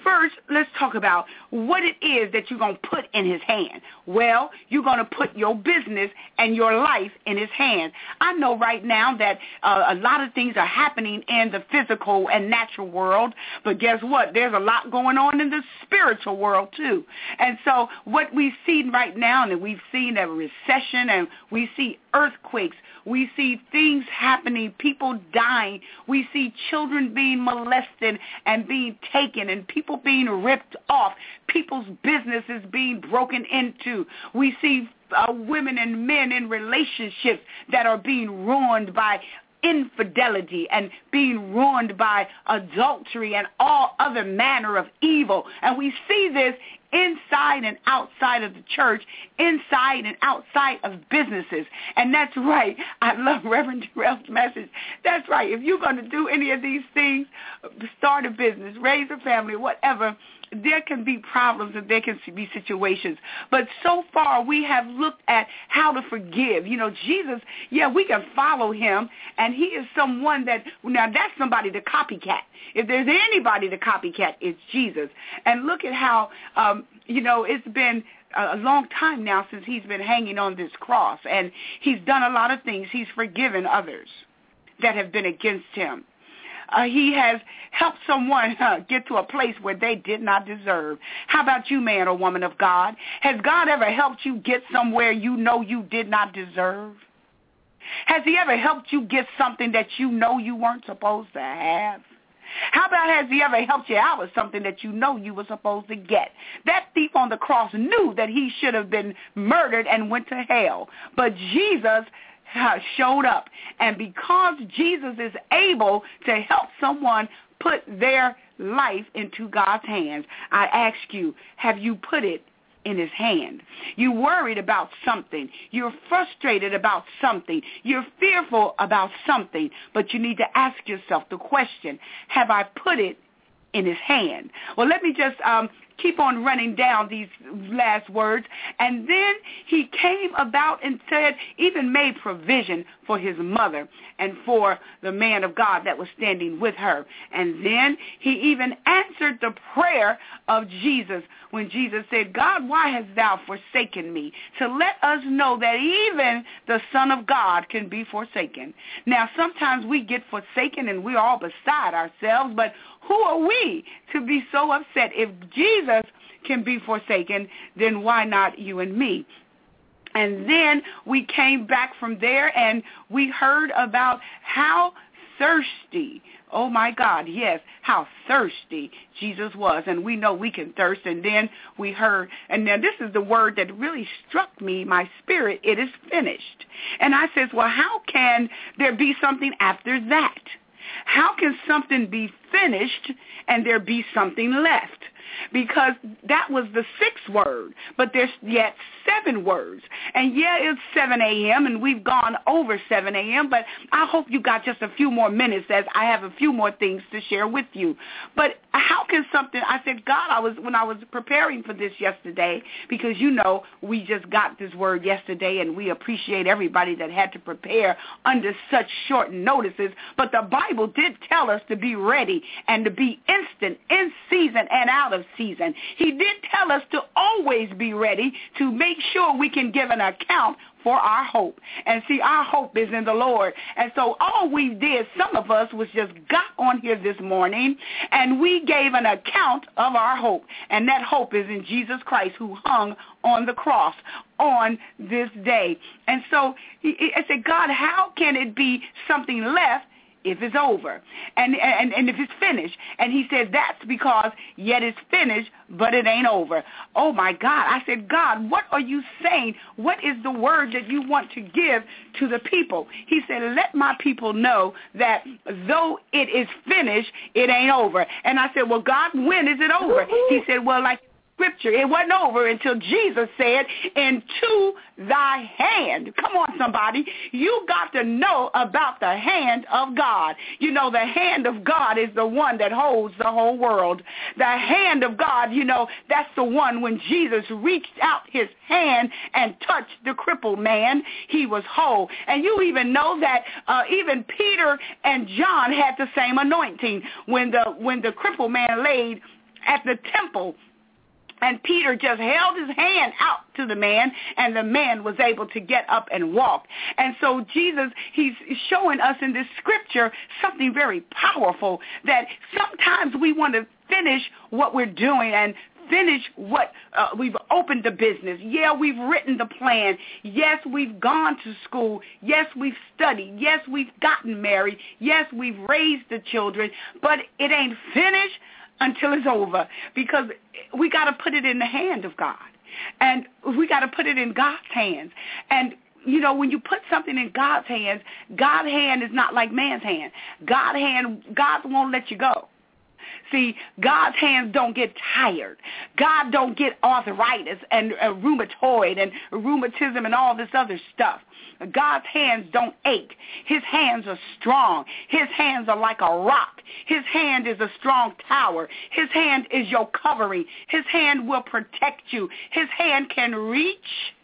first, let's talk about what it is that you're going to put in his hand. Well, you're going to put your business and your life in his hand. I know right now that uh, a lot of things are happening in the physical and natural world, but guess what? There's a lot going on in the spiritual world too. And so what we see right now, and we've seen a recession, and we see earthquakes, we see things happening, people dying, we see children being molested and being taken, and people being ripped off, people's businesses being broken into. We see uh, women and men in relationships that are being ruined by infidelity and being ruined by adultery and all other manner of evil. And we see this inside and outside of the church, inside and outside of businesses. And that's right. I love Reverend Terrell's message. That's right. If you're going to do any of these things, start a business, raise a family, whatever, there can be problems and there can be situations. But so far we have looked at how to forgive. You know, Jesus, yeah, we can follow him, and he is someone that, now that's somebody to copycat. If there's anybody to copycat, it's Jesus. And look at how, um, you know, it's been a long time now since he's been hanging on this cross, and he's done a lot of things. He's forgiven others that have been against him. Uh, he has helped someone uh, get to a place where they did not deserve. How about you, man or woman of God? Has God ever helped you get somewhere you know you did not deserve? Has he ever helped you get something that you know you weren't supposed to have? How about has he ever helped you out with something that you know you were supposed to get? That thief on the cross knew that he should have been murdered and went to hell. But Jesus showed up. And because Jesus is able to help someone put their life into God's hands, I ask you, have you put it in his hand? You're worried about something. You're frustrated about something. You're fearful about something. But you need to ask yourself the question, have I put it in his hand? Well, let me just um, keep on running down these last words. And then he came about and said, even made provision for his mother and for the man of God that was standing with her. And then he even answered the prayer of Jesus when Jesus said, God, why hast thou forsaken me? To let us know that even the Son of God can be forsaken. Now, sometimes we get forsaken and we're all beside ourselves, but who are we to be so upset? If Jesus can be forsaken, then why not you and me? And then we came back from there and we heard about how thirsty, oh my God, yes, how thirsty Jesus was. And we know we can thirst. And then we heard, and now this is the word that really struck me, my spirit, it is finished. And I says, well, how can there be something after that? How can something be finished and there be something left? Because that was the sixth word, but there's yet seven words. And yeah, it's seven a.m. and we've gone over seven a.m., but I hope you got just a few more minutes as I have a few more things to share with you. But how can something, I said, God, I was when I was preparing for this yesterday, because you know we just got this word yesterday and we appreciate everybody that had to prepare under such short notices, but the Bible did tell us to be ready and to be instant, in season and out of season. He did tell us to always be ready to make sure we can give an account for our hope. And see, our hope is in the Lord. And so all we did, some of us, was just got on here this morning and we gave an account of our hope. And that hope is in Jesus Christ, who hung on the cross on this day. And so I said, God, how can it be something left if it's over and, and and if it's finished? And he said, that's because yet it's finished, but it ain't over. Oh, my God. I said, God, what are you saying? What is the word that you want to give to the people? He said, let my people know that though it is finished, it ain't over. And I said, well, God, when is it over? He said, well, like Scripture, it wasn't over until Jesus said, into thy hand. Come on, somebody. You got to know about the hand of God. You know, the hand of God is the one that holds the whole world. The hand of God, you know, that's the one when Jesus reached out his hand and touched the crippled man, he was whole. And you even know that uh, even Peter and John had the same anointing. When the when the crippled man laid at the temple, and Peter just held his hand out to the man, and the man was able to get up and walk. And so Jesus, he's showing us in this scripture something very powerful, that sometimes we want to finish what we're doing and finish what uh, we've opened the business. Yeah, we've written the plan. Yes, we've gone to school. Yes, we've studied. Yes, we've gotten married. Yes, we've raised the children, but it ain't finished until it's over, because we got to put it in the hand of God, and we got to put it in God's hands. And you know, when you put something in God's hands, God's hand is not like man's hand. God's hand, God won't let you go. See, God's hands don't get tired. God don't get arthritis and uh, rheumatoid and rheumatism and all this other stuff. God's hands don't ache. His hands are strong. His hands are like a rock. His hand is a strong tower. His hand is your covering. His hand will protect you. His hand can reach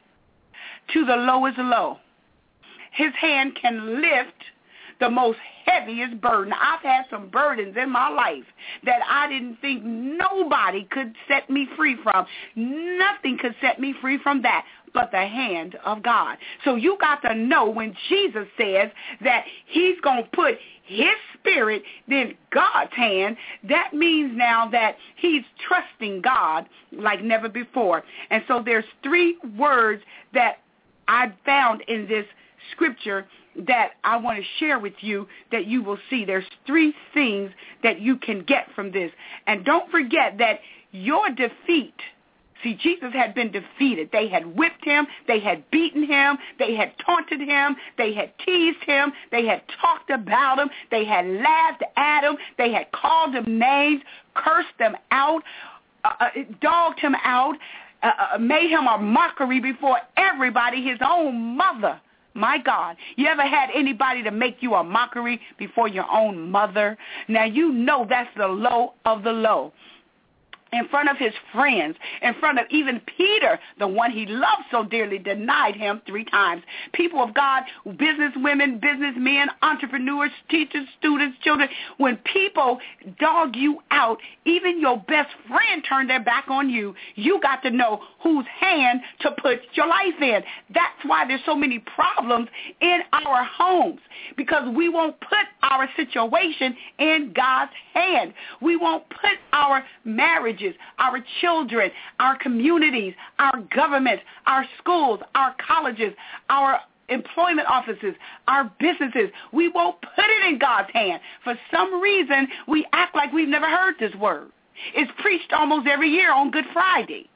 to the lowest low. His hand can lift the most heaviest burden. I've had some burdens in my life that I didn't think nobody could set me free from. Nothing could set me free from that but the hand of God. So you got to know, when Jesus says that he's going to put his spirit in God's hand, that means now that he's trusting God like never before. And so there's three words that I found in this scripture that I want to share with you, that you will see. There's three things that you can get from this. And don't forget that your defeat, see, Jesus had been defeated. They had whipped him. They had beaten him. They had taunted him. They had teased him. They had talked about him. They had laughed at him. They had called him names, cursed him out, uh, dogged him out, uh, made him a mockery before everybody, his own mother. My God, you ever had anybody to make you a mockery before your own mother? Now, you know that's the low of the low. In front of his friends, in front of even Peter, the one he loved so dearly, denied him three times. People of God, business women, businessmen, entrepreneurs, teachers, students, children, when people dog you out, even your best friend turned their back on you, you got to know whose hand to put your life in. That's why there's so many problems in our homes, because we won't put our situation in God's hand. We won't put our marriage, our children, our communities, our government, our schools, our colleges, our employment offices, our businesses. We won't put it in God's hand. For some reason, we act like we've never heard this word. It's preached almost every year on Good Friday.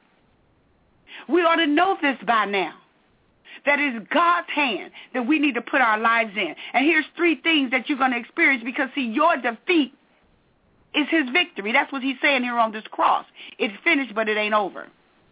We ought to know this by now, that it's God's hand that we need to put our lives in. And here's three things that you're going to experience, because, see, your defeat is his victory. That's what he's saying here on this cross. It's finished, but it ain't over.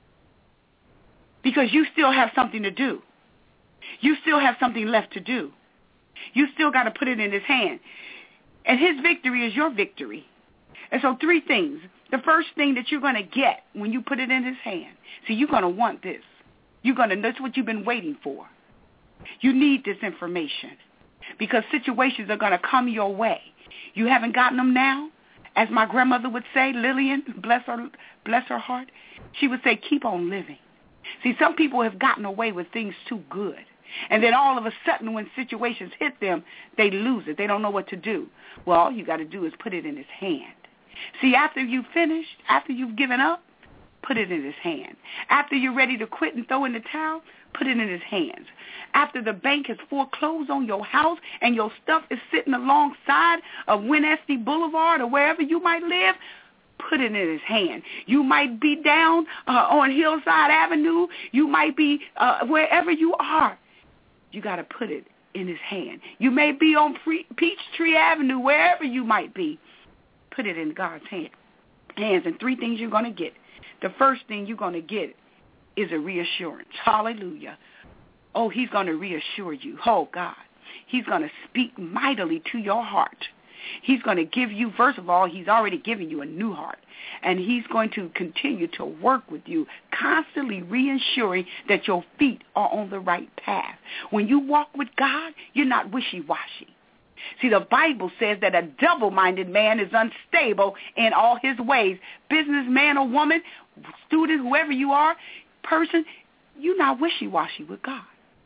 Because you still have something to do. You still have something left to do. You still got to put it in his hand. And his victory is your victory. And so three things. The first thing that you're going to get when you put it in his hand, see, you're going to want this. You're going to, that's what you've been waiting for. You need this information, because situations are going to come your way. You haven't gotten them now. As my grandmother would say, Lillian, bless her, bless her heart, she would say, keep on living. See, some people have gotten away with things too good. And then all of a sudden, when situations hit them, they lose it. They don't know what to do. Well, all you got to do is put it in his hand. See, after you've finished, after you've given up, put it in his hand. After you're ready to quit and throw in the towel, put it in his hands. After the bank has foreclosed on your house and your stuff is sitting alongside of Winnesty Boulevard or wherever you might live, put it in his hand. You might be down uh, on Hillside Avenue. You might be uh, wherever you are. You got to put it in his hand. You may be on Free- Peachtree Avenue, wherever you might be. Put it in God's hand. hands. And three things you're going to get. The first thing you're going to get is a reassurance. Hallelujah. Oh, he's going to reassure you. Oh, God. He's going to speak mightily to your heart. He's going to give you, first of all, he's already given you a new heart. And he's going to continue to work with you, constantly reassuring that your feet are on the right path. When you walk with God, you're not wishy-washy. See, the Bible says that a double-minded man is unstable in all his ways. Businessman or woman, student, whoever you are, person, you're not wishy-washy with God.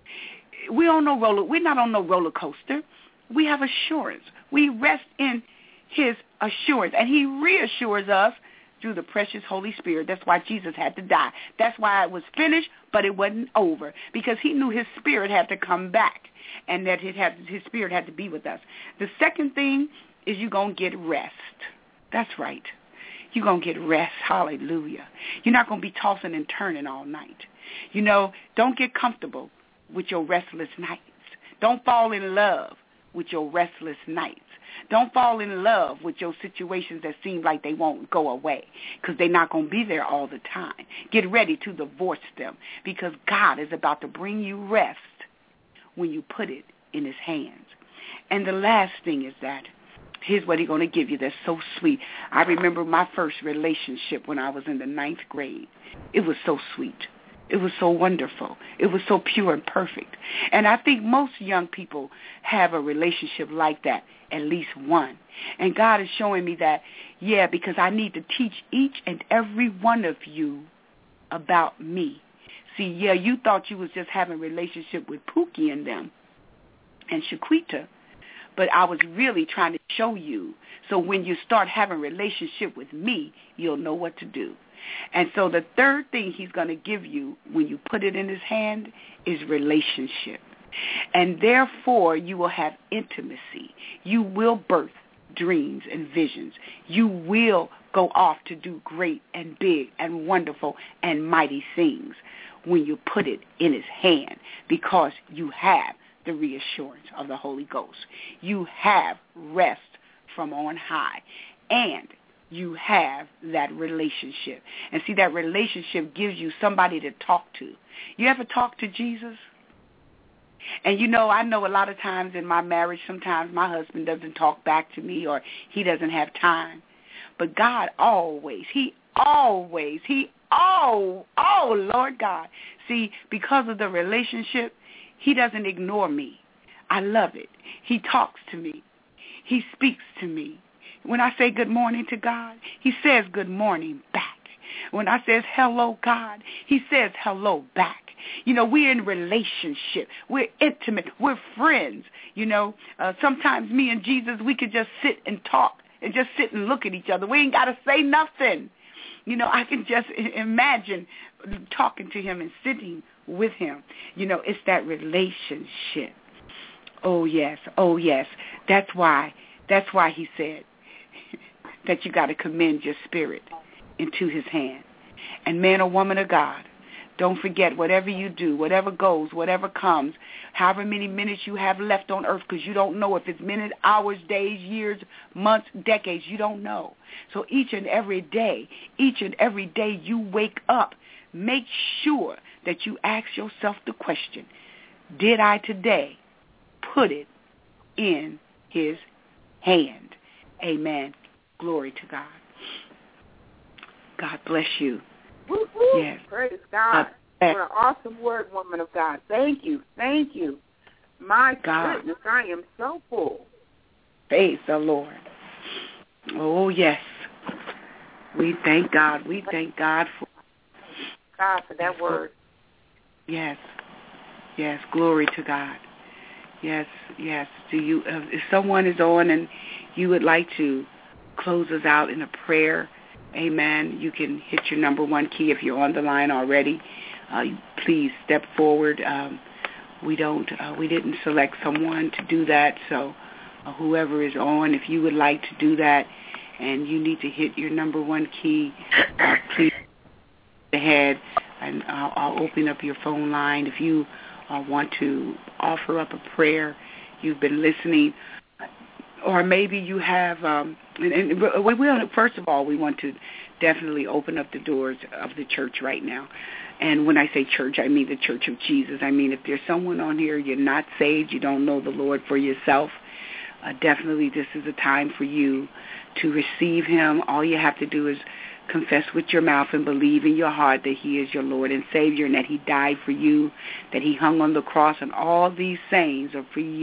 We on no roller, we're not on no roller coaster. We have assurance. We rest in his assurance, and he reassures us through the precious Holy Spirit. That's why Jesus had to die. That's why it was finished, but it wasn't over, because he knew his spirit had to come back, and that it had, his spirit had to be with us. The second thing is you're going to get rest. That's right. You're going to get rest. Hallelujah. You're not going to be tossing and turning all night. You know, don't get comfortable with your restless nights. Don't fall in love with your restless nights. Don't fall in love with your situations that seem like they won't go away, because they're not going to be there all the time. Get ready to divorce them, because God is about to bring you rest when you put it in his hands. And the last thing is that here's what he's going to give you that's so sweet. I remember my first relationship when I was in the ninth grade. It was so sweet. It was so wonderful. It was so pure and perfect. And I think most young people have a relationship like that, at least one. And God is showing me that, yeah, because I need to teach each and every one of you about me. See, yeah, you thought you was just having a relationship with Pookie and them and Shaquita, but I was really trying to show you, so when you start having a relationship with me, you'll know what to do. And so the third thing he's going to give you when you put it in his hand is relationship. And therefore, you will have intimacy. You will birth dreams and visions. You will go off to do great and big and wonderful and mighty things when you put it in his hand, because you have the reassurance of the Holy Ghost. You have rest from on high, and you have that relationship. And see, that relationship gives you somebody to talk to. You ever talk to Jesus? And you know, I know a lot of times in my marriage, sometimes my husband doesn't talk back to me, or he doesn't have time. But God always, he always, he oh, oh, Lord God. See, because of the relationship, he doesn't ignore me. I love it. He talks to me. He speaks to me. When I say good morning to God, he says good morning back. When I says hello, God, he says hello back. You know, we're in relationship. We're intimate. We're friends. You know, uh, sometimes me and Jesus, we could just sit and talk and just sit and look at each other. We ain't got to say nothing. You know, I can just imagine talking to him and sitting with him. You know, it's that relationship. Oh, yes. Oh, yes. That's why. That's why he said that you got to commend your spirit into his hand. And man or woman of God, don't forget, whatever you do, whatever goes, whatever comes, however many minutes you have left on earth, because you don't know if it's minutes, hours, days, years, months, decades, you don't know. So each and every day, each and every day you wake up, make sure that you ask yourself the question, did I today put it in his hand? Amen. Glory to God. God bless you. Woo-hoo. Yes. Praise God. Uh, what an awesome word, woman of God. Thank you. Thank you. My God. goodness, I am so full. Praise the Lord. Oh, yes. We thank God. We thank God for God for that word. Yes. Yes. Glory to God. Yes. Yes. Do you? Uh, if someone is on and you would like to close us out in a prayer, amen, you can hit your number one key if you're on the line already. Uh, please step forward. Um, we don't. Uh, we didn't select someone to do that, so uh, whoever is on, if you would like to do that, and you need to hit your number one key, uh, please go ahead, and I'll, I'll open up your phone line. If you uh, want to offer up a prayer, you've been listening, or maybe you have, um, and, and we will, first of all, we want to definitely open up the doors of the church right now. And when I say church, I mean the Church of Jesus. I mean, if there's someone on here, you're not saved, you don't know the Lord for yourself, uh, definitely this is a time for you to receive him. All you have to do is confess with your mouth and believe in your heart that he is your Lord and Savior, and that he died for you, that he hung on the cross, and all these sayings are for you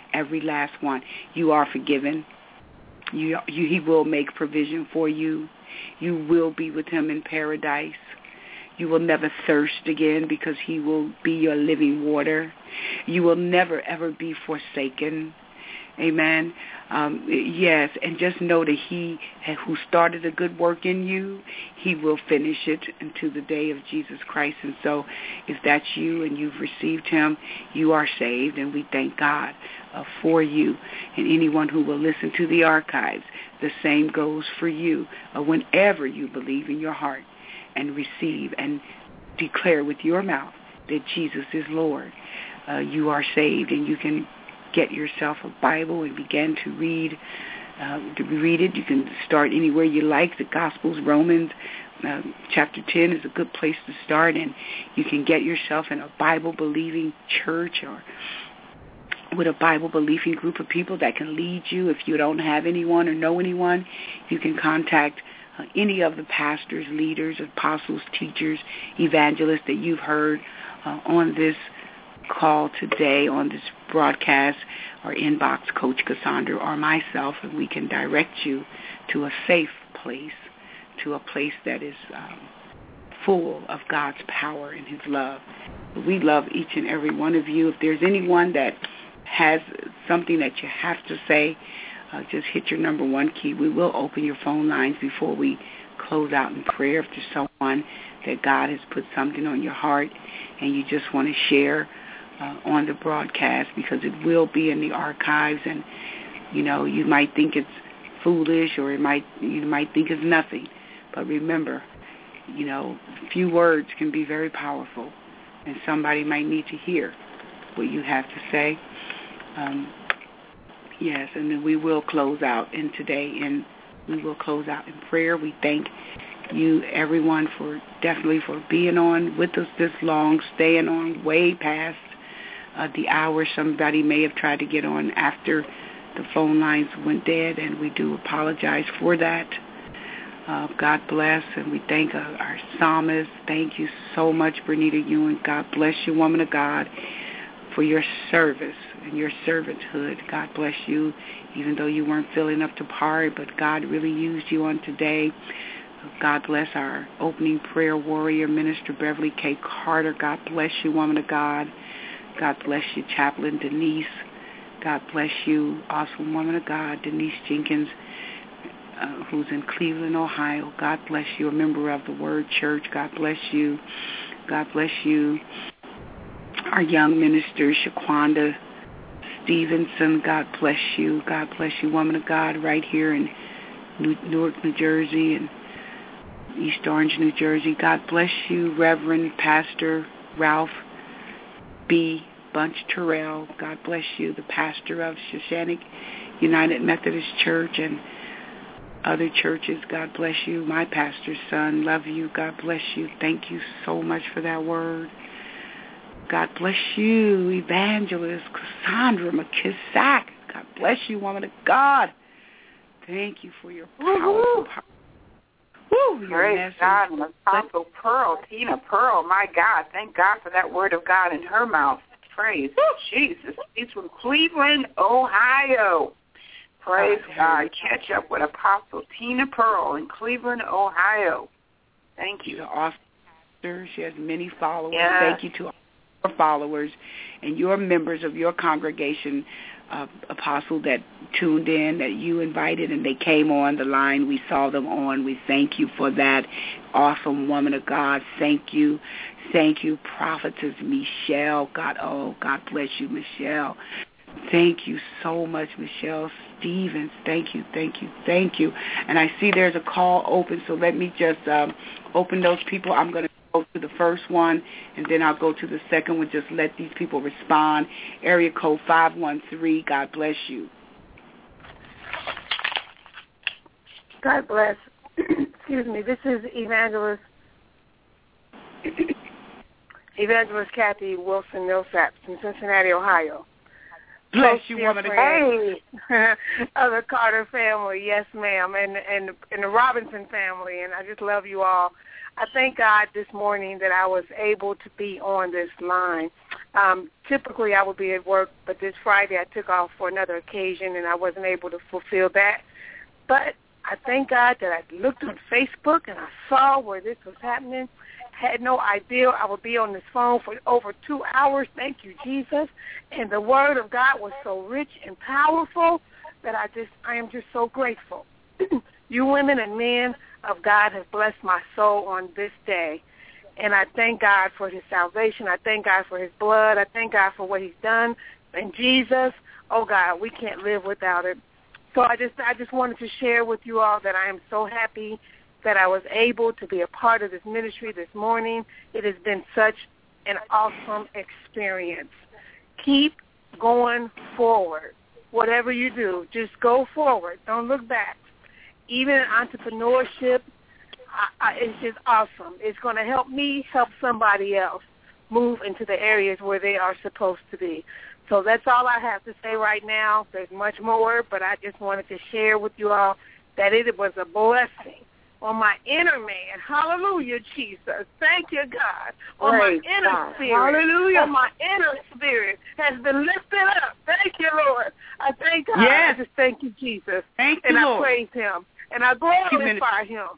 every last one. You are forgiven. You, you, he will make provision for you. You will be with him in paradise. You will never thirst again because he will be your living water. You will never, ever be forsaken. Amen. Um, yes, and just know that he who started a good work in you, he will finish it until the day of Jesus Christ. And so if that's you and you've received him, you are saved, and we thank God uh, for you. And anyone who will listen to the archives, the same goes for you. Uh, whenever you believe in your heart and receive and declare with your mouth that Jesus is Lord, uh, you are saved, and you can get yourself a Bible and begin to read uh, to read it. You can start anywhere you like. The Gospels, Romans, uh, chapter ten is a good place to start, and you can get yourself in a Bible-believing church or with a Bible-believing group of people that can lead you. If you don't have anyone or know anyone, you can contact uh, any of the pastors, leaders, apostles, teachers, evangelists that you've heard uh, on this call today, on this broadcast, or inbox Coach Cassandra or myself, and we can direct you to a safe place, to a place that is um, full of God's power and his love. We love each and every one of you. If there's anyone that has something that you have to say, uh, just hit your number one key. We will open your phone lines before we close out in prayer. If there's someone that God has put something on your heart and you just want to share Uh, on the broadcast, because it will be in the archives, and you know you might think it's foolish, or it might you might think it's nothing, but remember, you know, few words can be very powerful, and somebody might need to hear what you have to say. Um, yes, and then we will close out in today, and we will close out in prayer. We thank you, everyone, for definitely for being on with us this long, staying on way past Uh, the hour. Somebody may have tried to get on after the phone lines went dead, and we do apologize for that. Uh, God bless, and we thank uh, our psalmist. Thank you so much, Bernita Ewing. God bless you, woman of God, for your service and your servanthood. God bless you, even though you weren't feeling up to par, but God really used you on today. God bless our opening prayer warrior, Minister Beverly K. Carter. God bless you, woman of God. God bless you, Chaplain Denise. God bless you, awesome woman of God, Denise Jenkins, uh, who's in Cleveland, Ohio. God bless you, a member of the Word Church. God bless you. God bless you, our young minister, Shaquanda Stevenson. God bless you. God bless you, woman of God, right here in New- Newark, New Jersey, and East Orange, New Jersey. God bless you, Reverend Pastor Ralph B. Bunch Terrell. God bless you, the pastor of Shoshanic United Methodist Church and other churches. God bless you, my pastor's son. Love you. God bless you. Thank you so much for that word. God bless you, Evangelist Cassandra McKissack. God bless you, woman of God. Thank you for your powerful power. Woo, your Praise message. God. And Apostle Pearl, Tina Pearl, my God. Thank God for that word of God in her mouth. Praise Jesus. She's from Cleveland, Ohio. Praise God. Catch up with Apostle Tina Pearl in Cleveland, Ohio. Thank you. She's an awesome. She has many followers. Yes. Thank you to all your followers and your members of your congregation, uh, Apostle, that tuned in, that you invited, and they came on the line. We saw them on. We thank you for that. Awesome woman of God. Thank you. Thank you, Prophetess Michelle. God, oh, God bless you, Michelle. Thank you so much, Michelle Stevens. Thank you, thank you, thank you. And I see there's a call open, so let me just um, open those people. I'm going to go to the first one, and then I'll go to the second one. Just let these people respond. Area code five one three. God bless you. God bless. Excuse me. This is Evangelist Evangelist Kathy Wilson Millsap from Cincinnati, Ohio. Bless you, woman of God. Of the Carter family, yes, ma'am, and, and and the Robinson family, and I just love you all. I thank God this morning that I was able to be on this line. Um, typically, I would be at work, but this Friday I took off for another occasion, and I wasn't able to fulfill that. But I thank God that I looked on Facebook and I saw where this was happening. Had no idea I would be on this phone for over two hours. Thank you, Jesus. And the Word of God was so rich and powerful that I just, I am just so grateful. You women and men of God have blessed my soul on this day. And I thank God for his salvation. I thank God for his blood. I thank God for what he's done. And Jesus, oh God, we can't live without it. So I just I just wanted to share with you all that I am so happy that I was able to be a part of this ministry this morning. It has been such an awesome experience. Keep going forward. Whatever you do, just go forward. Don't look back. Even in entrepreneurship, I, I, it's just awesome. It's going to help me help somebody else move into the areas where they are supposed to be. So that's all I have to say right now. There's much more, but I just wanted to share with you all that it was a blessing on my inner man. Hallelujah, Jesus. Thank you, God. On Praise my inner God. spirit. Hallelujah. On my inner spirit has been lifted up. Thank you, Lord. I thank God. Yes. I just thank you, Jesus. Thank and you, I Lord. praise him. And I glorify him.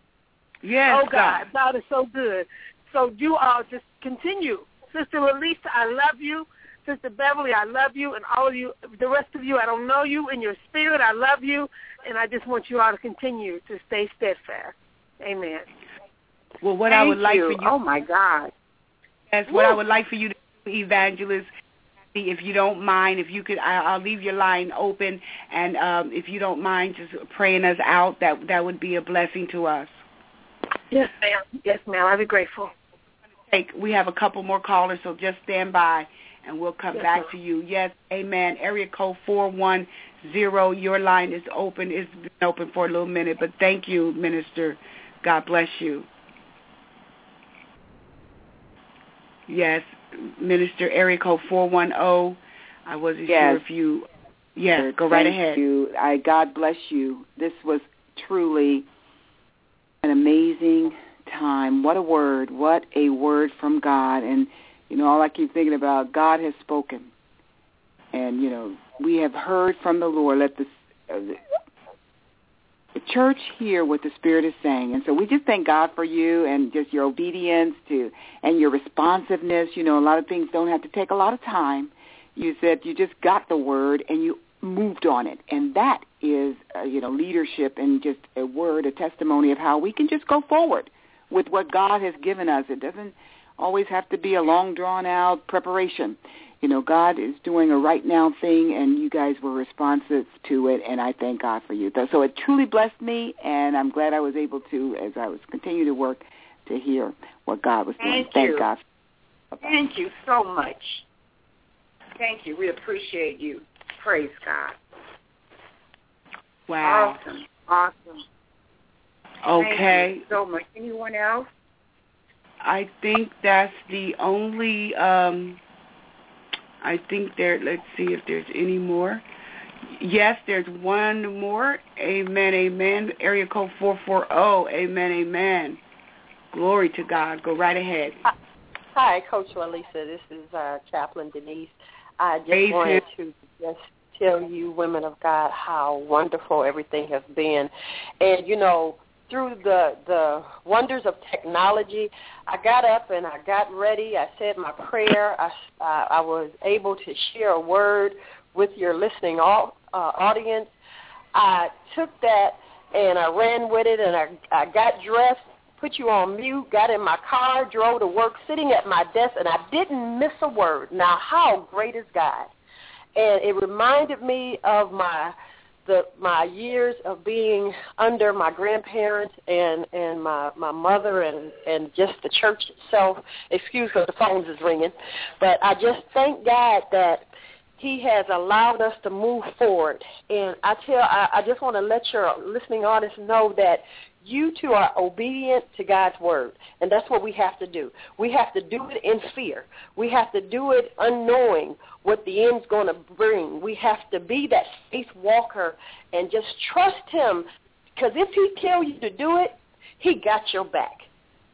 Yes, oh, God. God. God is so good. So you all just continue. Sister Lisa, I love you. Sister Beverly, I love you. And all of you, the rest of you, I don't know you. In your spirit, I love you. And I just want you all to continue to stay steadfast. Amen. Well, what Thank I would like you. for you. Oh, my God. Yes, what Woo. I would like for you to do, Evangelist, if you don't mind, if you could, I, I'll leave your line open. And um, if you don't mind just praying us out, that that would be a blessing to us. Yes, ma'am. Yes, ma'am. I'd be grateful. Take, we have a couple more callers, so just stand by, and we'll come yes, back ma'am. to you. Yes, amen. Area code four one zero, your line is open. It's been open for a little minute, but thank you, Minister. God bless you. Yes, Minister, area code four one zero. I wasn't yes. sure if you, yes, go right Thank ahead. You. I, God bless you. This was truly an amazing time. What a word. What a word from God. And, you know, all I keep thinking about, God has spoken. And, you know, we have heard from the Lord. Let the, uh, the, the church hear what the Spirit is saying. And so we just thank God for you and just your obedience to and your responsiveness. You know, a lot of things don't have to take a lot of time. You said you just got the word and you moved on it. And that is, uh, you know, leadership and just a word, a testimony of how we can just go forward with what God has given us. It doesn't always have to be a long, drawn-out preparation. You know, God is doing a right-now thing, and you guys were responsive to it, and I thank God for you. So it truly blessed me, and I'm glad I was able to, as I was continuing to work, to hear what God was doing. Thank, thank you. God. Thank you so much. Thank you. We appreciate you. Praise God. Wow. Awesome. Awesome. Okay. Thank you so much. Anyone else? I think that's the only, um, I think there, let's see if there's any more. Yes, there's one more. Amen, amen. Area code four four zero. Amen, amen. Glory to God. Go right ahead. Hi, Coach Lalisa. This is uh, Chaplain Denise. I just Praise wanted him. to just tell you, women of God, how wonderful everything has been. And, you know, through the the wonders of technology, I got up and I got ready. I said my prayer. I, uh, I was able to share a word with your listening all, uh, audience. I took that and I ran with it, and I, I got dressed, put you on mute, got in my car, drove to work, sitting at my desk, and I didn't miss a word. Now, how great is God? And it reminded me of my the my years of being under my grandparents and, and my, my mother and, and just the church itself. Excuse me, the phones is ringing. But I just thank God that he has allowed us to move forward. And I tell, I, I just want to let your listening audience know that you too are obedient to God's word, and that's what we have to do. We have to do it in fear. We have to do it unknowing what the end's going to bring. We have to be that faith walker and just trust him, because if he tells you to do it, he got your back.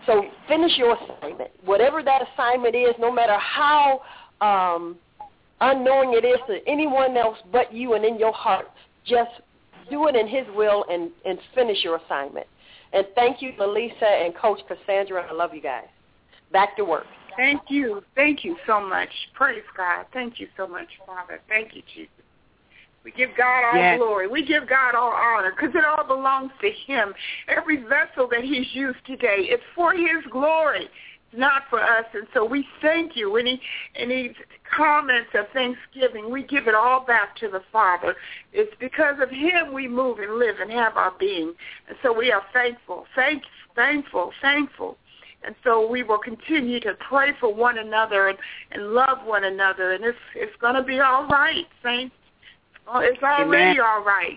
So finish your assignment. Whatever that assignment is, no matter how um, unknowing it is to anyone else but you and in your heart, just do it in his will and, and finish your assignment. And thank you, Melissa and Coach Cassandra. I love you guys. Back to work. Thank you. Thank you so much. Praise God. Thank you so much, Father. Thank you, Jesus. We give God all yes. glory. We give God all honor because it all belongs to him. Every vessel that he's used today is for his glory, not for us. And so we thank you. Any, any comments of thanksgiving, we give it all back to the Father. It's because of him we move and live and have our being. And so we are thankful, thank, thankful, thankful. And so we will continue to pray for one another and, and love one another. And it's, it's going to be all right, saints. Oh, it's already Amen. all right.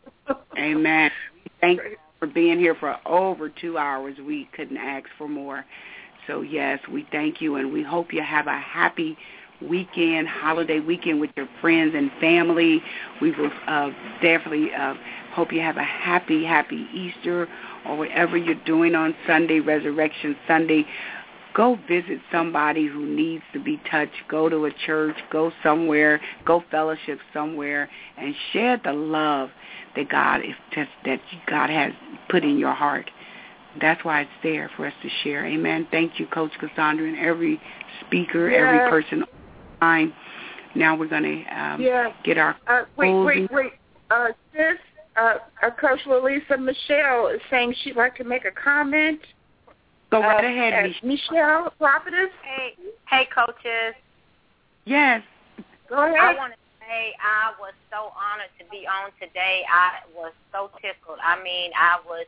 Amen. Thank you for being here for over two hours. We couldn't ask for more. So, yes, we thank you, and we hope you have a happy weekend, holiday weekend with your friends and family. We will uh, definitely uh, hope you have a happy, happy Easter or whatever you're doing on Sunday, Resurrection Sunday. Go visit somebody who needs to be touched. Go to a church. Go somewhere. Go fellowship somewhere, and share the love that God is just, that God has put in your heart. That's why it's there for us to share. Amen. Thank you, Coach Cassandra, and every speaker, yes. every person online. Now we're going to um, yes. get our uh, wait, closing. wait, wait. Uh, sis, uh, uh, Coach Lalisa Michelle is saying she'd like to make a comment. Go right uh, ahead, uh, Michelle, prophetess. Hey, hey, coaches. Yes. Go ahead. I want to say I was so honored to be on today. I was so tickled. I mean, I was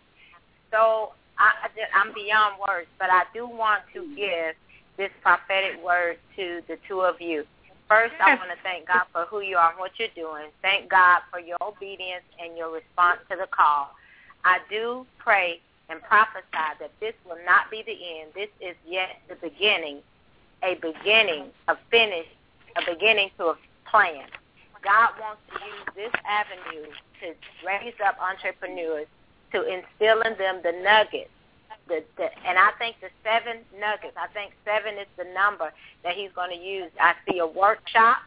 so, I, I'm beyond words, but I do want to give this prophetic word to the two of you. First, I want to thank God for who you are and what you're doing. Thank God for your obedience and your response to the call. I do pray and prophesy that this will not be the end. This is yet the beginning, a beginning, a finish, a beginning to a plan. God wants to use this avenue to raise up entrepreneurs, to instill in them the nuggets. The, the, and I think the seven nuggets, I think seven is the number that he's going to use. I see a workshop.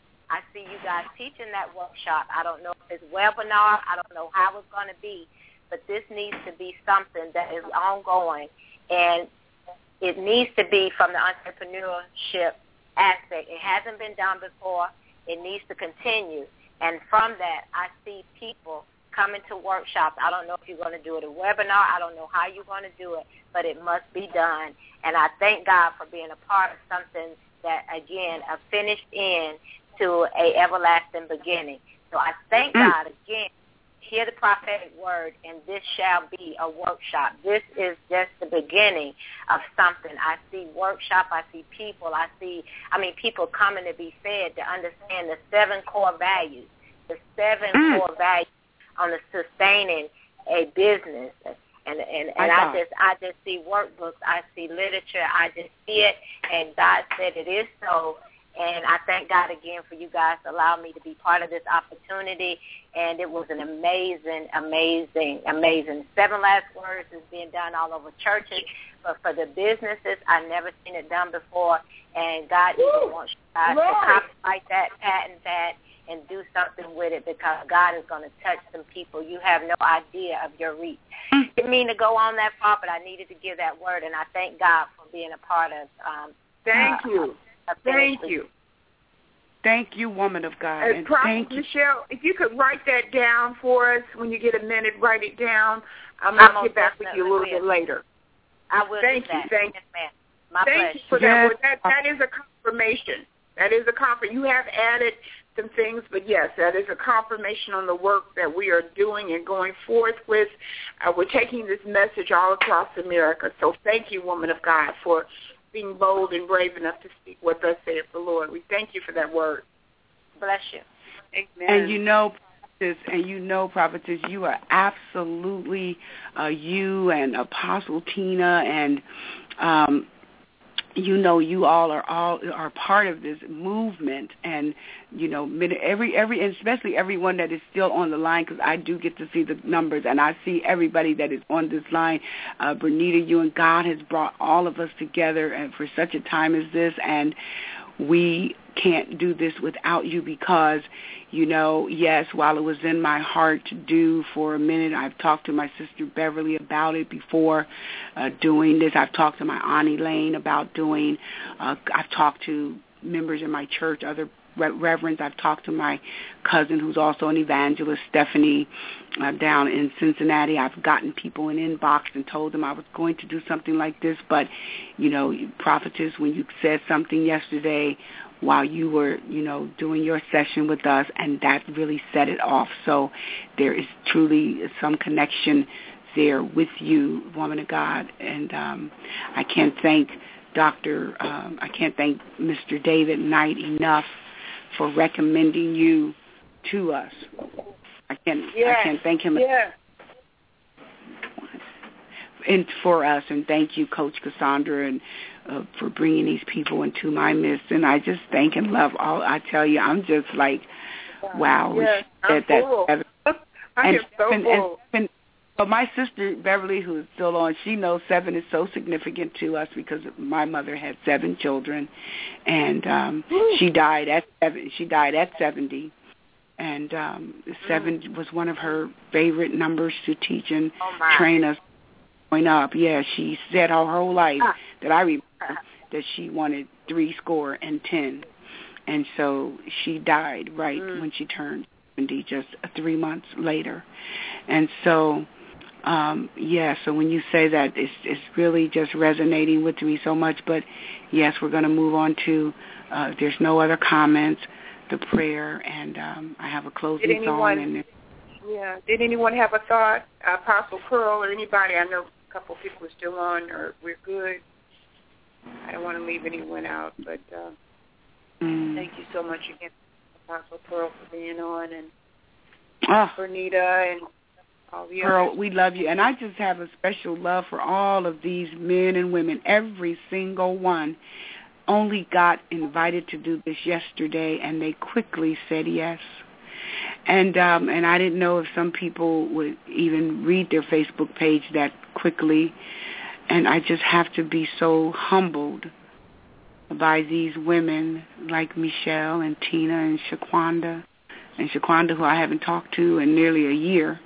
I see you guys teaching that workshop. I don't know if it's webinar. I don't know how it's going to be. But this needs to be something that is ongoing, and it needs to be from the entrepreneurship aspect. It hasn't been done before. It needs to continue. And from that, I see people coming to workshops. I don't know if you're going to do it a webinar. I don't know how you're going to do it, but it must be done. And I thank God for being a part of something that, again, a finished end to a everlasting beginning. So I thank mm. God again. Hear the prophetic word, and this shall be a workshop. This is just the beginning of something. I see workshop. I see people. I see, I mean, people coming to be fed to understand the seven core values, the seven mm. core values on the sustaining a business. And and, and I, I just I just see workbooks. I see literature. I just see it, and God said it is so. And I thank God again for you guys to allow me to be part of this opportunity. And it was an amazing, amazing, amazing. Seven Last Words is being done all over churches. But for the businesses, I've never seen it done before. And God even wants you guys Lord. to copyright that, patent that, and do something with it, because God is going to touch some people. You have no idea of your reach. Didn't mean to go on that far, but I needed to give that word. And I thank God for being a part of um, Thank uh, you. Thank you. Thank you, woman of God. Uh, and Prophet thank you. Michelle, if you could write that down for us when you get a minute, write it down. I'm going to get back with you a little will. bit later. I will Thank do you. that. Thank yes, ma'am. My Thank pleasure. you for that yes. word. That, that is a confirmation. That is a confirmation. You have added some things, but yes, that is a confirmation on the work that we are doing and going forth with. Uh, we're taking this message all across America. So thank you, woman of God, for being bold and brave enough to speak what thus saith the Lord. We thank you for that word. Bless you. Amen. And you know, prophetess, and you know, prophetess, you are absolutely uh, you and Apostle Tina and um, you know, you all are all are part of this movement, and you know, every every, and especially everyone that is still on the line, because I do get to see the numbers, and I see everybody that is on this line. Uh, Bernita, you and God has brought all of us together, and for such a time as this, and we can't do this without you because, you know, yes, while it was in my heart to do for a minute, I've talked to my sister Beverly about it before uh, doing this. I've talked to my Aunt Elaine about doing, uh, I've talked to members in my church, other reverends. I've talked to my cousin who's also an evangelist, Stephanie, uh, down in Cincinnati. I've gotten people in inbox and told them I was going to do something like this, but, you know, prophetess, when you said something yesterday while you were, you know, doing your session with us, and that really set it off. So there is truly some connection there with you, woman of God, and um, I can't thank Doctor Um, I can't thank Mister David Knight enough for recommending you to us. I can't yes. I can't thank him yes. and for us, and thank you, Coach Cassandra, and uh, for bringing these people into my midst. And I just thank and love all. I tell you, I'm just like, wow. Yes, I'm that, full. that, I and, am so and, full. And, and, but my sister Beverly, who is still on, she knows seven is so significant to us because my mother had seven children, and um, she died at seven. She died at seventy, and um, seven mm. was one of her favorite numbers to teach and oh train us growing up. Yeah, she said her whole life ah. that I remember that she wanted three score and ten, and so she died right mm. when she turned seventy, just three months later, and so. Um, yeah, so when you say that, it's, it's really just resonating with me so much. But, yes, we're going to move on to, uh, if there's no other comments, the prayer, and um, I have a closing did anyone, song. And yeah, did anyone have a thought, Apostle Pearl or anybody? I know a couple of people are still on, or we're good. I don't want to leave anyone out, but uh, mm. thank you so much again, Apostle Pearl, for being on, and oh. Bernita, and all the Pearl, others. We love you. And I just have a special love for all of these men and women, every single one. Only got invited to do this yesterday, and they quickly said yes. And um, and I didn't know if some people would even read their Facebook page that quickly. And I just have to be so humbled by these women like Michelle and Tina and Shaquanda, and Shaquanda, who I haven't talked to in nearly a year.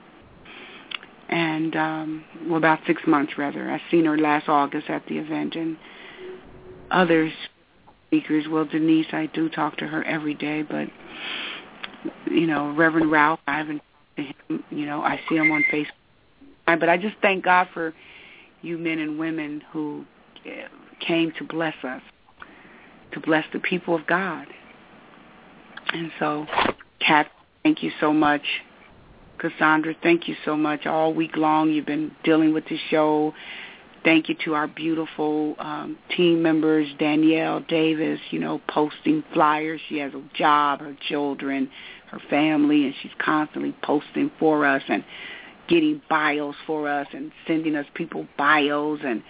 And, um, well, about six months, rather. I seen her last August at the event. And other speakers, well, Denise, I do talk to her every day. But, you know, Reverend Ralph, I haven't talked to him. You know, I see him on Facebook. But I just thank God for you men and women who came to bless us, to bless the people of God. And so, Kat, thank you so much. Cassandra, thank you so much. All week long you've been dealing with the show. Thank you to our beautiful um, team members, Danielle Davis, you know, posting flyers. She has a job, her children, her family, and she's constantly posting for us and getting bios for us and sending us people bios. And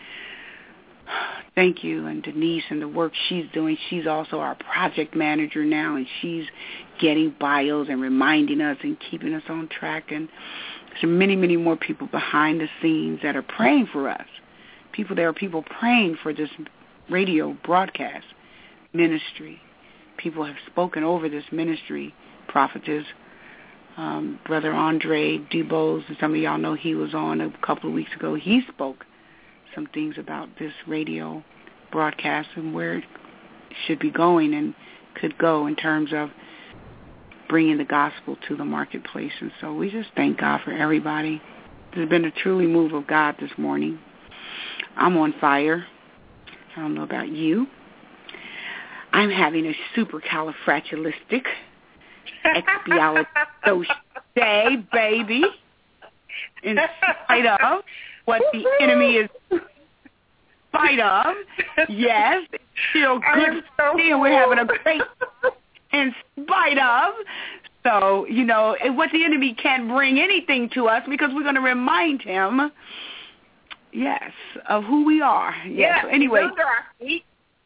thank you. And Denise and the work she's doing. She's also our project manager now, and she's getting bios and reminding us and keeping us on track. And there's many, many more people behind the scenes that are praying for us. People, there are people praying for this radio broadcast ministry. People have spoken over this ministry, prophetess. Um, Brother Andre Dubose, and some of y'all know he was on a couple of weeks ago. He spoke some things about this radio broadcast and where it should be going and could go in terms of bringing the gospel to the marketplace. And so we just thank God for everybody. There's been a truly move of God this morning. I'm on fire. I don't know about you. I'm having a supercalifragilistic expialidocious day, baby, in spite of what the enemy is in spite of. Yes, it's still good to see, and we're having a great in spite of. So, you know, what the enemy can't bring anything to us because we're going to remind him, yes, of who we are. Yes. Yeah, so anyway, under our feet.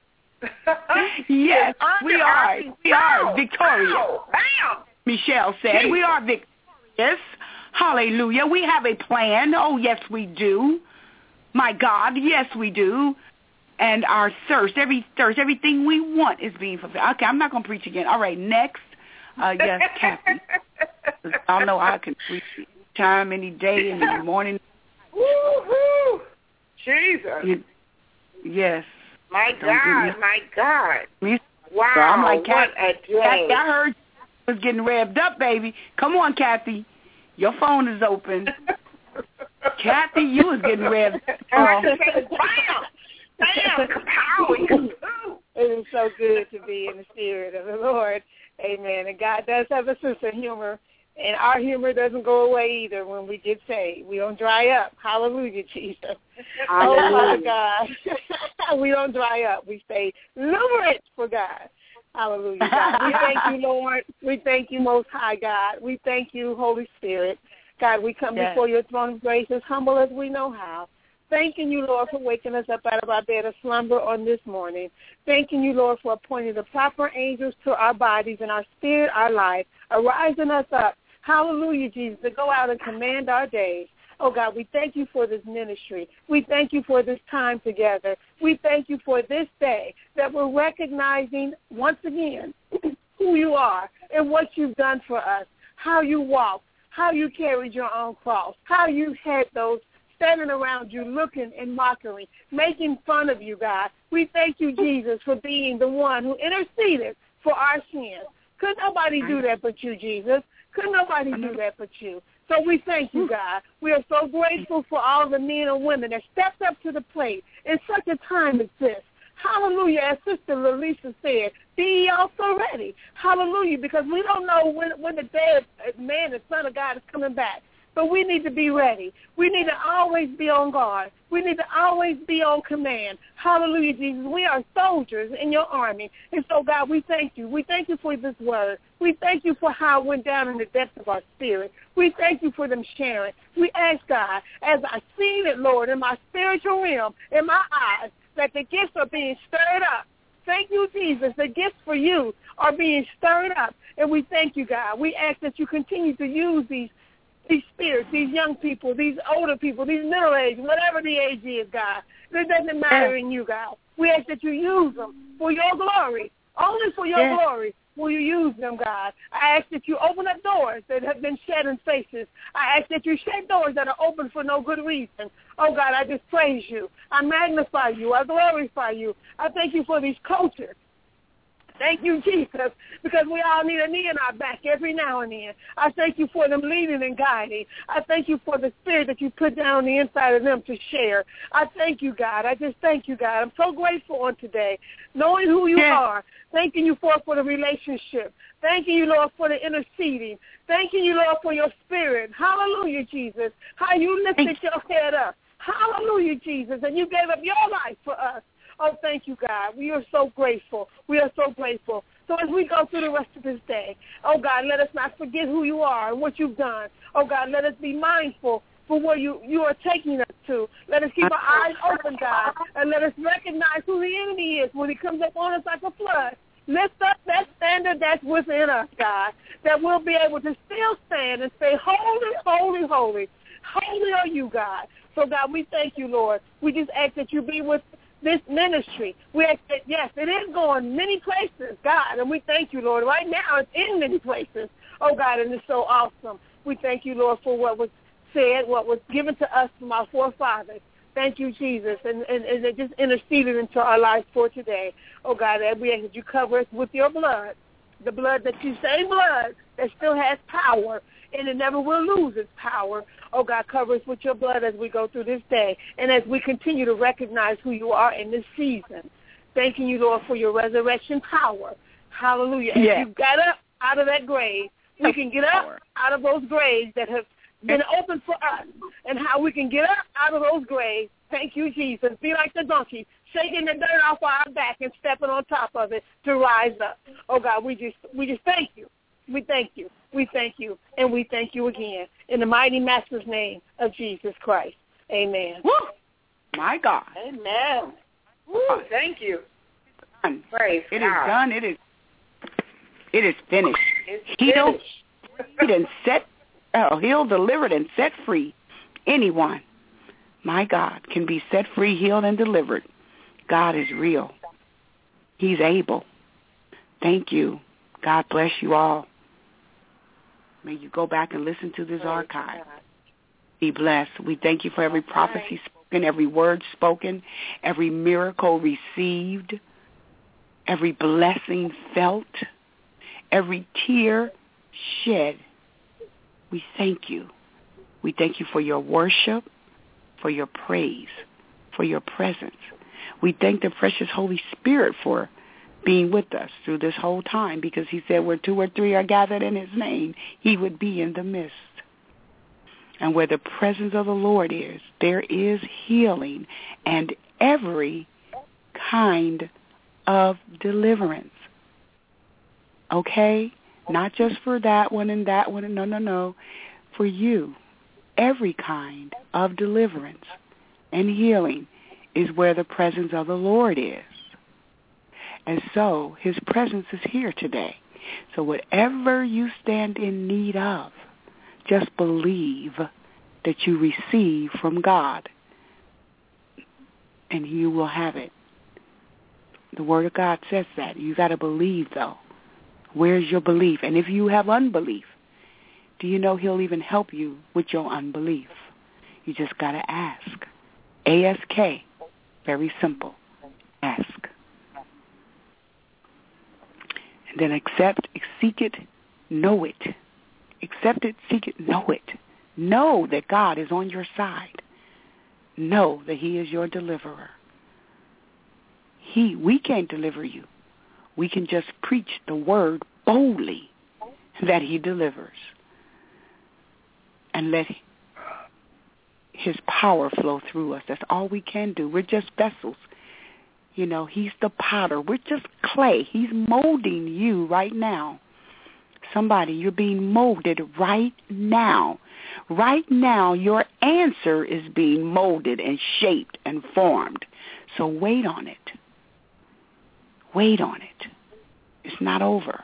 Yes, we are. We are victorious. Bam! Michelle said, we are victorious. Hallelujah. We have a plan. Oh, yes, we do. My God, yes, we do. And our thirst, every thirst, everything we want is being fulfilled. Okay, I'm not going to preach again. All right, next. Uh, yes, Kathy. I don't know how I can preach time, any day, in the morning. Woo-hoo! Jesus. Yes. My God, my God. Me, wow, so I'm like, what a day. Kathy, I heard you was getting revved up, baby. Come on, Kathy. Your phone is open. Kathy, you was getting revved up. Oh. Bam! Bam! Kapow! It is so good to be in the spirit of the Lord. Amen. And God does have a sense of humor. And our humor doesn't go away either when we get saved. We don't dry up. Hallelujah, Jesus. Oh, Father God. We don't dry up. We stay lubricant for God. Hallelujah, God. We thank you, Lord. We thank you, Most High God. We thank you, Holy Spirit. God, we come yes. before your throne of grace as humble as we know how. Thanking you, Lord, for waking us up out of our bed of slumber on this morning. Thanking you, Lord, for appointing the proper angels to our bodies and our spirit, our life, arising us up. Hallelujah, Jesus, to go out and command our days. Oh, God, we thank you for this ministry. We thank you for this time together. We thank you for this day that we're recognizing once again who you are and what you've done for us, how you walked, how you carried your own cross, how you had those standing around you looking and mockery, making fun of you, God. We thank you, Jesus, for being the one who interceded for our sins. Could nobody do that but you, Jesus? Could nobody do that but you? So we thank you, God. We are so grateful for all the men and women that stepped up to the plate in such a time as this. Hallelujah. As Sister Lalisa said, be ye also ready. Hallelujah, because we don't know when, when the day of man, the Son of God, is coming back. But we need to be ready. We need to always be on guard. We need to always be on command. Hallelujah, Jesus. We are soldiers in your army. And so, God, we thank you. We thank you for this word. We thank you for how it went down in the depths of our spirit. We thank you for them sharing. We ask, God, as I see it, Lord, in my spiritual realm, in my eyes, that the gifts are being stirred up. Thank you, Jesus. The gifts for you are being stirred up. And we thank you, God. We ask that you continue to use these these spirits, these young people, these older people, these middle-aged, whatever the age is, God. It doesn't matter in you, God. We ask that you use them for your glory, only for your yeah. glory. Will you use them, God? I ask that you open up doors that have been shut in faces. I ask that you shut doors that are open for no good reason. Oh, God, I just praise you. I magnify you. I glorify you. I thank you for these coaches. Thank you, Jesus, because we all need a knee in our back every now and then. I thank you for them leading and guiding. I thank you for the spirit that you put down on the inside of them to share. I thank you, God. I just thank you, God. I'm so grateful on today, knowing who you yeah. are, thanking you for, for the relationship, thanking you, Lord, for the interceding, thanking you, Lord, for your spirit. Hallelujah, Jesus, how you lifted your head up. Hallelujah, Jesus, and you gave up your life for us. Oh, thank you, God. We are so grateful. We are so grateful. So as we go through the rest of this day, oh, God, let us not forget who you are and what you've done. Oh, God, let us be mindful for where you, you are taking us to. Let us keep our eyes open, God, and let us recognize who the enemy is when he comes up on us like a flood. Lift up that standard that's within us, God, that we'll be able to still stand and say, holy, holy, holy. Holy are you, God. So, God, we thank you, Lord. We just ask that you be with this ministry. We ask that, yes, it is going many places, God, and we thank you, Lord. Right now it's in many places. Oh, God, and it's so awesome. We thank you, Lord, for what was said, what was given to us from our forefathers. Thank you, Jesus, and, and, and it just interceded into our lives for today. Oh, God, and we ask that you cover us with your blood, the blood that you say blood that still has power, and it never will lose its power. Oh, God, cover us with your blood as we go through this day and as we continue to recognize who you are in this season. Thanking you, Lord, for your resurrection power. Hallelujah. As yeah. you got up out of that grave, we can get up out of those graves that have been open for us, and how we can get up out of those graves. Thank you, Jesus. Be like the donkey, shaking the dirt off our back and stepping on top of it to rise up. Oh, God, we just we just thank you. We thank you. We thank you. And we thank you again. In the mighty master's name of Jesus Christ. Amen. Woo! My God. Amen. Woo, thank you. done. Praise it God. is done. It is it is finished. It's Healed, finished. freed, and set, oh, healed, delivered, and set free. Anyone, my God, can be set free, healed, and delivered. God is real. He's able. Thank you. God bless you all. May you go back and listen to this Praise archive. God. Be blessed. We thank you for every prophecy spoken, every word spoken, every miracle received, every blessing felt, every tear shed. We thank you. We thank you for your worship, for your praise, for your presence. We thank the precious Holy Spirit for being with us through this whole time, because he said where two or three are gathered in his name, he would be in the midst. And where the presence of the Lord is, there is healing and every kind of deliverance. Okay? Not just for that one and that one. No, no, no. For you, every kind of deliverance and healing is where the presence of the Lord is. And so his presence is here today. So whatever you stand in need of, just believe that you receive from God, and you will have it. The Word of God says that. You got to believe, though. Where's your belief? And if you have unbelief, do you know he'll even help you with your unbelief? You just got to ask. A S K. Very simple. Ask. And then accept, seek it, know it. Accept it, seek it, know it. Know that God is on your side. Know that he is your deliverer. He, we can't deliver you. We can just preach the word boldly that he delivers. And let his power flow through us. That's all we can do. We're just vessels. You know, he's the potter. We're just clay. He's molding you right now. Somebody, you're being molded right now. Right now, your answer is being molded and shaped and formed. So wait on it. Wait on it. It's not over.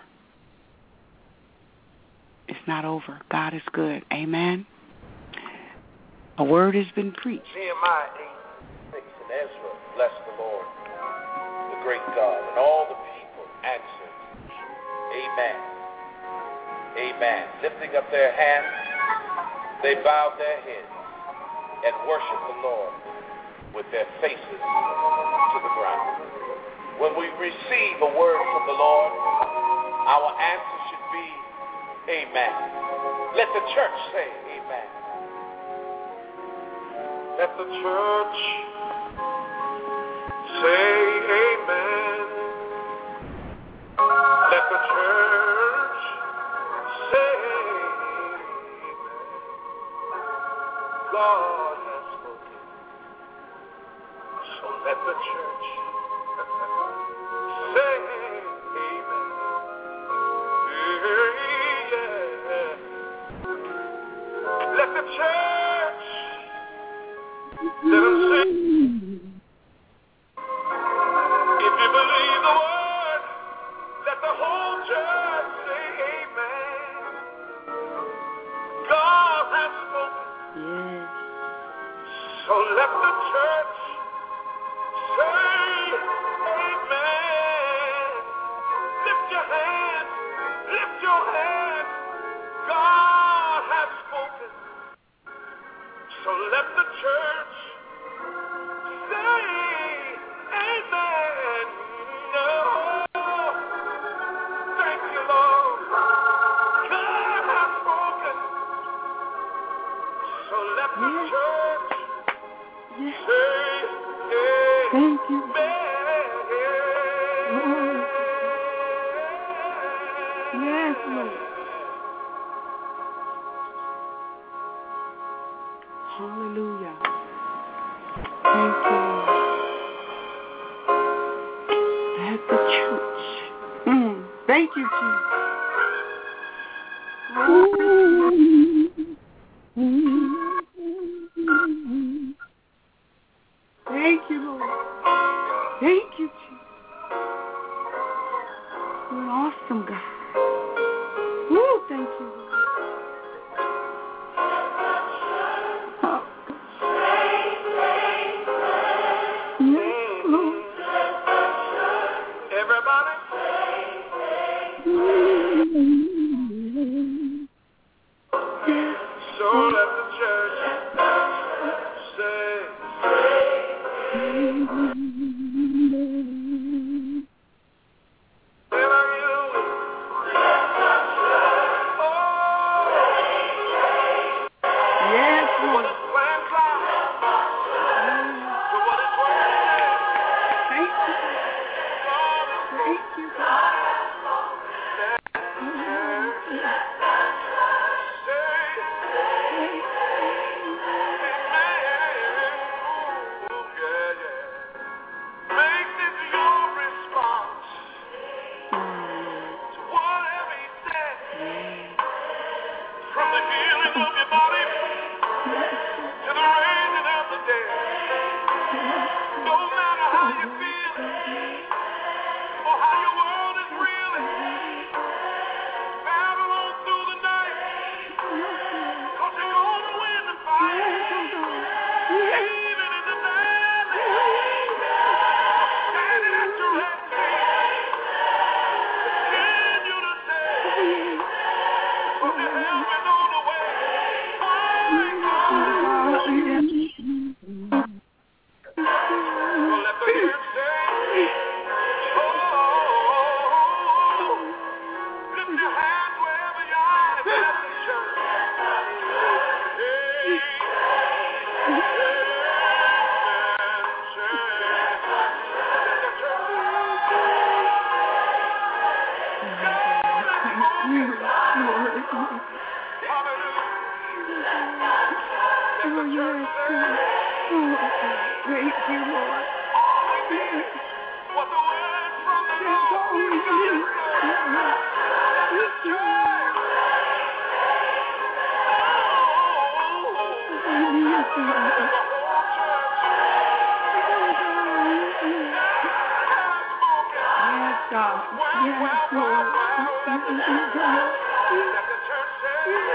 It's not over. God is good. Amen. A word has been preached. Nehemiah eight, six, and Ezra blessed the Lord, the great God, and all the people answered, Amen. Amen. Lifting up their hands, they bowed their heads and worshiped the Lord with their faces to the ground. When we receive a word from the Lord, our answer should be Amen. Let the church say Amen. Let the church say Amen. Let the church say Amen. God has spoken. So let the church say Amen. Yeah. Let the church, let them say. If you believe the word, let the whole church say Amen. God has spoken. Yes. So let the church say Amen. Lift your hands. Lift your hands. God has spoken. So let the church say Amen. No. Thank you, Lord. God has spoken. So let the Yes. church Yes. say Thank you. Amen. Lord. Yes, Lord. Hallelujah. Thank you, Lord. At the church. Mm. Thank you, Jesus. Thank you, Lord. Thank you, Jesus. You're an awesome God. Woo, thank you. Everybody. So let the church say. Where are you? Yes, Lord. Thank you. Thank you, God. Make this your response to whatever he said. From the healing of your body to the raising of the dead. No matter how you feel or how your world is reeling, battle on through the night, 'cause you're gonna win the fight. Even in the valley, standing at your right feet, continue to say, 'cause your help is on the way. Well, let the church say, oh, lift your hands wherever you are and bless the church. Hey, Thank you, Lord. what the word from the Lord we gotta say. The church. Yes, God. Yes, Lord. Let the church say.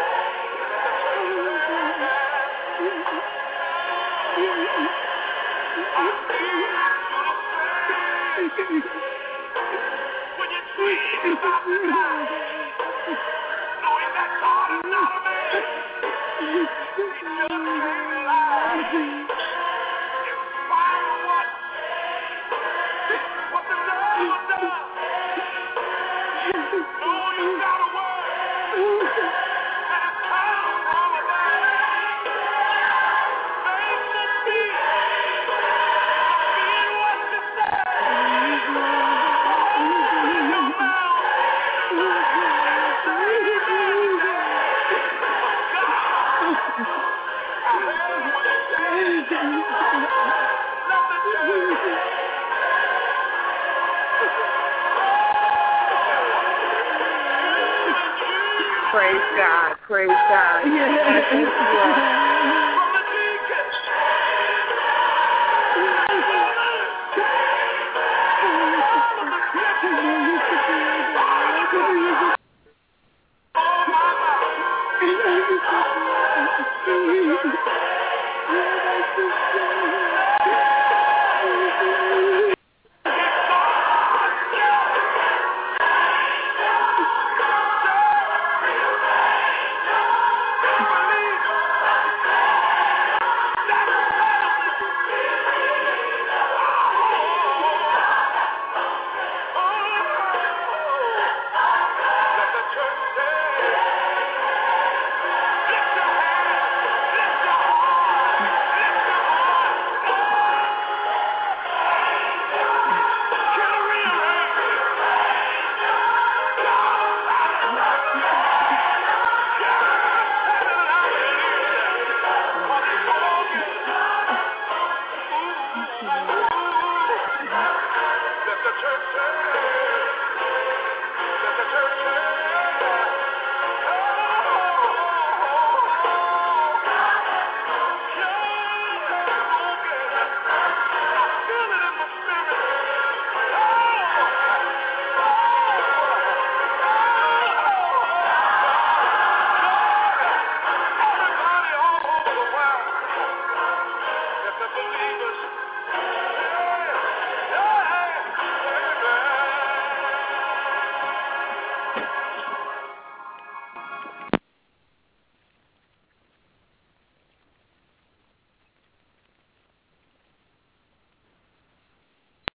When you dream about the God, knowing that God is not a man, he just came alive. In spite of what, what the devil does, know you got a word that has come from above. Faith must be being what you say. Praise God. Praise God. Yes. From the deacon. Let the church say, let the church say.